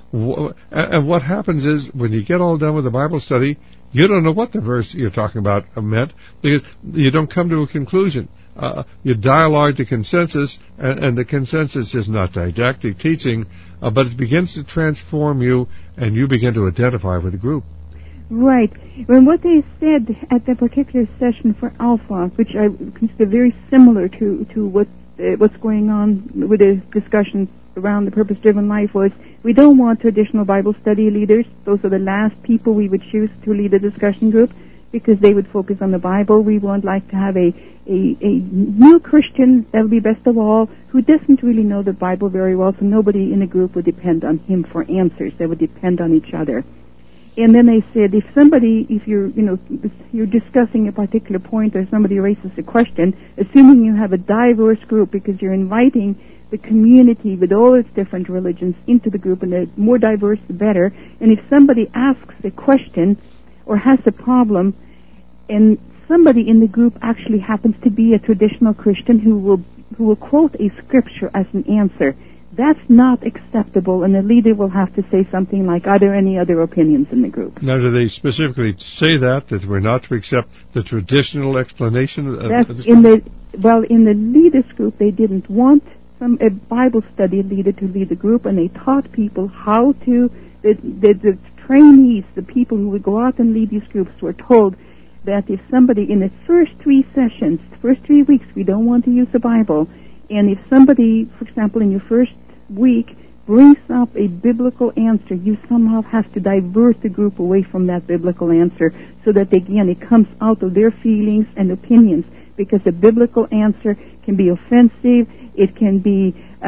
And what happens is, when you get all done with the Bible study, you don't know what the verse you're talking about meant, because you don't come to a conclusion. Uh, you dialogue to consensus, and, and the consensus is not didactic teaching, uh, but it begins to transform you, and you begin to identify with the group. Right. When what they said at that particular session for Alpha, which I consider very similar to, to what uh, what's going on with the discussions around the Purpose-Driven Life, was we don't want traditional Bible study leaders. Those are the last people we would choose to lead a discussion group, because they would focus on the Bible. We would like to have a, a, a new Christian, that would be best of all, who doesn't really know the Bible very well, so nobody in the group would depend on him for answers. They would depend on each other. And then they said, if somebody, if you're, you know, you're discussing a particular point, or somebody raises a question, assuming you have a diverse group, because you're inviting the community with all its different religions into the group, and the more diverse, the better. And if somebody asks a question or has a problem, and somebody in the group actually happens to be a traditional Christian who will who will quote a scripture as an answer, that's not acceptable, and the leader will have to say something like, are there any other opinions in the group? Now, do they specifically say that, that we're not to accept the traditional explanation? That's of in the, well, in the leaders group, they didn't want some a Bible study leader to lead the group, and they taught people how to, the, the, the trainees, the people who would go out and lead these groups, were told that if somebody, in the first three sessions, first three weeks, we don't want to use the Bible, and if somebody, for example, in your first week brings up a biblical answer, you somehow have to divert the group away from that biblical answer, so that, again, it comes out of their feelings and opinions, because a biblical answer can be offensive, it can be, uh,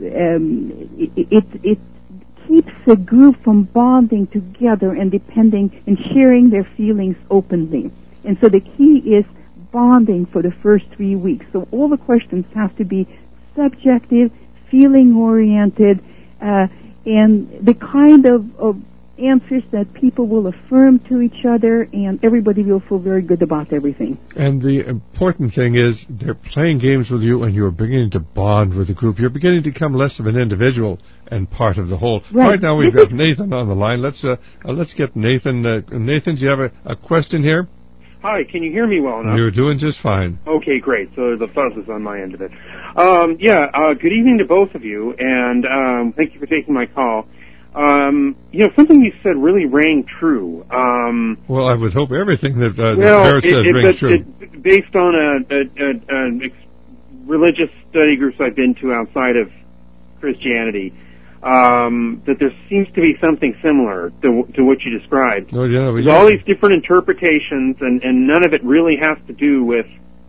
um, it, it, it keeps the group from bonding together and depending and sharing their feelings openly. And so the key is bonding for the first three weeks. So all the questions have to be subjective, feeling-oriented, uh, and the kind of, of answers that people will affirm to each other, and everybody will feel very good about everything. And the important thing is, they're playing games with you, and you're beginning to bond with the group. You're beginning to become less of an individual and part of the whole. Right, right now, we've got Nathan on the line. Let's uh, uh, let's get Nathan. Uh, Nathan, do you have a, a question here? Hi, can you hear me well enough? You're doing just fine. Okay, great. So the fuzz is on my end of it. Um, yeah, uh, good evening to both of you, and um, thank you for taking my call. Um, you know, something you said really rang true. Um, well, I would hope everything that, uh, well, that Bear says it, rings it, true. It, based on a, a, a, a ex- religious study groups I've been to outside of Christianity, um, that there seems to be something similar to, to what you described. Oh, yeah, well, There's yeah. all these different interpretations, and, and none of it really has to do with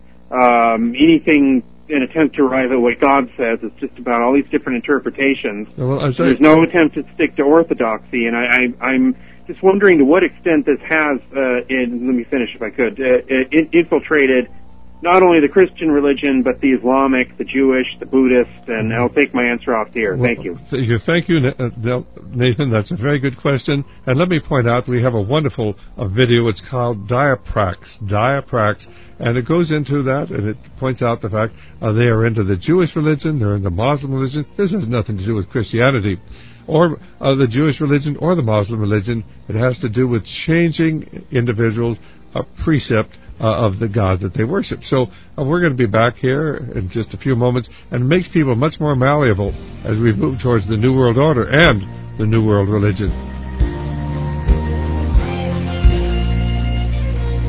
um, anything, an attempt to arrive at what God says. It's just about all these different interpretations. Well, I say, There's no attempt to stick to orthodoxy, and I, I, I'm just wondering to what extent this has, uh, in, let me finish if I could, uh, in, infiltrated not only the Christian religion, but the Islamic, the Jewish, the Buddhist, and I'll take my answer off here. well, Thank you. Th- you. Thank you, Nathan. That's a very good question. And let me point out, we have a wonderful uh, video. It's called Diaprax. Diaprax. And it goes into that, and it points out the fact uh, they are into the Jewish religion, they're in the Muslim religion. This has nothing to do with Christianity, or uh, the Jewish religion, or the Muslim religion. It has to do with changing individuals' uh, precept uh, of the God that they worship. So uh, we're going to be back here in just a few moments, and it makes people much more malleable as we move towards the New World Order and the New World Religion.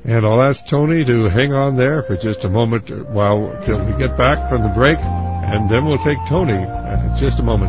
And I'll ask Tony to hang on there for just a moment while till we get back from the break, and then we'll take Tony in just a moment.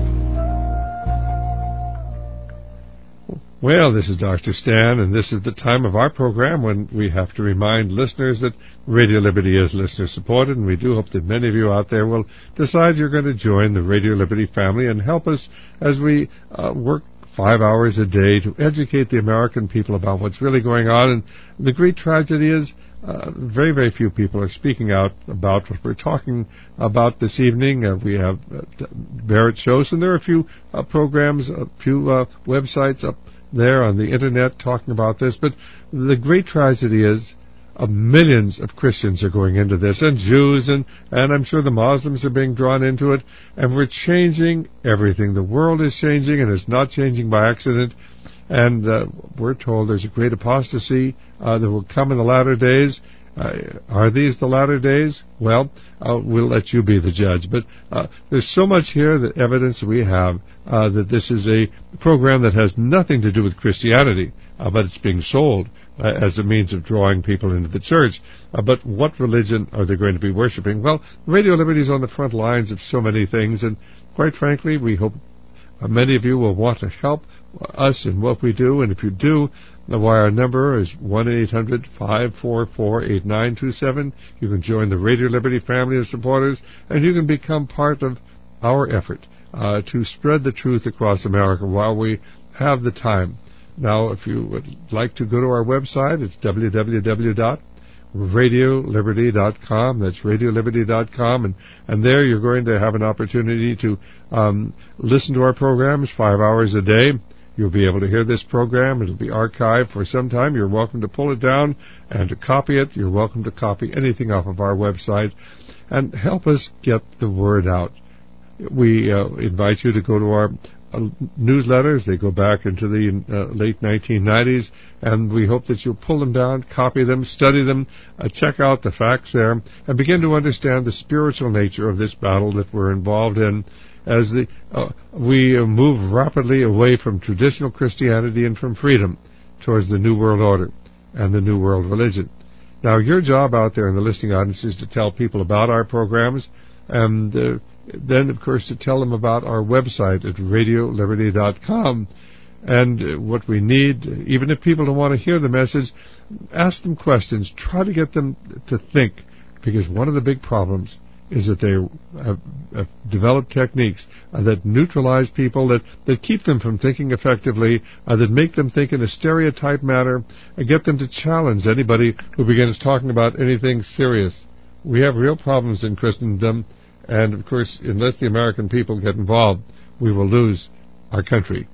Well, this is Doctor Stan, and this is the time of our program when we have to remind listeners that Radio Liberty is listener-supported, and we do hope that many of you out there will decide you're going to join the Radio Liberty family and help us as we uh, work five hours a day to educate the American people about what's really going on. And the great tragedy is uh, very, very few people are speaking out about what we're talking about this evening. Uh, we have uh, Barrett shows, and there are a few uh, programs, a few uh, websites up there on the Internet talking about this. But the great tragedy is Uh, millions of Christians are going into this, and Jews, and, and I'm sure the Muslims are being drawn into it, and we're changing everything. The world is changing, and it's not changing by accident, and uh, we're told there's a great apostasy uh, that will come in the latter days. Uh, are these the latter days? Well, uh, we'll let you be the judge. But uh, there's so much here, the evidence we have, uh, that this is a program that has nothing to do with Christianity, uh, but it's being sold uh, as a means of drawing people into the church. Uh, but what religion are they going to be worshiping? Well, Radio Liberty is on the front lines of so many things, and quite frankly, we hope uh, many of you will want to help us in what we do, and if you do, why our number is one eight hundred five four four eight nine two seven. You can join the Radio Liberty family of supporters, and you can become part of our effort uh, to spread the truth across America while we have the time. Now, if you would like to go to our website, it's w w w dot radio liberty dot com. That's radio liberty dot com, and, and there you're going to have an opportunity to um, listen to our programs five hours a day. You'll be able to hear this program. It'll be archived for some time. You're welcome to pull it down and to copy it. You're welcome to copy anything off of our website and help us get the word out. We uh, invite you to go to our uh, newsletters. They go back into the uh, late nineteen nineties, and we hope that you'll pull them down, copy them, study them, uh, check out the facts there, and begin to understand the spiritual nature of this battle that we're involved in as the uh, we uh, move rapidly away from traditional Christianity and from freedom towards the New World Order and the New World Religion. Now, your job out there in the listening audience is to tell people about our programs, and uh, then, of course, to tell them about our website at radio liberty dot com. And uh, what we need, even if people don't want to hear the message, ask them questions. Try to get them to think, because one of the big problems is that they have, have developed techniques uh, that neutralize people, that, that keep them from thinking effectively, uh, that make them think in a stereotype manner, and get them to challenge anybody who begins talking about anything serious. We have real problems in Christendom, and, of course, unless the American people get involved, we will lose our country.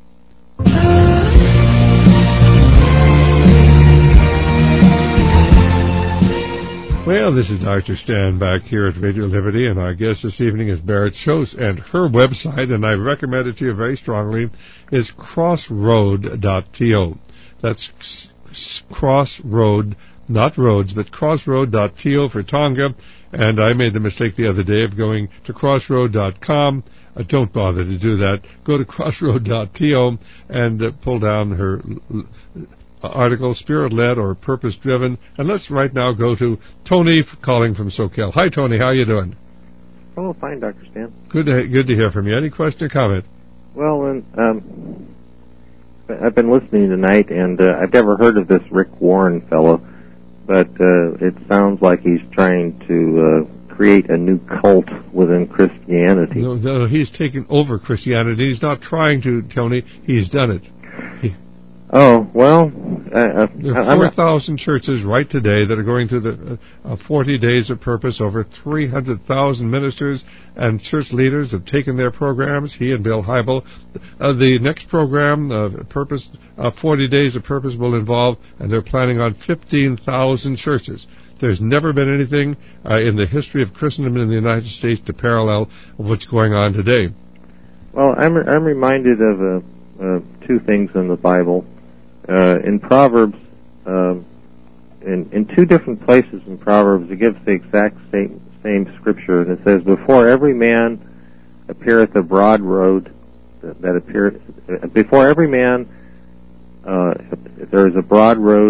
Well, this is Doctor Stan back here at Radio Liberty, and our guest this evening is Barrett Schose, and her website, and I recommend it to you very strongly, is crossroad dot to. That's crossroad, not roads, but crossroad dot to for Tonga, and I made the mistake the other day of going to crossroad dot com. Uh, don't bother to do that. Go to crossroad dot to and uh, pull down her article, Spirit-Led or Purpose-Driven. And let's right now go to Tony calling from SoCal. Hi, Tony. How are you doing? Oh, fine, Doctor Stan. Good to, good to hear from you. Any question or comment? Well, um, I've been listening tonight, and uh, I've never heard of this Rick Warren fellow, but uh, it sounds like he's trying to uh, create a new cult within Christianity. No, no, he's taken over Christianity. He's not trying to, Tony. He's done it. He, Oh, well... Uh, there are four thousand churches right today that are going through the uh, forty days of purpose. Over three hundred thousand ministers and church leaders have taken their programs, he and Bill Hybel. Uh, the next program, uh, Purpose, uh, forty days of Purpose, will involve, and they're planning on fifteen thousand churches. There's never been anything uh, in the history of Christendom in the United States to parallel what's going on today. Well, I'm, I'm reminded of uh, uh, two things in the Bible. Uh, in Proverbs, uh, in, in two different places in Proverbs, it gives the exact same, same scripture, and it says, "Before every man appeareth a broad road, that, that appeareth, before every man uh, there is a broad road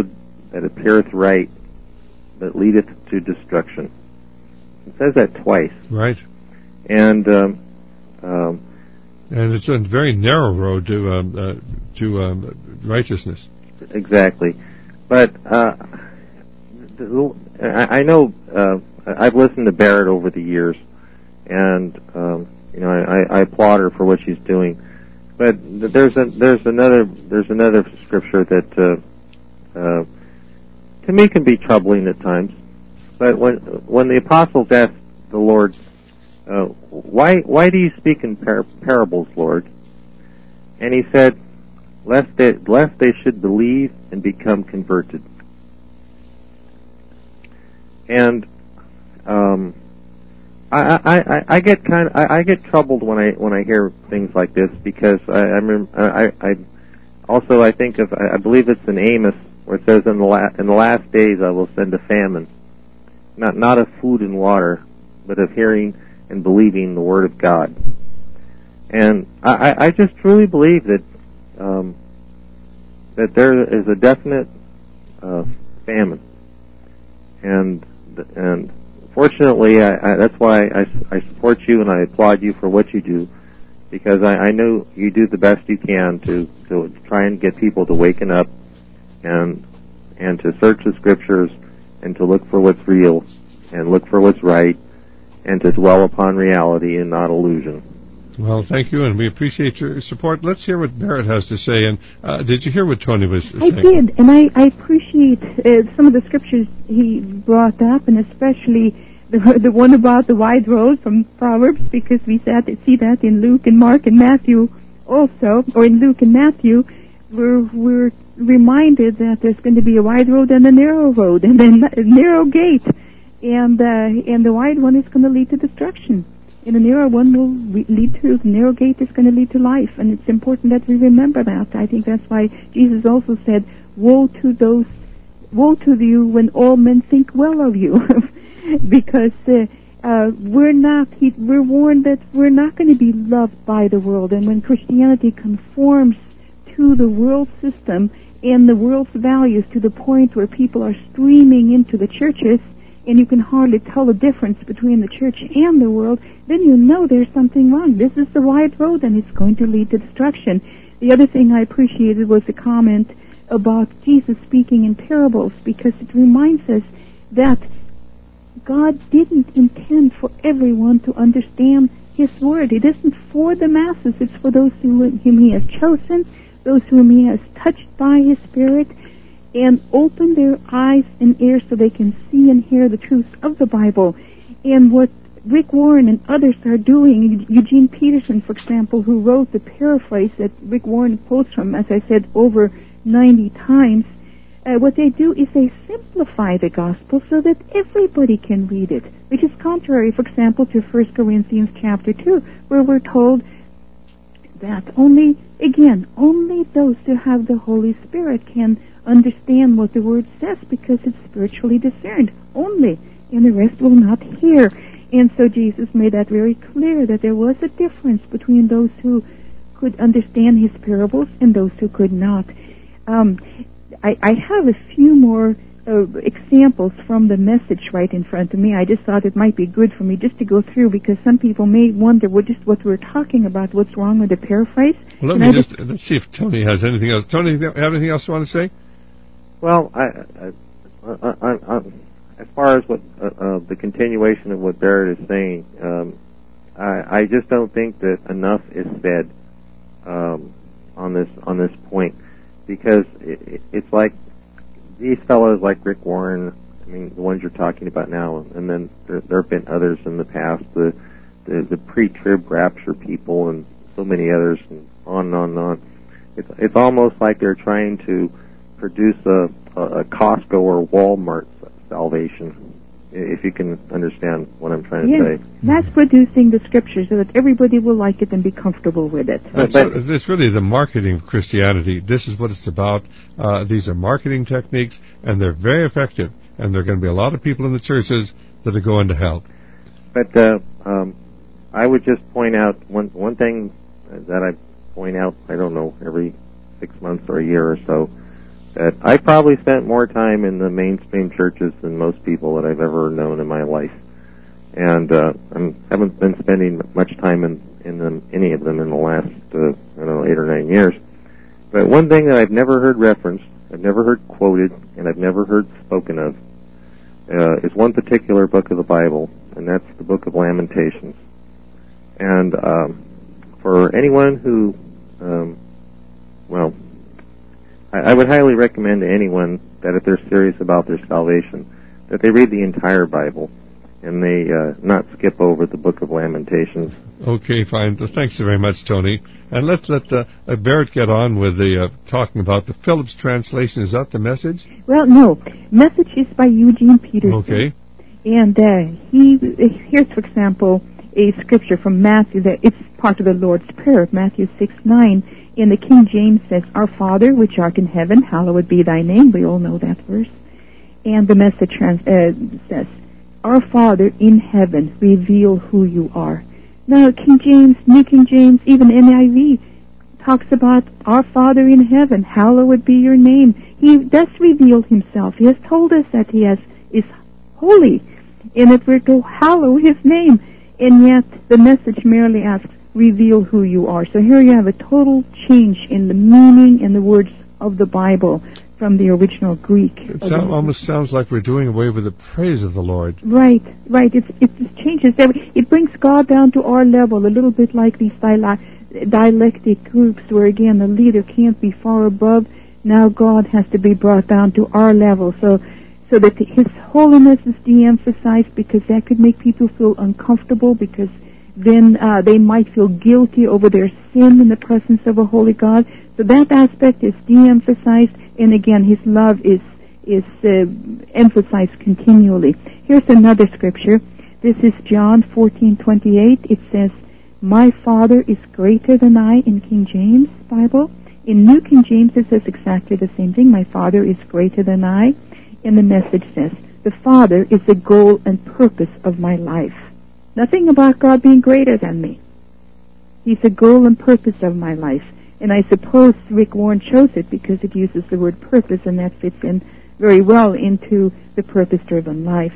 that appeareth right, but leadeth to destruction. It says that twice. Right. And um, um, and it's a very narrow road to um, uh, to um, righteousness. Exactly. But uh, I, I know uh, I've listened to Barrett over the years, and um, you know I, I applaud her for what she's doing. But there's a, there's another there's another scripture that uh, uh, to me can be troubling at times. But when when the apostles asked the Lord, uh, why why do you speak in par- parables, Lord? And he said, lest they lest they should believe and become converted. And um, I, I, I, I get kind of I, I get troubled when I when I hear things like this, because I I, remember, I, I also I think of I believe it's in Amos where it says in the la- in the last days I will send a famine, not not of food and water, but of hearing and believing the word of God. And I, I just truly believe that um, that there is a definite uh, famine, and and fortunately, I, I, that's why I, I support you and I applaud you for what you do, because I, I know you do the best you can to, to try and get people to waken up and and to search the scriptures and to look for what's real and look for what's right and to dwell upon reality and not illusion. Well, thank you, and we appreciate your support. Let's hear what Barrett has to say. And uh, did you hear what Tony was saying? I did, and I, I appreciate uh, some of the scriptures he brought up, and especially the, the one about the wide road from Proverbs, because we sat, see that in Luke and Mark and Matthew also, or in Luke and Matthew. We're, we're reminded that there's going to be a wide road and a narrow road, and then a narrow gate, and, uh, and the wide one is going to lead to destruction. And the narrow one will re- lead to, the narrow gate is going to lead to life. And it's important that we remember that. I think that's why Jesus also said, woe to those, woe to you when all men think well of you. Because uh, uh, we're not, he, we're warned that we're not going to be loved by the world. And when Christianity conforms to the world system and the world's values to the point where people are streaming into the churches, and you can hardly tell the difference between the church and the world, then you know there's something wrong. This is the wide road, and it's going to lead to destruction. The other thing I appreciated was the comment about Jesus speaking in parables, because it reminds us that God didn't intend for everyone to understand His Word. It isn't for the masses. It's for those whom He has chosen, those whom He has touched by His Spirit, and open their eyes and ears so they can see and hear the truths of the Bible. And what Rick Warren and others are doing, Eugene Peterson, for example, who wrote the paraphrase that Rick Warren quotes from, as I said, over ninety times, uh, what they do is they simplify the gospel so that everybody can read it, which is contrary, for example, to First Corinthians chapter two, where we're told that only, again, only those who have the Holy Spirit can understand what the Word says, because it's spiritually discerned only, and the rest will not hear. And so Jesus made that very clear, that there was a difference between those who could understand His parables and those who could not. Um, I, I have a few more uh, examples from the message right in front of me. I just thought it might be good for me just to go through, because some people may wonder what just what we're talking about, what's wrong with the paraphrase. Well, let and me just, just let's see if Tony has anything else. Tony, have anything else you want to say? Well, I, I, I, I, I, as far as what uh, uh, the continuation of what Barrett is saying, um, I, I just don't think that enough is said um, on this on this point, because it, it, it's like these fellows like Rick Warren, I mean, the ones you're talking about now, and then there, there have been others in the past, the the, the pre-trib rapture people, and so many others, and on and on and on. It's it's almost like they're trying to produce a, a Costco or Walmart salvation, if you can understand what I'm trying to yes, say. Mass producing the scriptures so that everybody will like it and be comfortable with it. That's, uh, it's really the marketing of Christianity. This is what it's about. Uh, these are marketing techniques, and they're very effective, and there are going to be a lot of people in the churches that are going to hell. But uh, um, I would just point out one one thing that I point out, I don't know, every six months or a year or so, that I probably spent more time in the mainstream churches than most people that I've ever known in my life. And uh, I haven't been spending much time in, in them, any of them in the last, uh, I don't know, eight or nine years. But one thing that I've never heard referenced, I've never heard quoted, and I've never heard spoken of, uh, is one particular book of the Bible, and that's the book of Lamentations. And um, for anyone who, um, well, I, I would highly recommend to anyone that if they're serious about their salvation, that they read the entire Bible, and they uh, not skip over the book of Lamentations. Okay, fine. Thanks very much, Tony. And let's let uh, Barrett get on with the uh, talking about the Phillips translation. Is that the message? Well, no. Message is by Eugene Peterson. Okay. And uh, he here's, for example, a scripture from Matthew that it's part of the Lord's Prayer, Matthew six nine. In the King James says, "Our Father, which art in heaven, hallowed be thy name." We all know that verse. And the message trans- uh, says, "Our Father in heaven, reveal who you are." Now, King James, New King James, even N I V talks about our Father in heaven, hallowed be your name. He does reveal himself. He has told us that he has is holy, and that we're to hallow his name. And yet, the message merely asks, reveal who you are. So here you have a total change in the meaning and the words of the Bible from the original Greek. It sound, almost sounds like we're doing away with the praise of the Lord. Right, right. It's, it just changes. It brings God down to our level, a little bit like these dialectic groups where, again, the leader can't be far above. Now God has to be brought down to our level. So so that his holiness is de-emphasized, because that could make people feel uncomfortable, because then uh, they might feel guilty over their sin in the presence of a holy God. So that aspect is de-emphasized, and again, his love is is uh, emphasized continually. Here's another scripture. This is John fourteen twenty-eight. It says, "My Father is greater than I," in King James Bible. In New King James, it says exactly the same thing. "My Father is greater than I." And the message says, "The Father is the goal and purpose of my life." Nothing about God being greater than me. He's the goal and purpose of my life. And I suppose Rick Warren chose it because it uses the word purpose, and that fits in very well into the purpose-driven life.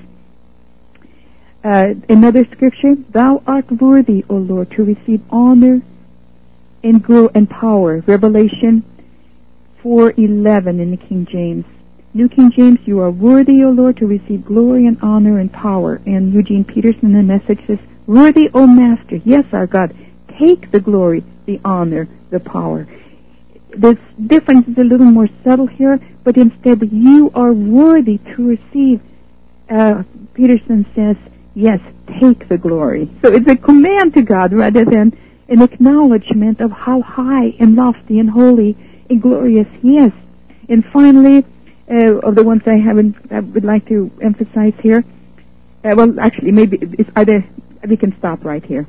Uh, another scripture, "Thou art worthy, O Lord, to receive honor and grow and power." Revelation four eleven in the King James. New King James, "You are worthy, O Lord, to receive glory and honor and power." And Eugene Peterson in the message says, "Worthy, O Master, yes, our God, take the glory, the honor, the power." The difference is a little more subtle here, but instead, "You are worthy to receive," uh, Peterson says, "Yes, take the glory." So it's a command to God rather than an acknowledgement of how high and lofty and holy and glorious he is. And finally, Uh, of the ones I haven't, I would like to emphasize here. Uh, well, actually, maybe it's either we can stop right here.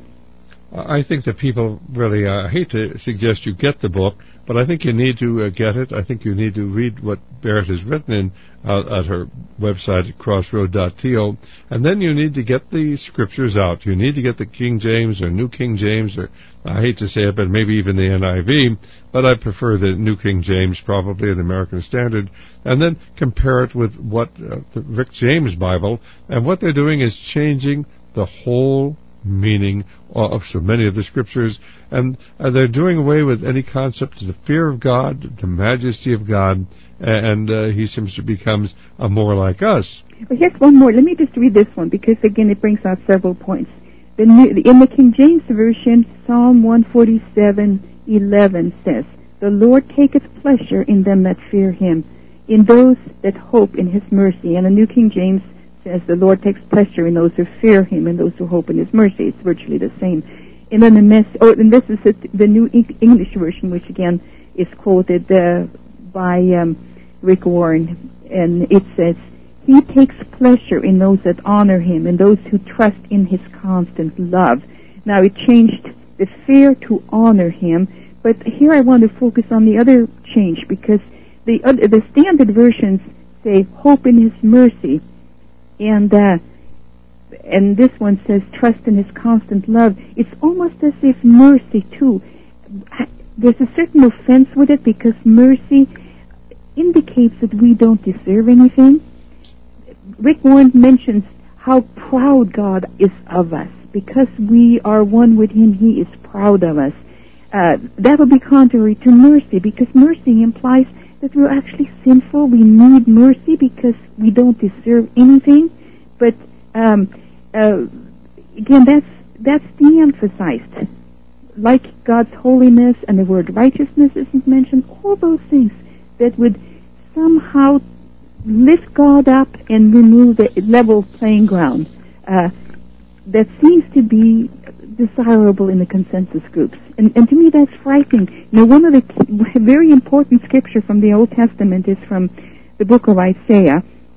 I think that people really, uh, I hate to suggest you get the book, but I think you need to uh, get it. I think you need to read what Barrett has written in uh, at her website at crossroad dot to, and then you need to get the scriptures out. You need to get the King James or New King James, or I hate to say it, but maybe even the N I V, but I prefer the New King James, probably the American Standard, and then compare it with what uh, the Rick James Bible, and what they're doing is changing the whole meaning of so many of the scriptures, and uh, they're doing away with any concept of the fear of God, the majesty of God, and uh, he seems to becomes uh, more like us. Well, here's one more. Let me just read this one, because again it brings out several points. The new, in the King James Version, Psalm one forty-seven eleven says, "The Lord taketh pleasure in them that fear him, in those that hope in his mercy." And the New King James says, "The Lord takes pleasure in those who fear him, and those who hope in his mercy." It's virtually the same. And then the mess. Oh, and this is the, the New English Version, which again is quoted uh, by um, Rick Warren, and it says, "He takes pleasure in those that honor him, and those who trust in his constant love." Now it changed the fear to honor him, but here I want to focus on the other change, because the uh, the standard versions say hope in his mercy. And uh, and this one says trust in his constant love. It's almost as if mercy too, there's a certain offense with it, because mercy indicates that we don't deserve anything. Rick Warren mentions how proud God is of us. Because we are one with Him, He is proud of us. Uh, that will be contrary to mercy, because mercy implies that we're actually sinful. We need mercy because we don't deserve anything. But um, uh, again, that's that's de-emphasized. Like God's holiness and the word righteousness isn't mentioned, all those things that would somehow lift God up and remove the level playing ground. Uh, that seems to be desirable in the consensus groups. And, and to me, that's frightening. You know, one of the key, very important scripture from the Old Testament is from the book of Isaiah.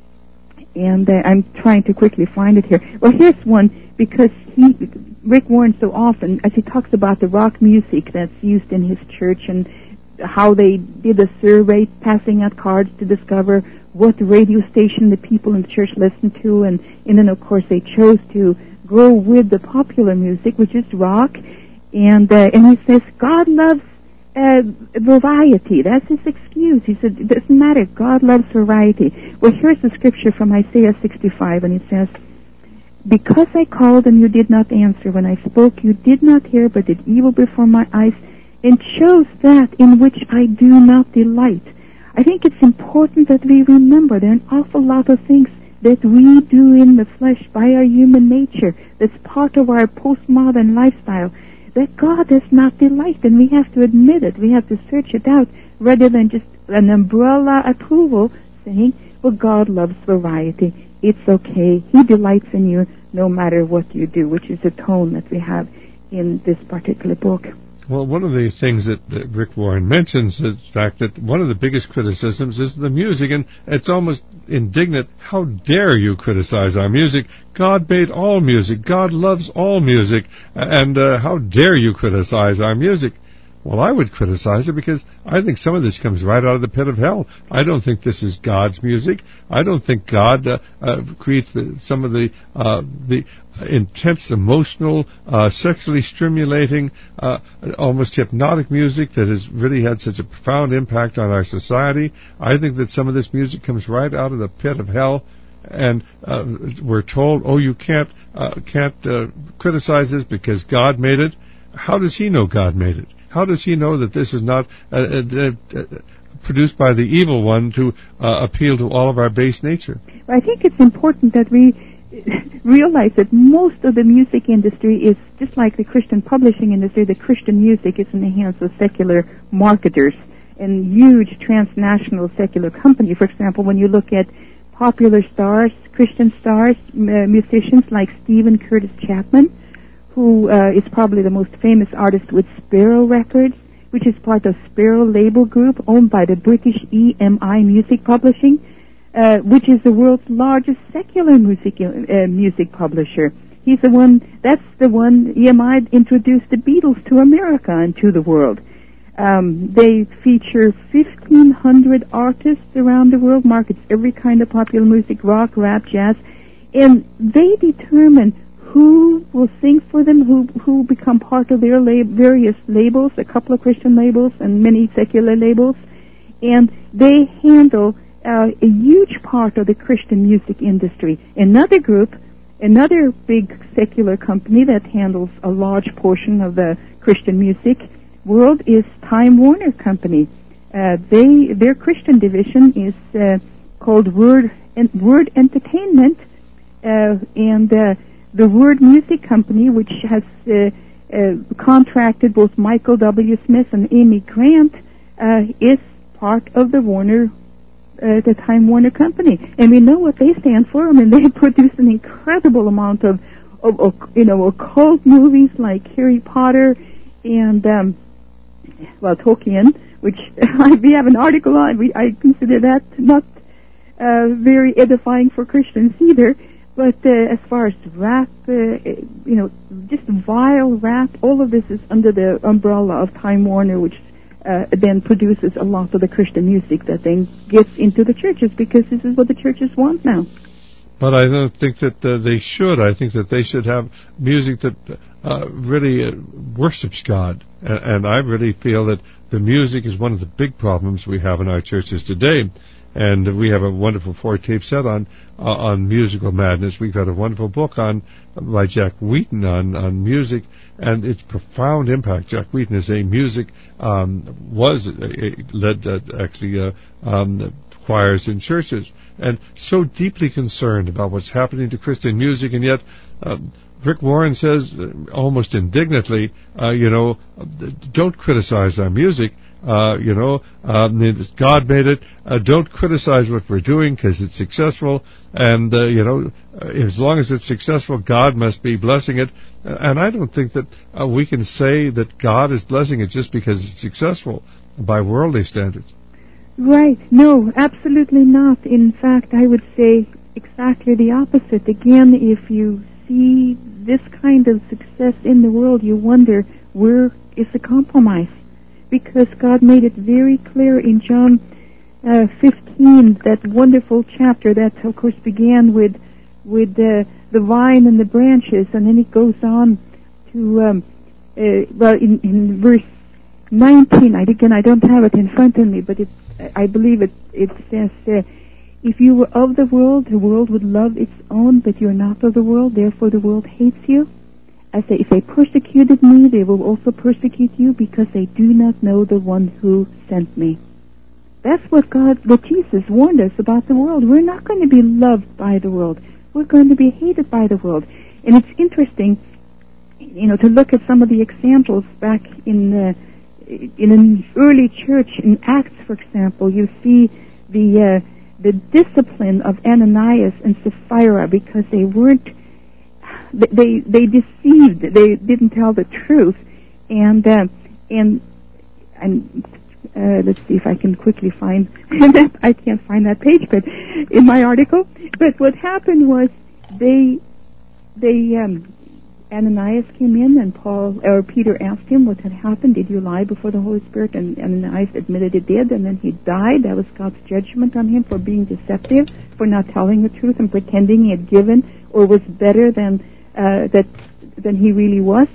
And uh, I'm trying to quickly find it here. Well, here's one, because he, Rick Warren so often, as he talks about the rock music that's used in his church and how they did a survey passing out cards to discover what radio station the people in the church listened to, and, and then, of course, they chose to go with the popular music, which is rock, and uh, and he says God loves uh, variety. That's his excuse. He said it doesn't matter. God loves variety. Well, here's the scripture from Isaiah sixty-five, and it says, "Because I called and you did not answer, when I spoke you did not hear, but did evil before my eyes, and chose that in which I do not delight." I think it's important that we remember there are an awful lot of things that we do in the flesh by our human nature, that's part of our postmodern lifestyle, that God does not delight, and we have to admit it. We have to search it out rather than just an umbrella approval saying, well, God loves variety. It's okay. He delights in you no matter what you do, which is a tone that we have in this particular book. Well, one of the things that, that Rick Warren mentions is the fact that one of the biggest criticisms is the music, and it's almost indignant. How dare you criticize our music? God made all music. God loves all music. And uh, how dare you criticize our music? Well, I would criticize it because I think some of this comes right out of the pit of hell. I don't think this is God's music. I don't think God uh, uh, creates the, some of the uh, the intense, emotional, uh, sexually stimulating, uh, almost hypnotic music that has really had such a profound impact on our society. I think that some of this music comes right out of the pit of hell. And uh, we're told, oh, you can't uh, can't uh, criticize this because God made it. How does He know God made it? How does He know that this is not uh, uh, uh, produced by the evil one to uh, appeal to all of our base nature? I think it's important that we realize that most of the music industry is just like the Christian publishing industry. The Christian music is in the hands of secular marketers and huge transnational secular companies. For example, when you look at popular stars, Christian stars, uh, musicians like Stephen Curtis Chapman, who uh, is probably the most famous artist with Sparrow Records, which is part of Sparrow Label Group, owned by the British E M I Music Publishing, uh, which is the world's largest secular music uh, music publisher. He's the one, that's the one, E M I introduced the Beatles to America and to the world. Um, they feature fifteen hundred artists around the world, markets every kind of popular music, rock, rap, jazz, and they determine who will sing for them, who who become part of their lab, various labels, a couple of Christian labels and many secular labels, and they handle uh, a huge part of the Christian music industry. Another group, another big secular company that handles a large portion of the Christian music world is Time Warner Company. Uh, they their Christian division is uh, called Word Word Entertainment, uh, and uh, the Word Music Company, which has uh, uh, contracted both Michael W. Smith and Amy Grant, uh, is part of the Warner, uh, the Time Warner Company, and we know what they stand for. I mean, they produce an incredible amount of, of, of you know, occult movies like Harry Potter and, um, well, Tolkien, which we have an article on. We, I consider that not uh, very edifying for Christians either. But uh, as far as rap, uh, you know, just vile rap, all of this is under the umbrella of Time Warner, which uh, then produces a lot of the Christian music that then gets into the churches, because this is what the churches want now. But I don't think that uh, they should. I think that they should have music that uh, really uh, worships God. And, and I really feel that the music is one of the big problems we have in our churches today. And we have a wonderful four-tape set on uh, on musical madness. We've got a wonderful book on by Jack Wheaton on, on music and its profound impact. Jack Wheaton is a music, um, was, a, a, led uh, actually uh, um, choirs in churches, and so deeply concerned about what's happening to Christian music, and yet um, Rick Warren says, uh, almost indignantly, uh, you know, don't criticize our music. Uh, you know, um, God made it. Uh, don't criticize what we're doing because it's successful. And, uh, you know, as long as it's successful, God must be blessing it. And I don't think that uh, we can say that God is blessing it just because it's successful by worldly standards. Right. No, absolutely not. In fact, I would say exactly the opposite. Again, if you see this kind of success in the world, you wonder, where is the compromise? Because God made it very clear in John uh, fifteen, that wonderful chapter that, of course, began with with uh, the vine and the branches, and then it goes on to, um, uh, well, in, in verse nineteen, I, again, I don't have it in front of me, but it, I believe it, it says, uh, if you were of the world, the world would love its own, but you're not of the world, therefore the world hates you. I say, if they persecuted me, they will also persecute you, because they do not know the one who sent me. That's what God, what Jesus warned us about the world. We're not going to be loved by the world. We're going to be hated by the world. And it's interesting, you know, to look at some of the examples back in uh, in an early church, in Acts, for example. You see the uh, the discipline of Ananias and Sapphira, because they weren't They they deceived. They didn't tell the truth, and uh, and and uh, let's see if I can quickly find. I can't find that page, but in my article. But what happened was they they um, Ananias came in, and Paul or Peter asked him what had happened. Did you lie before the Holy Spirit? And Ananias admitted he did, and then he died. That was God's judgment on him for being deceptive, for not telling the truth and pretending he had given or was better than. Uh, that than he really was,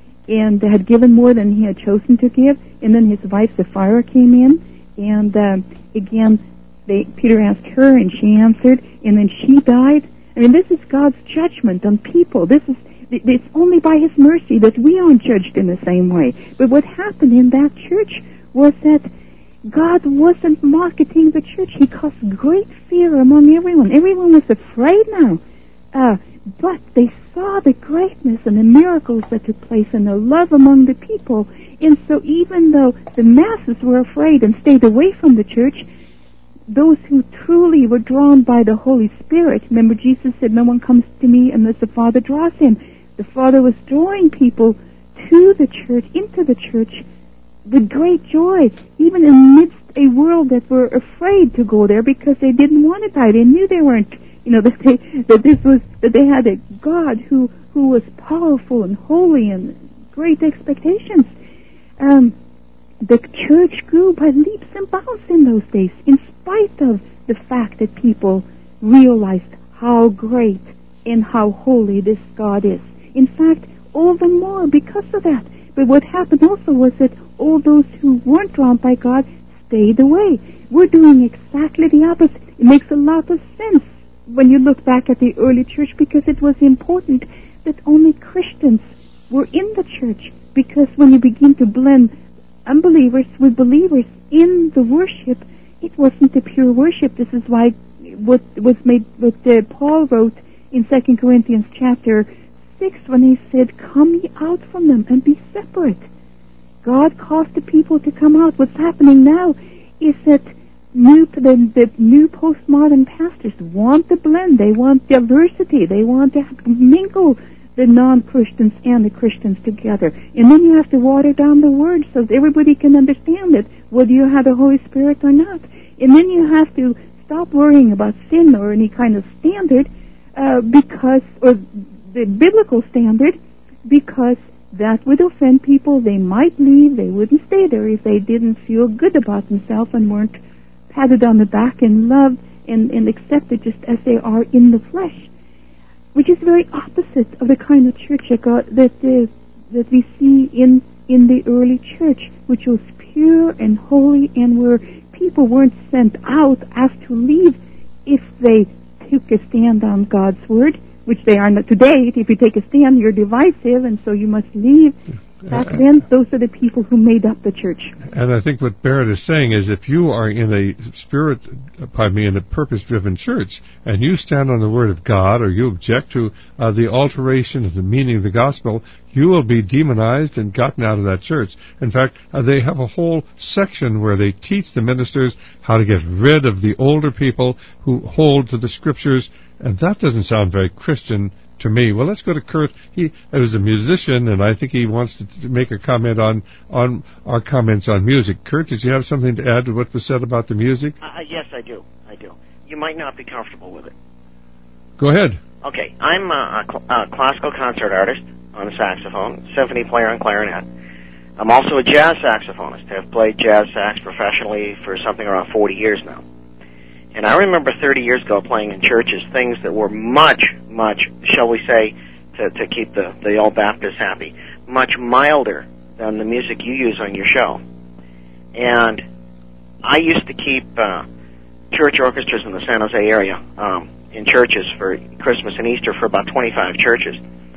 and had given more than he had chosen to give. And then his wife Sapphira came in, and uh, again, they, Peter asked her, and she answered, and then she died. I mean, this is God's judgment on people. This is it's only by His mercy that we aren't judged in the same way. But what happened in that church was that God wasn't marketing the church. He caused great fear among everyone. Everyone was afraid now. Uh, But they saw the greatness and the miracles that took place and the love among the people. And so even though the masses were afraid and stayed away from the church, those who truly were drawn by the Holy Spirit, remember Jesus said, no one comes to me unless the Father draws him. The Father was drawing people to the church, into the church, with great joy, even amidst a world that were afraid to go there because they didn't want to die. They knew they weren't You know, that they, that this was, that they had a God who, who was powerful and holy and great expectations. Um, the church grew by leaps and bounds in those days, in spite of the fact that people realized how great and how holy this God is. In fact, all the more because of that. But what happened also was that all those who weren't drawn by God stayed away. We're doing exactly the opposite. It makes a lot of sense when you look back at the early church, because it was important that only Christians were in the church, because when you begin to blend unbelievers with believers in the worship, it wasn't a pure worship. This is why what was made, what uh, Paul wrote in Second Corinthians chapter six, when he said, come ye out from them and be separate. God caused the people to come out. What's happening now is that New, the, the new postmodern pastors want the blend. They want diversity. They want to mingle the non-Christians and the Christians together. And then you have to water down the word so that everybody can understand it, whether you have the Holy Spirit or not. And then you have to stop worrying about sin or any kind of standard, uh, because, or the biblical standard, because that would offend people. They might leave. They wouldn't stay there if they didn't feel good about themselves and weren't patted on the back and loved and, and accepted just as they are in the flesh, which is very opposite of the kind of church that God, that uh, that we see in in the early church, which was pure and holy, and where people weren't sent out, asked to leave if they took a stand on God's word, which they are not today. If you take a stand, you're divisive, and so you must leave. Back then, those are the people who made up the church. And I think what Barrett is saying is, if you are in a spirit, pardon me, in a purpose-driven church, and you stand on the Word of God, or you object to uh, the alteration of the meaning of the gospel, you will be demonized and gotten out of that church. In fact, uh, they have a whole section where they teach the ministers how to get rid of the older people who hold to the Scriptures, and that doesn't sound very Christian to me. Well, let's go to Kurt. He is a musician, and I think he wants to t- make a comment on on our comments on music. Kurt, did you have something to add to what was said about the music? Uh, yes, I do. I do. You might not be comfortable with it. Go ahead. Okay, I'm a, a, cl- a classical concert artist on the saxophone, symphony player on clarinet. I'm also a jazz saxophonist. I've played jazz sax professionally for something around forty years now. And I remember thirty years ago playing in churches things that were much, much, shall we say, to, to keep the, the old Baptists happy, much milder than the music you use on your show. And I used to keep uh, church orchestras in the San Jose area um, in churches for Christmas and Easter for about twenty-five churches.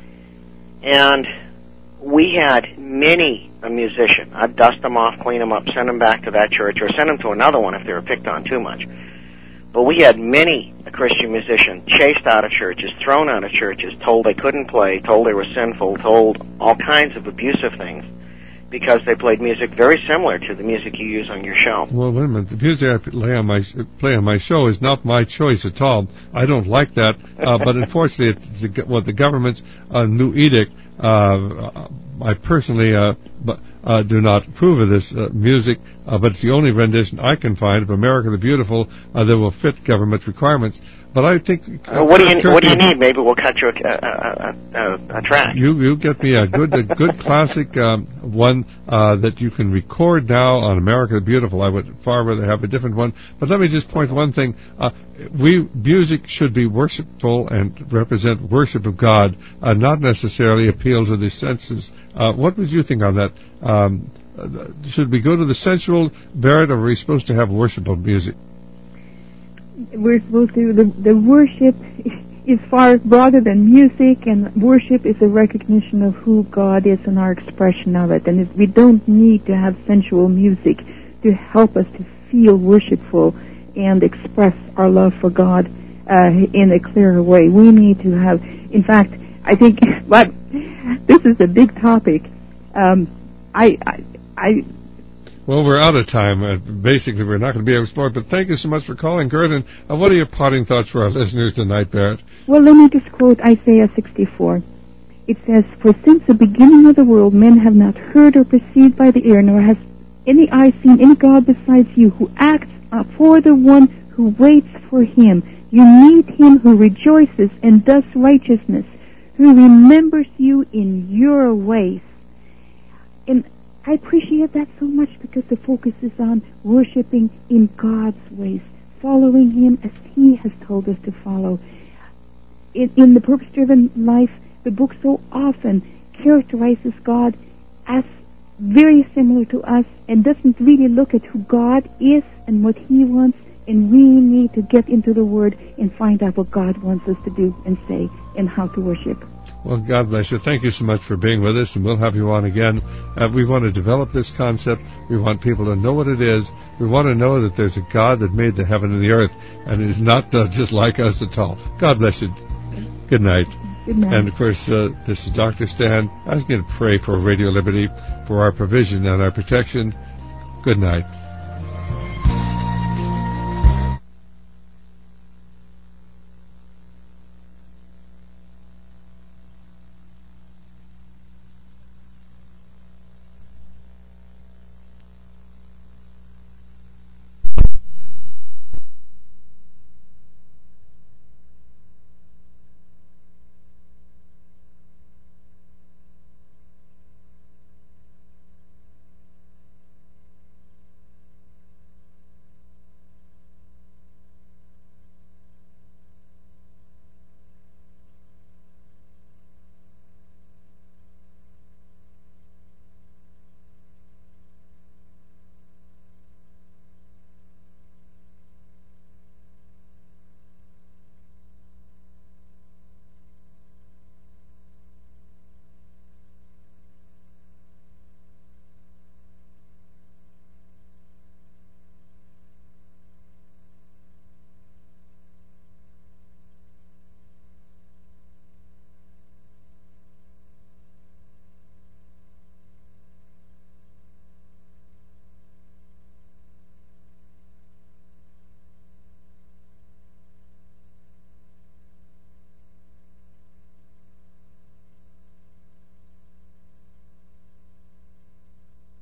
And we had many a musician. I'd dust them off, clean them up, send them back to that church, or send them to another one if they were picked on too much. But we had many a Christian musician chased out of churches, thrown out of churches, told they couldn't play, told they were sinful, told all kinds of abusive things because they played music very similar to the music you use on your show. Well, wait a minute. The music I play on my play on my show is not my choice at all. I don't like that, uh, but unfortunately, it's the, what the government's uh, new edict. Uh, I personally uh, uh, do not approve of this uh, music, uh, but it's the only rendition I can find of America the Beautiful uh, that will fit government requirements. But I think... Uh, what do you What do you need? Maybe we'll cut you a, a, a, a track. You you get me a good a good classic um, one uh, that you can record now on America the Beautiful. I would far rather have a different one. But let me just point one thing. Uh, we music should be worshipful and represent worship of God, uh, not necessarily appeal to the senses. Uh, what would you think on that? Um, should we go to the sensual, Barrett, or are we supposed to have worshipful music? We're supposed to, the, the worship is far broader than music, and worship is a recognition of who God is and our expression of it. And it, we don't need to have sensual music to help us to feel worshipful and express our love for God uh, in a clearer way. We need to have, in fact, I think, but this is a big topic. Um, I, I, I Well, we're out of time. Uh, basically, we're not going to be able to explore it, but thank you so much for calling, Gert. And uh, what are your parting thoughts for our listeners tonight, Barrett? Well, let me just quote Isaiah sixty-four. It says, "For since the beginning of the world, men have not heard or perceived by the ear, nor has any eye seen any God besides you, who acts uh, for the one who waits for him. You need him who rejoices and does righteousness, who remembers you in your ways." And I appreciate that so much because the focus is on worshiping in God's ways, following him as he has told us to follow. In, in the purpose-driven life, the book so often characterizes God as very similar to us and doesn't really look at who God is and what he wants, and we need to get into the Word and find out what God wants us to do and say and how to worship. Well, God bless you. Thank you so much for being with us, and we'll have you on again. Uh, we want to develop this concept. We want people to know what it is. We want to know that there's a God that made the heaven and the earth, and is not uh, just like us at all. God bless you. Good night. Good night. And, of course, uh, this is Doctor Stan. I was going to pray for Radio Liberty, for our provision and our protection. Good night.